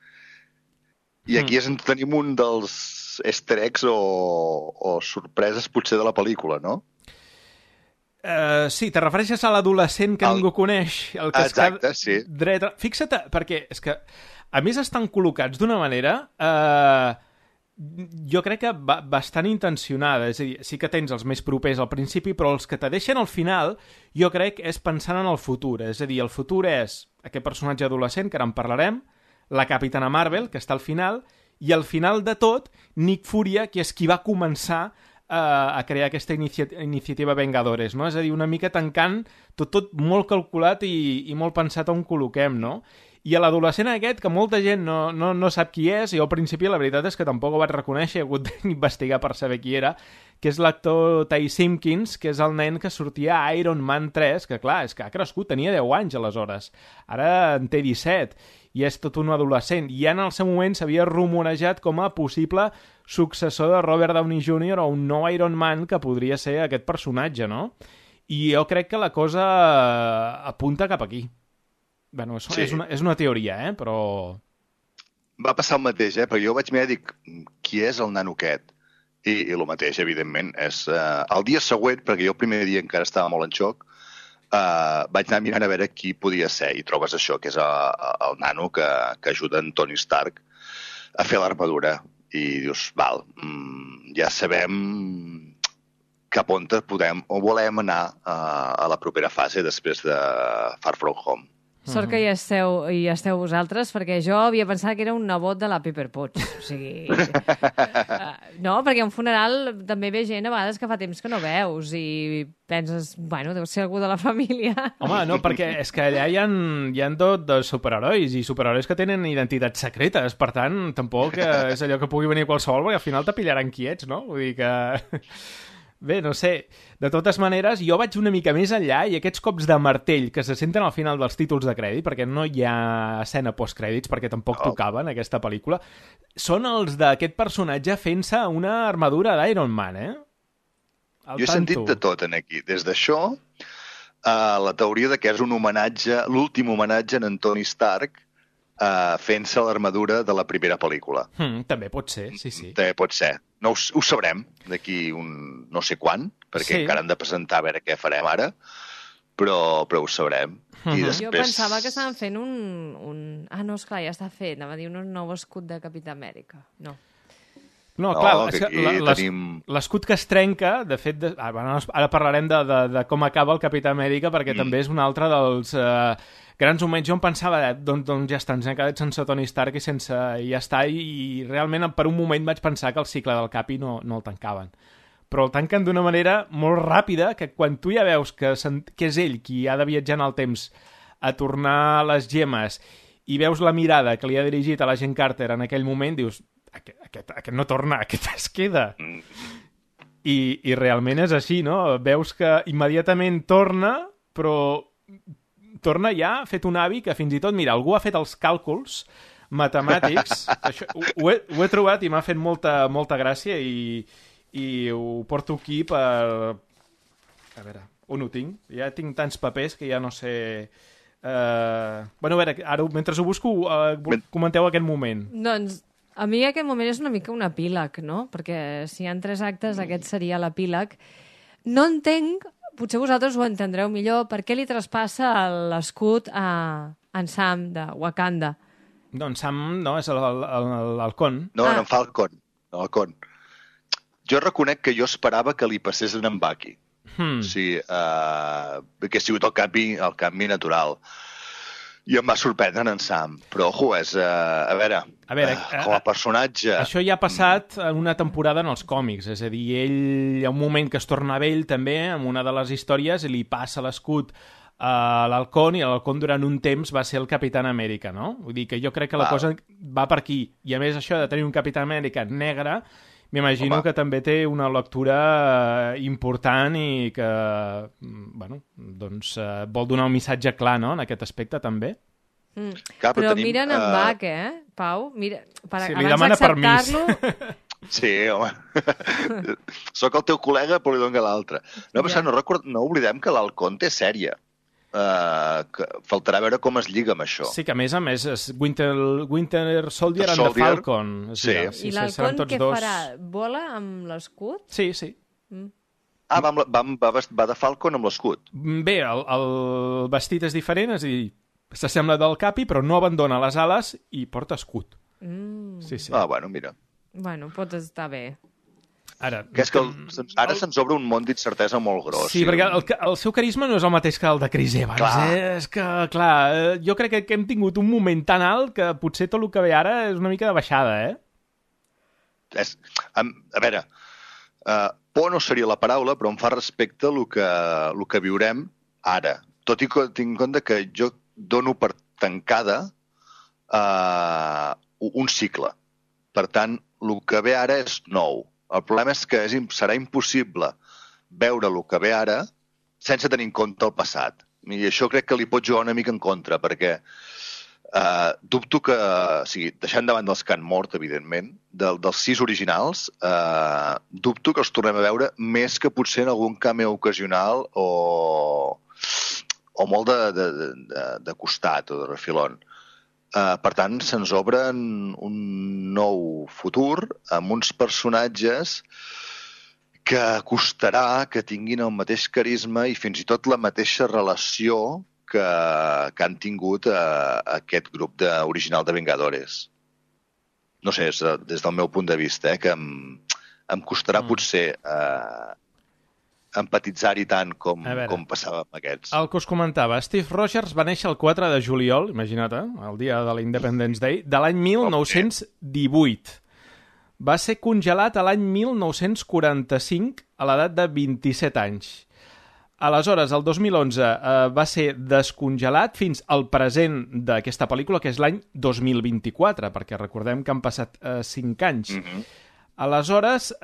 I aquí tenim un dels easter eggs o sorpreses, potser, de la pel·lícula, no? Sí, te refereixes a l'adolescent que ningú coneix. Exacte, sí. Fixa't, perquè és que, a més, estan col·locats d'una manera... jo crec que bastant intencionada, és a dir, sí que tens els més propers al principi, però els que te deixen al final, jo crec és pensant en el futur, és a dir, el futur és aquest personatge adolescent, que ara en parlarem, la Capitana Marvel, que està al final, i al final de tot, Nick Furia, que és qui va començar a crear aquesta iniciativa Vengadores, no? És a dir, una mica tancant tot molt calculat i molt pensat on col·loquem, no? I a l'adolescent aquest, que molta gent no sap qui és, jo al principi la veritat és que tampoc ho vaig reconèixer, he hagut d'investigar per saber qui era, que és l'actor Ty Simpkins, que és el nen que sortia a Iron Man 3, que clar, és que ha crescut, tenia 10 anys aleshores, ara en té 17, i és tot un adolescent, i ja en el seu moment s'havia rumorejat com a possible successor de Robert Downey Jr. o un nou Iron Man que podria ser aquest personatge, no? I jo crec que la cosa apunta cap aquí. Bueno, Sí. és una teoria, però... Va passar el mateix, perquè jo vaig mirar i dic, qui és el nano aquest? I el mateix, evidentment, és el dia següent, perquè jo el primer dia encara estava molt en xoc, vaig anar mirant a veure qui podia ser, i trobes això, que és el nano que ajuda en Tony Stark a fer l'armadura. I dius, val, ja sabem cap on podem o volem anar a la propera fase després de Far From Home. Sort que hi esteu vosaltres, perquè jo havia pensat que era un nebot de la Pepper Potts. O sigui... no, perquè a un funeral també ve gent a vegades que fa temps que no veus i penses, bueno, deu ser algú de la família. Home, no, perquè és que allà hi ha tot de superherois i superherois que tenen identitats secretes, per tant, tampoc és allò que pugui venir qualsevol, perquè al final te pillaran quiets, no? Vull dir que... Bé, no sé, de totes maneres, jo vaig una mica més enllà i aquests cops de martell que se senten al final dels títols de crèdit, perquè no hi ha escena postcrèdits, perquè tampoc tocava en aquesta pel·lícula, són els d'aquest personatge fent-se una armadura d'Iron Man, Jo he sentit de tot en aquí, des d'això a la teoria de que és un homenatge, l'últim homenatge en Tony Stark, fent-se l'armadura de la primera pel·lícula. També pot ser, sí. També pot ser. No ho sabrem d'aquí un no sé quan, perquè encara hem de presentar a veure què farem ara, però ho sabrem. I després... Jo pensava que estaven fent un... Ah, no, esclar, ja està fet. Anava a dir un nou escut de Capità Amèrica. No. No, clar, que l'escut que es trenca, de fet... Ara parlarem de com acaba el Capità Amèrica, perquè també és un altre dels... grans moments. Jo em pensava, doncs ja està, ens hem quedat sense Tony Stark i sense... ja està, i realment per un moment vaig pensar que el cicle del Capi no el tancaven. Però el tanquen d'una manera molt ràpida, que quan tu ja veus que és ell qui ha de viatjar en el temps a tornar les gemes i veus la mirada que li ha dirigit a l'agent Carter en aquell moment, dius, aquest no torna, aquest es queda. I realment és així, no? Veus que immediatament torna, però... torna ja fet un avi que fins i tot, mira, algú ha fet els càlculs matemàtics, això, ho he trobat i m'ha fet molta gràcia i ho porto aquí per... A veure, on ho tinc? Ja tinc tants papers que ja no sé... Bueno, a veure, ara mentre ho busco, comenteu aquest moment. Doncs a mi aquest moment és una mica un epíleg, no? Perquè si hi ha 3 actes, aquest seria l'epíleg. No entenc... Potser vosaltres ho entendreu millor. Per què li traspassa l'escut a en Sam de Wakanda? No, en Sam no, és l'Halcon. No, en Falcon. Halcon. Jo reconec que jo esperava que li passés en Bucky. O sigui, que ha sigut el canvi natural. I em va sorprendre en Sam. Però, ojo, és... a veure, com a personatge... Això ja ha passat en una temporada en els còmics. És a dir, ell, hi ha un moment que es torna vell, també, en una de les històries, i li passa l'escut a l'Halcon, i l'Halcon durant un temps va ser el Capitán Amèrica, no? Vull dir que jo crec que la cosa va per aquí. I a més això de tenir un Capitán Amèrica negre, m'imagino que també té una lectura important i que, bueno, doncs vol donar un missatge clar, no?, en aquest aspecte també. Clar, però miren en Buck, Pau? Mira, sí, li demana permís. Sí, home. Soc el teu col·lega, però li dono l'altre. No, però no oblidem que l'Halcon té sèrie. Que faltarà veure com es lliga amb això. Sí, que a més és Winter Soldier and the Falcon. Sí. I l'Halcon què farà? Vola amb l'escut? Sí. Va de Falcon amb l'escut. Bé, el vestit és diferent, és a dir, s'assembla del Capi, però no abandona les ales i porta escut. Sí. Bueno, mira. Bueno, pot estar bé. Ara se'ns obre un món d'incertesa molt gros. Sí, perquè el seu carisma no és el mateix que el de Chris Evans. És que, clar, jo crec que hem tingut un moment tan alt que potser tot el que ve ara és una mica de baixada, A veure, por no seria la paraula, però em fa respecte el que viurem ara. Tot i que tinc en compte que jo dono per tancada un cicle. Per tant, el que ve ara és nou. El problema és que serà impossible veure el que ve ara sense tenir en compte el passat. I això crec que li pot jugar una mica en contra, perquè dubto que, o sigui, deixant davant dels que han mort, evidentment, dels 6 originals, dubto que els tornem a veure més que potser en algun cameo ocasional o molt de costat o de refilón. Per tant, se'ns obre un nou futur amb uns personatges que costarà que tinguin el mateix carisma i fins i tot la mateixa relació que han tingut aquest grup original de Vengadores. No sé, és des del meu punt de vista, que em costarà potser empatitzar-hi tant com passava amb aquests. El que us comentava, Steve Rogers va néixer el 4 de juliol, imagina't, el dia de l'Independence Day, de l'any 1918. Va ser congelat a l'any 1945 a l'edat de 27 anys. Aleshores, el 2011 va ser descongelat fins al present d'aquesta pel·lícula, que és l'any 2024, perquè recordem que han passat 5 anys. Aleshores,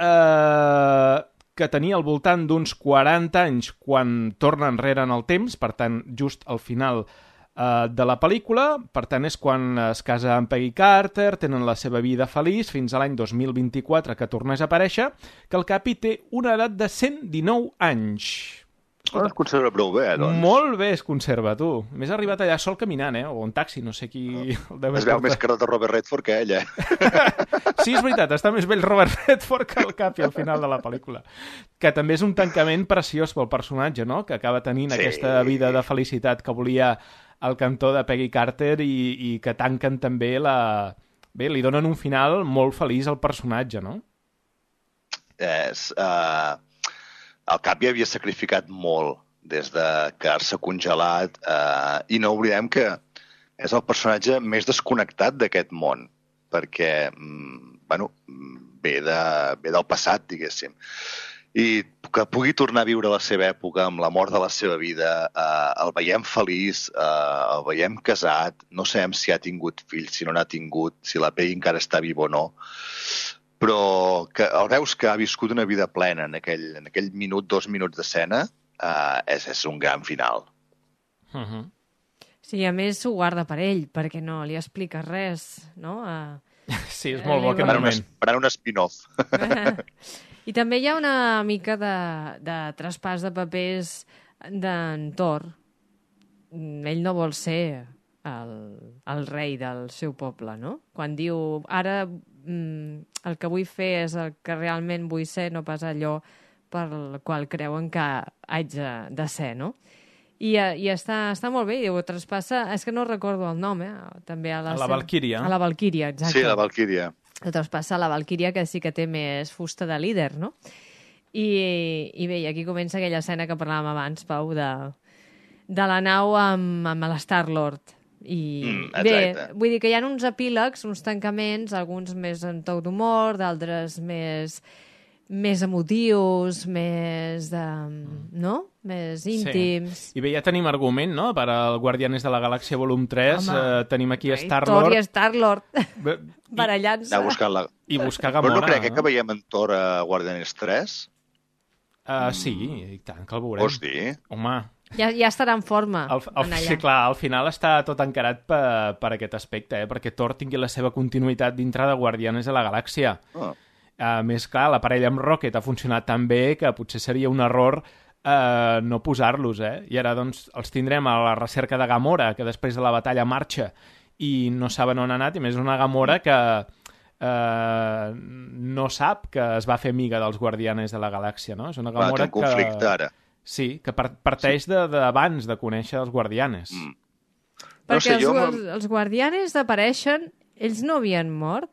que tenia al voltant d'uns 40 anys quan torna enrere en el temps, per tant, just al final de la pel·lícula, per tant, és quan es casa amb Peggy Carter, tenen la seva vida feliç, fins a l'any 2024, que tornés a aparèixer, que el Capi té una edat de 119 anys. Es conserva prou bé, doncs. Molt bé es conserva, tu. M'he arribat allà sol caminant, o en taxi, no sé qui... Es veu més carat de Robert Redford que ell, Sí, és veritat, està més vell Robert Redford que el Capi al final de la pel·lícula. Que també és un tancament preciós pel personatge, no?, que acaba tenint aquesta vida de felicitat que volia al cantó de Peggy Carter i que tanquen també Bé, li donen un final molt feliç al personatge, no? El Capi havia sacrificat molt des de quedar-se congelat i no oblidem que és el personatge més desconnectat d'aquest món perquè ve del passat, diguéssim. I que pugui tornar a viure la seva època amb la mort de la seva vida, el veiem feliç, el veiem casat, no sabem si ha tingut fills, si no n'ha tingut, si la Peggy encara està viva o no, però que el veus que ha viscut una vida plena en aquell minut, 2 minuts d'escena, és un gran final. Sí, a més ho guarda per ell, perquè no li explica res, no? Sí, és molt bo aquest moment. Per un spin-off. I també hi ha una mica de traspàs de papers d'en Thor. Ell no vol ser el rei del seu poble, no? Quan diu, ara el que vull fer és el que realment vull ser, no pas allò per el qual creuen que haig de ser, no? I està molt bé, i ho traspassa... És que no recordo el nom, també a la Valkyria. A la Valkyria, exacte. Sí, la Valkyria. Ho traspassa a la Valkyria, que sí que té més fusta de líder, no? I bé, aquí comença aquella escena que parlàvem abans, Pau, de la nau amb l'Star-Lord. Bé, vull dir que hi ha uns epílegs, uns tancaments, alguns més en to d'humor, d'altres més emotius, més més íntims. Sí. I bé, ja tenim argument, no?, per al Guardianes de la Galàxia volum 3. Tenim aquí Star-Lord. Thor i Star-Lord barallant-se. I buscar Gamora. Però no crec que veiem en Thor a Guardianes 3? Sí, i tant, que el veurem. Vols dir? Home... Ja estarà en forma. Sí, clar, al final està tot encarat per aquest aspecte, perquè Thor tingui la seva continuïtat dintre de Guardianes de la Galàxia. A més, clar, la parella amb Rocket ha funcionat tan bé que potser seria un error no posar-los, I ara, doncs, els tindrem a la recerca de Gamora, que després de la batalla marxa i no saben on ha anat, i més una Gamora que no sap que es va fer amiga dels Guardianes de la Galàxia, no? És una Gamora que... conflicte, ara. Sí, que parteix d'abans de conèixer els Guardianes. Perquè els Guardianes apareixen, ells no havien mort?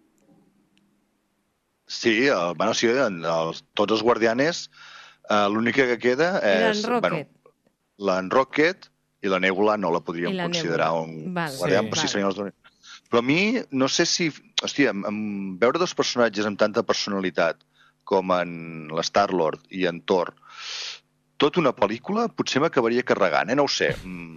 Sí, tots els Guardianes, l'única que queda és... L'en Rocket i la Nebula no la podríem considerar un guardià, però sí serien els dos. Però a mi, no sé si... Hòstia, veure dos personatges amb tanta personalitat com en l'Star-Lord i en Thor, tota una pel·lícula potser m'acabaria carregant, no ho sé.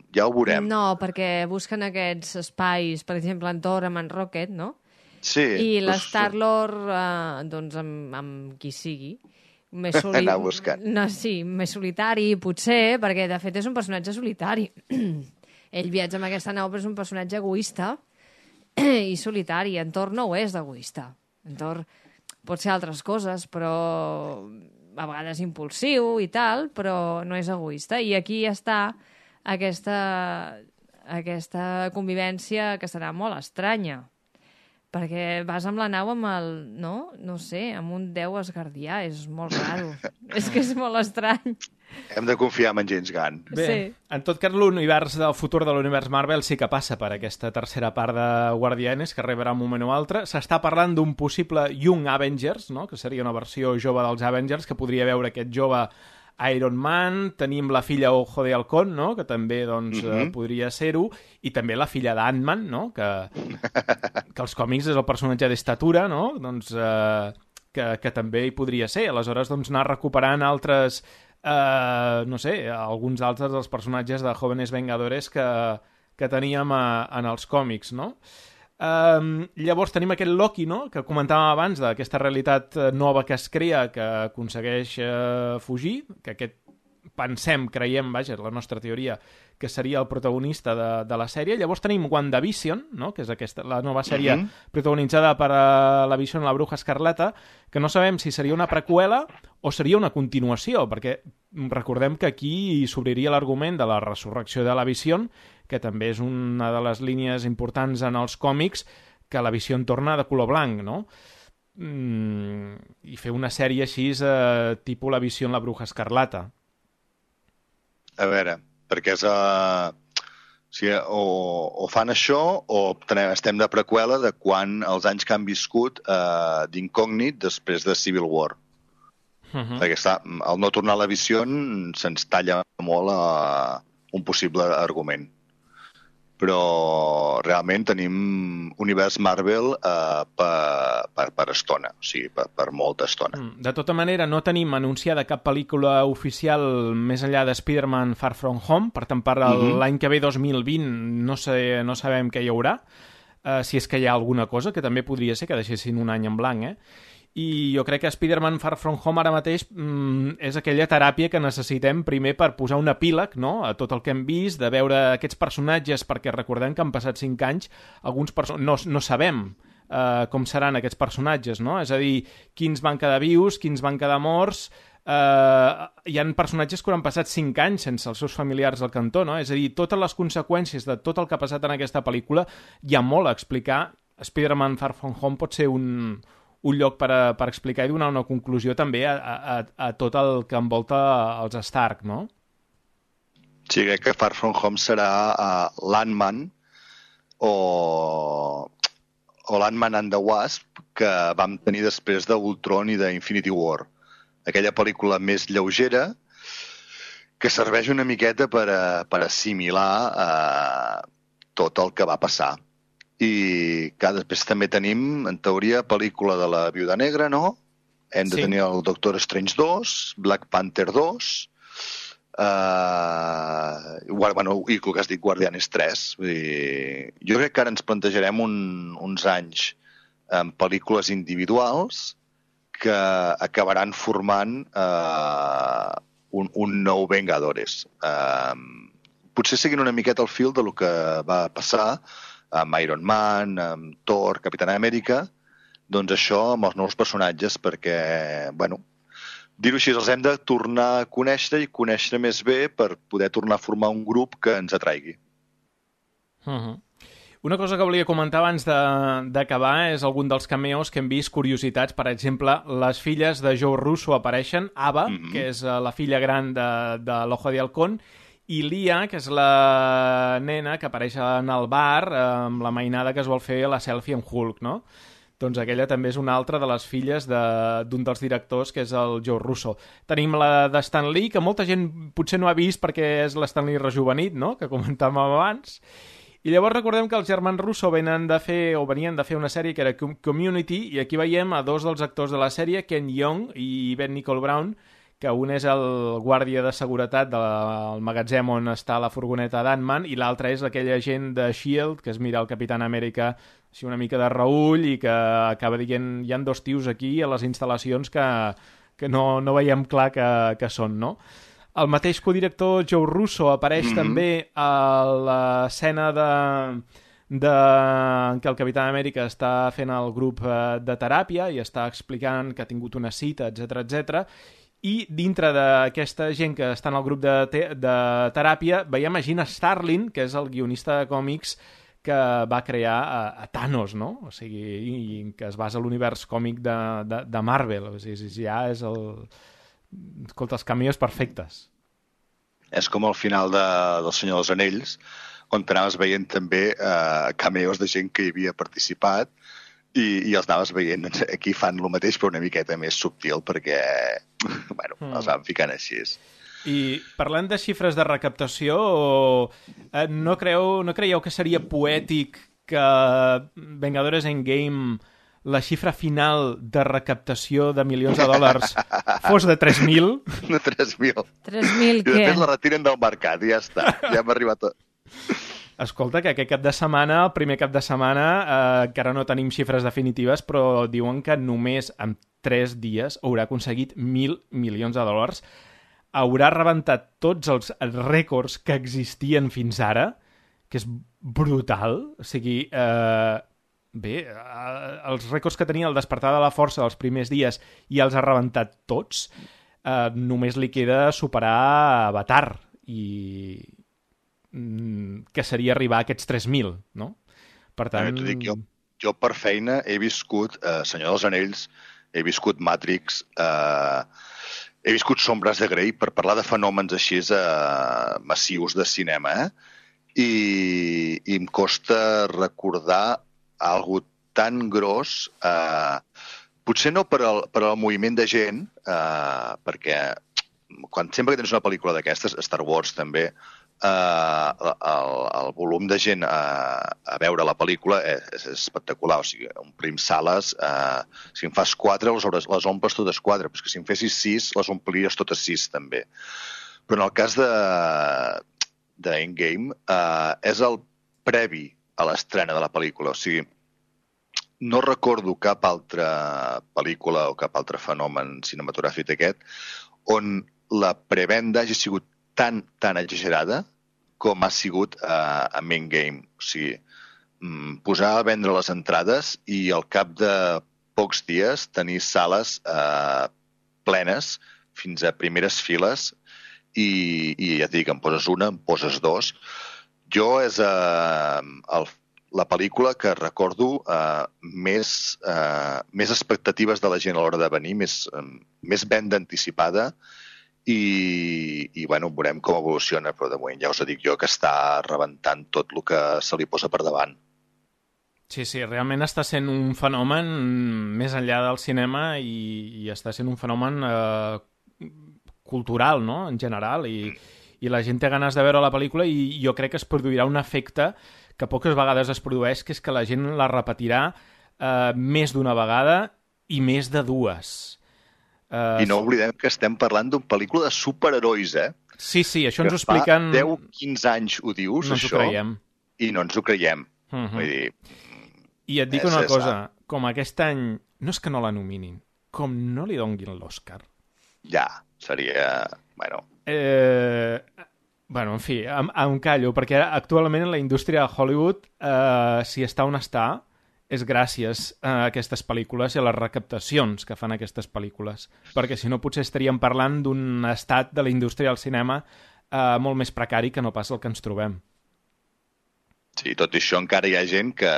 Ja ho veurem. No, perquè busquen aquests espais, per exemple, en Thor amb en Rocket, no? Sí. I l'Star-Lord, doncs, amb qui sigui. Més Anar buscant. No, sí, més solitari, potser, perquè, de fet, és un personatge solitari. Ell viatja amb aquesta nau, però és un personatge egoista i solitari. En Thor no ho és d'egoista. En Thor pot ser altres coses, però a vegades impulsiu i tal, però no és egoista. I aquí està aquesta convivència que serà molt estranya. Perquè vas amb la nau amb el... No sé, amb un déu asgardià. És molt raro. És que és molt estrany. Hem de confiar en James Gunn. Bé, Sí. en tot cas, l'univers del futur de l'univers Marvel sí que passa per aquesta tercera part de Guardianes, que rebrà un moment o altre. S'està parlant d'un possible Young Avengers, no? Que seria una versió jove dels Avengers, que podria veure aquest jove Iron Man. Tenim la filla Ojo de Halcón, no? Que també doncs, podria ser-ho, i també la filla d'Ant-Man, no? Que els còmics és el personatge d'estatura, no? Doncs, que també hi podria ser. Aleshores, doncs, anar recuperant altres... no sé, alguns altres dels personatges de Jóvenes Vengadores que teníem en els còmics, no? Llavors tenim aquest Loki, no?, que comentàvem abans, d'aquesta realitat nova que es crea, que aconsegueix fugir, que aquest creiem, vaja, la nostra teoria, que seria el protagonista de la sèrie. Llavors tenim WandaVision, no?, que és la nova sèrie protagonitzada per la Vision, la Bruja Escarlata, que no sabem si seria una preqüela o seria una continuació, perquè recordem que aquí s'obriria l'argument de la resurrecció de la Vision, que també és una de les línies importants en els còmics, que la Vision torna de color blanc, no? I fer una sèrie així, tipus la Vision, la Bruja Escarlata. A veure, perquè és... O sigui, o fan això o estem de preqüela de quan els anys que han viscut d'incògnit després de Civil War. Perquè al no tornar a la Visió se'ns talla molt un possible argument. Però realment tenim univers Marvel per estona, o sigui, per molta estona. De tota manera, no tenim anunciada cap pel·lícula oficial més enllà de Spider-Man Far From Home, per tant, per l'any que ve, 2020, no sabem què hi haurà, si és que hi ha alguna cosa, que també podria ser que deixessin un any en blanc, I jo crec que Spider-Man Far From Home ara mateix és aquella teràpia que necessitem primer per posar un epíleg, no?, a tot el que hem vist, de veure aquests personatges, perquè recordem que han passat 5 anys, alguns no sabem com seran aquests personatges, no? És a dir, quins van quedar vius, quins van quedar morts. Hi ha personatges que han passat 5 anys sense els seus familiars al cantó, no? És a dir, totes les conseqüències de tot el que ha passat en aquesta pel·lícula hi ha molt a explicar. Spider-Man Far From Home pot ser un lloc per explicar i donar una conclusió també a tot el que envolta els Stark, no? Sí, crec que Far From Home serà l'Ant-Man o l'Ant-Man and the Wasp que vam tenir després d'Ultron i d'Infinity War. Aquella pel·lícula més lleugera que serveix una miqueta per assimilar tot el que va passar. I després també tenim, en teoria, pel·lícula de la Viuda Negra, no? Hem de tenir el Doctor Strange 2, Black Panther 2, i el que has dit, Guardianes 3. Jo crec que ara ens plantejarem uns anys amb pel·lícules individuals que acabaran formant un nou Vengadores. Potser seguint una miqueta el fil del que va passar amb Iron Man, amb Thor, Capitán Amèrica, doncs això amb els nous personatges, perquè, dir-ho així, els hem de tornar a conèixer i conèixer més bé per poder tornar a formar un grup que ens atraigui. Una cosa que volia comentar abans d'acabar és algun dels cameos que hem vist, curiositats. Per exemple, les filles de Joe Russo apareixen, Ava, que és la filla gran de l'Ojo de Halcón, i Lia, que és la nena que apareix en el bar amb la mainada que es vol fer la selfie amb Hulk, no? Doncs aquella també és una altra de les filles d'un dels directors, que és el Joe Russo. Tenim la de Stan Lee, que molta gent potser no ha vist perquè és l'Stan Lee rejuvenit, no?, que comentàvem abans. I llavors recordem que els germans Russo venien de fer una sèrie que era Community, i aquí veiem a dos dels actors de la sèrie, Ken Jeong i Ben Nicole Brown, que un és el guàrdia de seguretat del magatzem on està la furgoneta d'Ant-Man i l'altre és aquell agent de S.H.I.E.L.D. que es mira el Capitán Amèrica així una mica de reüll i que acaba dient hi ha 2 tios aquí a les instal·lacions que no veiem clar que són, no? El mateix codirector Joe Russo apareix també a l'escena en què el Capitán Amèrica està fent el grup de teràpia i està explicant que ha tingut una cita, etc. I dintre d'aquesta gent que està en el grup de teràpia veiem a Gina Starlin, que és el guionista de còmics que va crear a Thanos, no? O sigui, que es basa en l'univers còmic de Marvel. O sigui, ja és el... Escolta, els cameos perfectes. És com al final del Senyor dels Anells, on anaves veient també cameos de gent que hi havia participat i els anaves veient. Aquí fan el mateix però una miqueta més subtil perquè els van ficant així. I parlant de xifres de recaptació, no creieu que seria poètic que Vengadores Endgame, la xifra final de recaptació de milions de dòlars fos de 3.000? De 3.000. 3.000 I què? després la retiren del mercat i ja està. Ja hem arribat tot. Escolta, que aquest cap de setmana, el primer cap de setmana, encara no tenim xifres definitives, però diuen que només en 3 dies haurà aconseguit 1.000 milions de dòlars. Haurà rebentat tots els rècords que existien fins ara, que és brutal. O sigui, els rècords que tenia el Despertar de la Força dels primers dies i els ha rebentat tots, només li queda superar Avatar i que seria arribar a aquests 3.000, no? Per tant... T'ho dic, jo per feina he viscut Senyor dels Anells, he viscut Matrix, he viscut Sombres de Grey, per parlar de fenòmens així massius de cinema, i em costa recordar algo tan gros, potser no per al moviment de gent, perquè sempre que tens una pel·lícula d'aquestes, Star Wars també, el volum de gent a veure la pel·lícula és espectacular. O sigui, omplim sales, si en fas 4 les omples totes 4, però és que si en fessis 6 les ompliries totes 6 també. Però en el cas d'Endgame és el previ a l'estrena de la pel·lícula. O sigui, no recordo cap altra pel·lícula o cap altre fenomen cinematogràfic aquest on la prevenda hagi sigut tan exagerada com ha sigut a Endgame. O sigui, posar a vendre les entrades i al cap de pocs dies tenir sales plenes fins a primeres files i ja et dic, em poses una, em poses 2. Jo és la pel·lícula que recordo més expectatives de la gent a l'hora de venir, més venda anticipada i bueno, veurem com evoluciona, però de moment ja us dic jo que està rebentant tot el que se li posa per davant. Sí, realment està sent un fenomen més enllà del cinema i està sent un fenomen cultural, no?, en general, i la gent té ganes de veure la pel·lícula i jo crec que es produirà un efecte que poques vegades es produeix, que és que la gent la repetirà més d'una vegada i més de 2. I no oblidem que estem parlant d'una pel·lícula de superherois, Sí, això ens ho expliquen... Que fa 10-15 anys ho dius, no ens ho creiem. I no ens ho creiem. Vull dir... I et dic una cosa, com aquest any, no és que no la nominin, com no li donguin l'Oscar. Ja, seria... Bueno, en fi, em callo, perquè actualment en la indústria de Hollywood, si està on està, és gràcies a aquestes pel·lícules i a les recaptacions que fan aquestes pel·lícules. Perquè si no potser estaríem parlant d'un estat de la indústria del cinema molt més precari que no pas el que ens trobem. Sí, tot i això encara hi ha gent que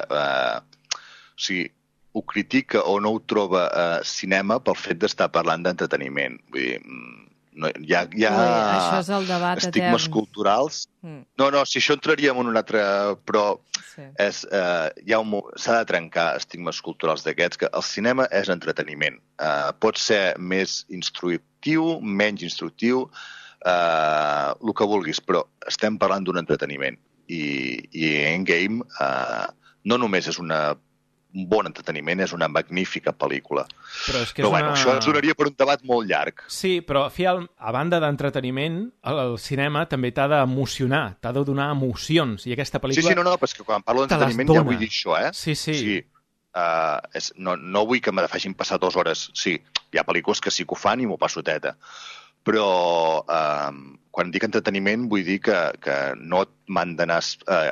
ho critica o no ho troba cinema pel fet d'estar parlant d'entreteniment. Vull dir, hi ha això és el debat estigmes etern. Culturals. No, si això entraríem en un altre... Però sí. S'ha de trencar estigmes culturals d'aquests, que el cinema és entreteniment. Pot ser més instructiu, menys instructiu, el que vulguis, però estem parlant d'un entreteniment. I Endgame no només és una un bon entreteniment, és una magnífica pel·lícula. Però és que això ens donaria per un debat molt llarg. Sí, però a banda d'entreteniment, el cinema també t'ha d'emocionar, t'ha de donar emocions, i aquesta pel·lícula... Sí, no, però és que quan parlo d'entreteniment ja vull dir això, Sí. O sigui, no vull que me facin passar 2 hores. Sí, hi ha pel·lícules que sí que ho fan i m'ho passo teta. Però quan dic entreteniment vull dir que no m'han d'anar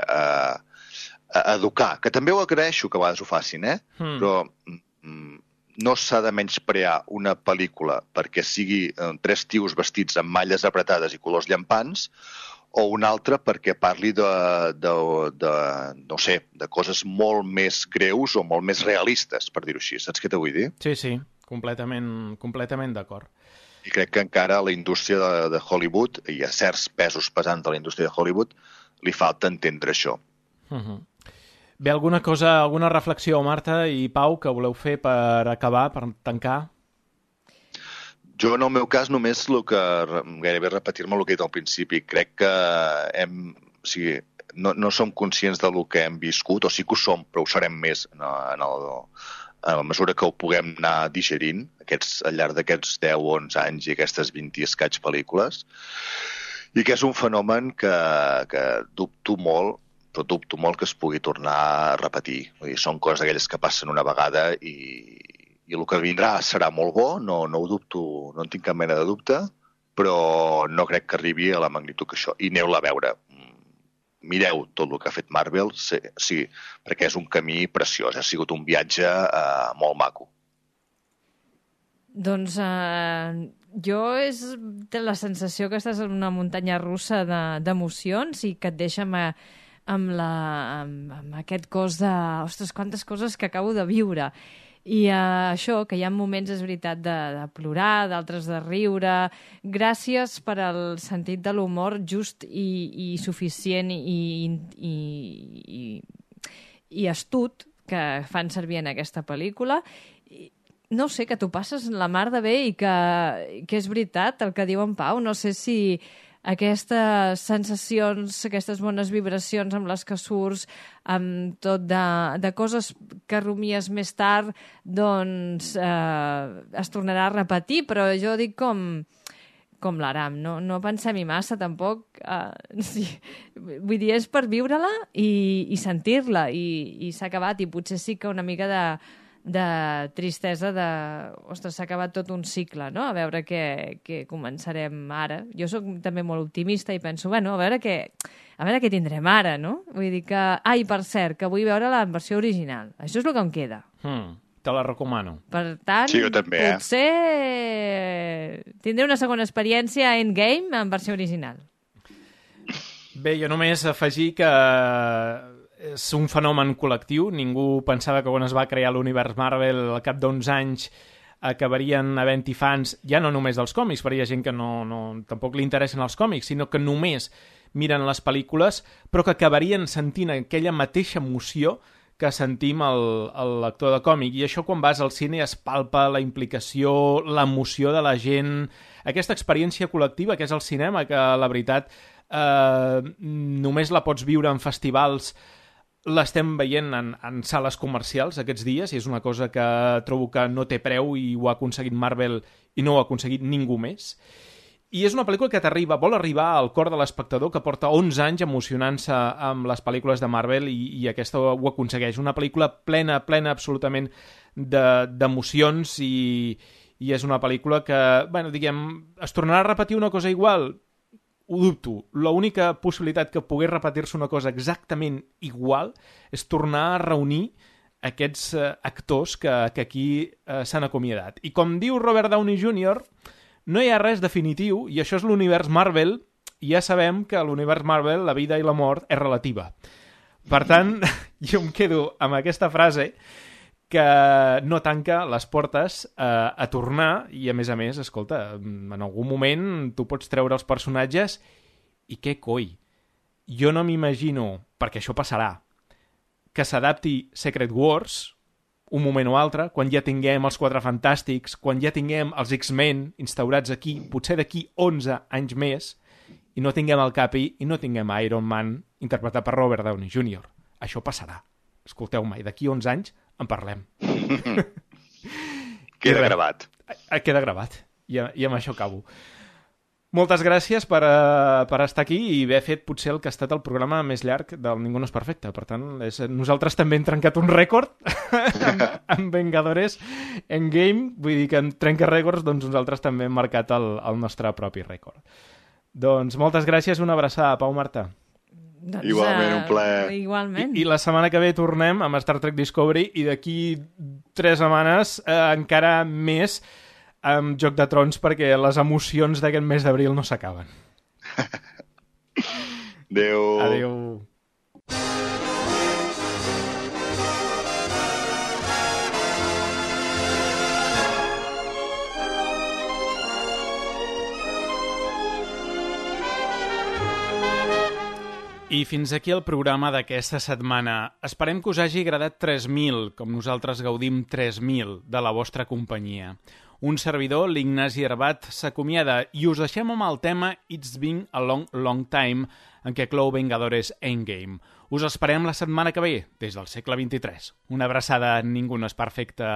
a educar, que també ho agraeixo que a vegades ho facin, però no s'ha de menysprear una pel·lícula perquè sigui 3 tios vestits amb malles apretades i colors llampants, o una altra perquè parli no sé, de coses molt més greus o molt més realistes, per dir-ho així. Saps què te vull dir? Sí, completament d'acord. I crec que encara a la indústria de Hollywood, i a certs pesos pesants de la indústria de Hollywood, li falta entendre això. Bé, alguna reflexió, Marta i Pau, que voleu fer per acabar, per tancar? Jo, en el meu cas, només gairebé repetir-me el que he dit al principi. Crec que no som conscients del que hem viscut, o sí que ho som, però ho serem més a la mesura que ho puguem anar digerint al llarg d'aquests 10 o 11 anys i aquestes 20 i escaig pel·lícules, i que és un fenomen que dubto molt que es pugui tornar a repetir. Vull dir, són coses d'aquelles que passen una vegada i el que vindrà serà molt bo, no ho dubto, no en tinc cap mena de dubte, però no crec que arribi a la magnitud que això. I aneu-la a veure. Mireu tot el que ha fet Marvel, sí, perquè és un camí preciós, ha sigut un viatge molt maco. Doncs jo té la sensació que estàs en una muntanya russa d'emocions i que et deixa amb aquest cos de... Ostres, quantes coses que acabo de viure. I això, que hi ha moments, és veritat, de plorar, d'altres de riure. Gràcies per al sentit de l'humor just i suficient i astut que fan servir en aquesta pel·lícula. No sé, que t'ho passes la mar de bé i que és veritat el que diu en Pau. No sé si aquestes sensacions, aquestes bones vibracions amb les que surts, amb tot de coses que rumies més tard, doncs es tornarà a repetir, però jo dic com l'Aram, no pensem-hi massa tampoc. Sí. Vull dir, és per viure-la i sentir-la, i s'ha acabat, i potser sí que una mica de tristesa ostres, s'ha acabat tot un cicle, no? A veure què començarem ara. Jo sóc també molt optimista i penso, bueno, a veure què tindrem ara, no? Vull dir que... I per cert, que vull veure la versió original. Això és el que em queda. Te la recomano. Per tant, sí, jo també, potser tindré una segona experiència Endgame en versió original. Bé, jo només afegir que és un fenomen col·lectiu. Ningú pensava que quan es va crear l'univers Marvel al cap d'11 anys acabarien havent-hi fans, ja no només dels còmics, perquè hi ha gent que tampoc li interessen els còmics, sinó que només miren les pel·lícules, però que acabarien sentint aquella mateixa emoció que sentim el lector de còmic. I això, quan vas al cine, es palpa la implicació, l'emoció de la gent, aquesta experiència col·lectiva que és el cinema, que la veritat només la pots viure en festivals. L'estem veient en sales comercials aquests dies, i és una cosa que trobo que no té preu, i ho ha aconseguit Marvel i no ho ha aconseguit ningú més. I és una pel·lícula que vol arribar al cor de l'espectador, que porta 11 anys emocionant-se amb les pel·lícules de Marvel, i aquesta ho aconsegueix. Una pel·lícula plena absolutament d'emocions, i és una pel·lícula que, bueno, diguem, es tornarà a repetir una cosa igual? Ho dubto. L'única possibilitat que pogués repetir-se una cosa exactament igual és tornar a reunir aquests actors que aquí s'han acomiadat. I com diu Robert Downey Jr., no hi ha res definitiu, i això és l'univers Marvel, i ja sabem que a l'univers Marvel la vida i la mort és relativa. Per tant, jo em quedo amb aquesta frase que no tanca les portes a tornar, i a més, escolta, en algun moment tu pots treure els personatges i què coi? Jo no m'imagino, perquè això passarà, que s'adapti Secret Wars un moment o altre, quan ja tinguem els Quatre Fantàstics, quan ja tinguem els X-Men instaurats aquí, potser d'aquí 11 anys més, i no tinguem el Capi i no tinguem Iron Man interpretat per Robert Downey Jr. Això passarà. Escolteu-me, i d'aquí 11 anys en parlem. Queda gravat. Queda gravat. I amb això acabo. Moltes gràcies per estar aquí i haver fet potser el que ha estat el programa més llarg del Ningú no és perfecte. Per tant, nosaltres també hem trencat un rècord amb Vengadores Endgame. Vull dir que en trenca rècords, doncs nosaltres també hem marcat el nostre propi rècord. Doncs moltes gràcies, una abraçada. Pau, Marta. Doncs, Igualment, un plaer. Igualment. I la setmana que ve tornem amb Star Trek Discovery i d'aquí 3 setmanes encara més amb Joc de Trons, perquè les emocions d'aquest mes d'abril no s'acaben. Adéu. Adéu. I fins aquí el programa d'aquesta setmana. Esperem que us hagi agradat 3.000, com nosaltres gaudim 3.000 de la vostra companyia. Un servidor, l'Ignasi Herbat, s'acomiada i us deixem amb el tema It's Been a Long, Long Time, en què clou Vengadores Endgame. Us esperem la setmana que ve, des del segle XXIII. Una abraçada, ningú no és perfecte.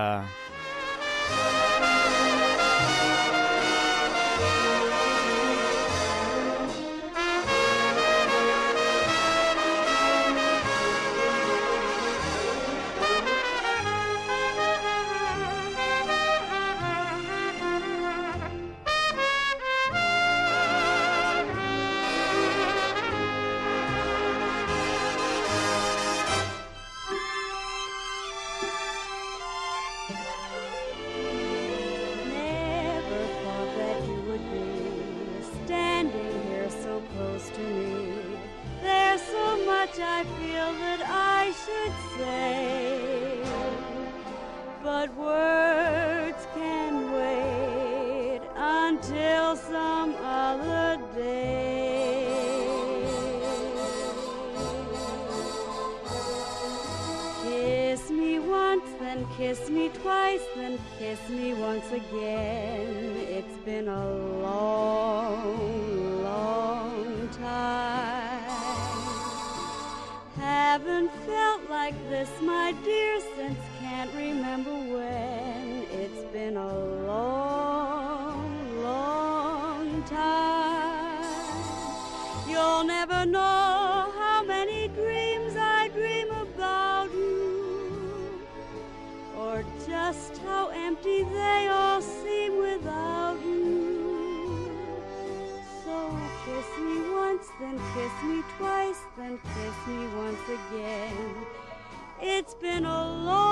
I feel that I should say, but words can wait until some other day. Kiss me once, then kiss me twice, then kiss me once again. It's been a long, long time. Haven't felt like this, my dear, since can't remember when. It's been a long, long time. You'll never know how many dreams I dream about you, or just how empty they all seem without you. So kiss me once, then kiss me twice, then kiss me once again. It's been a long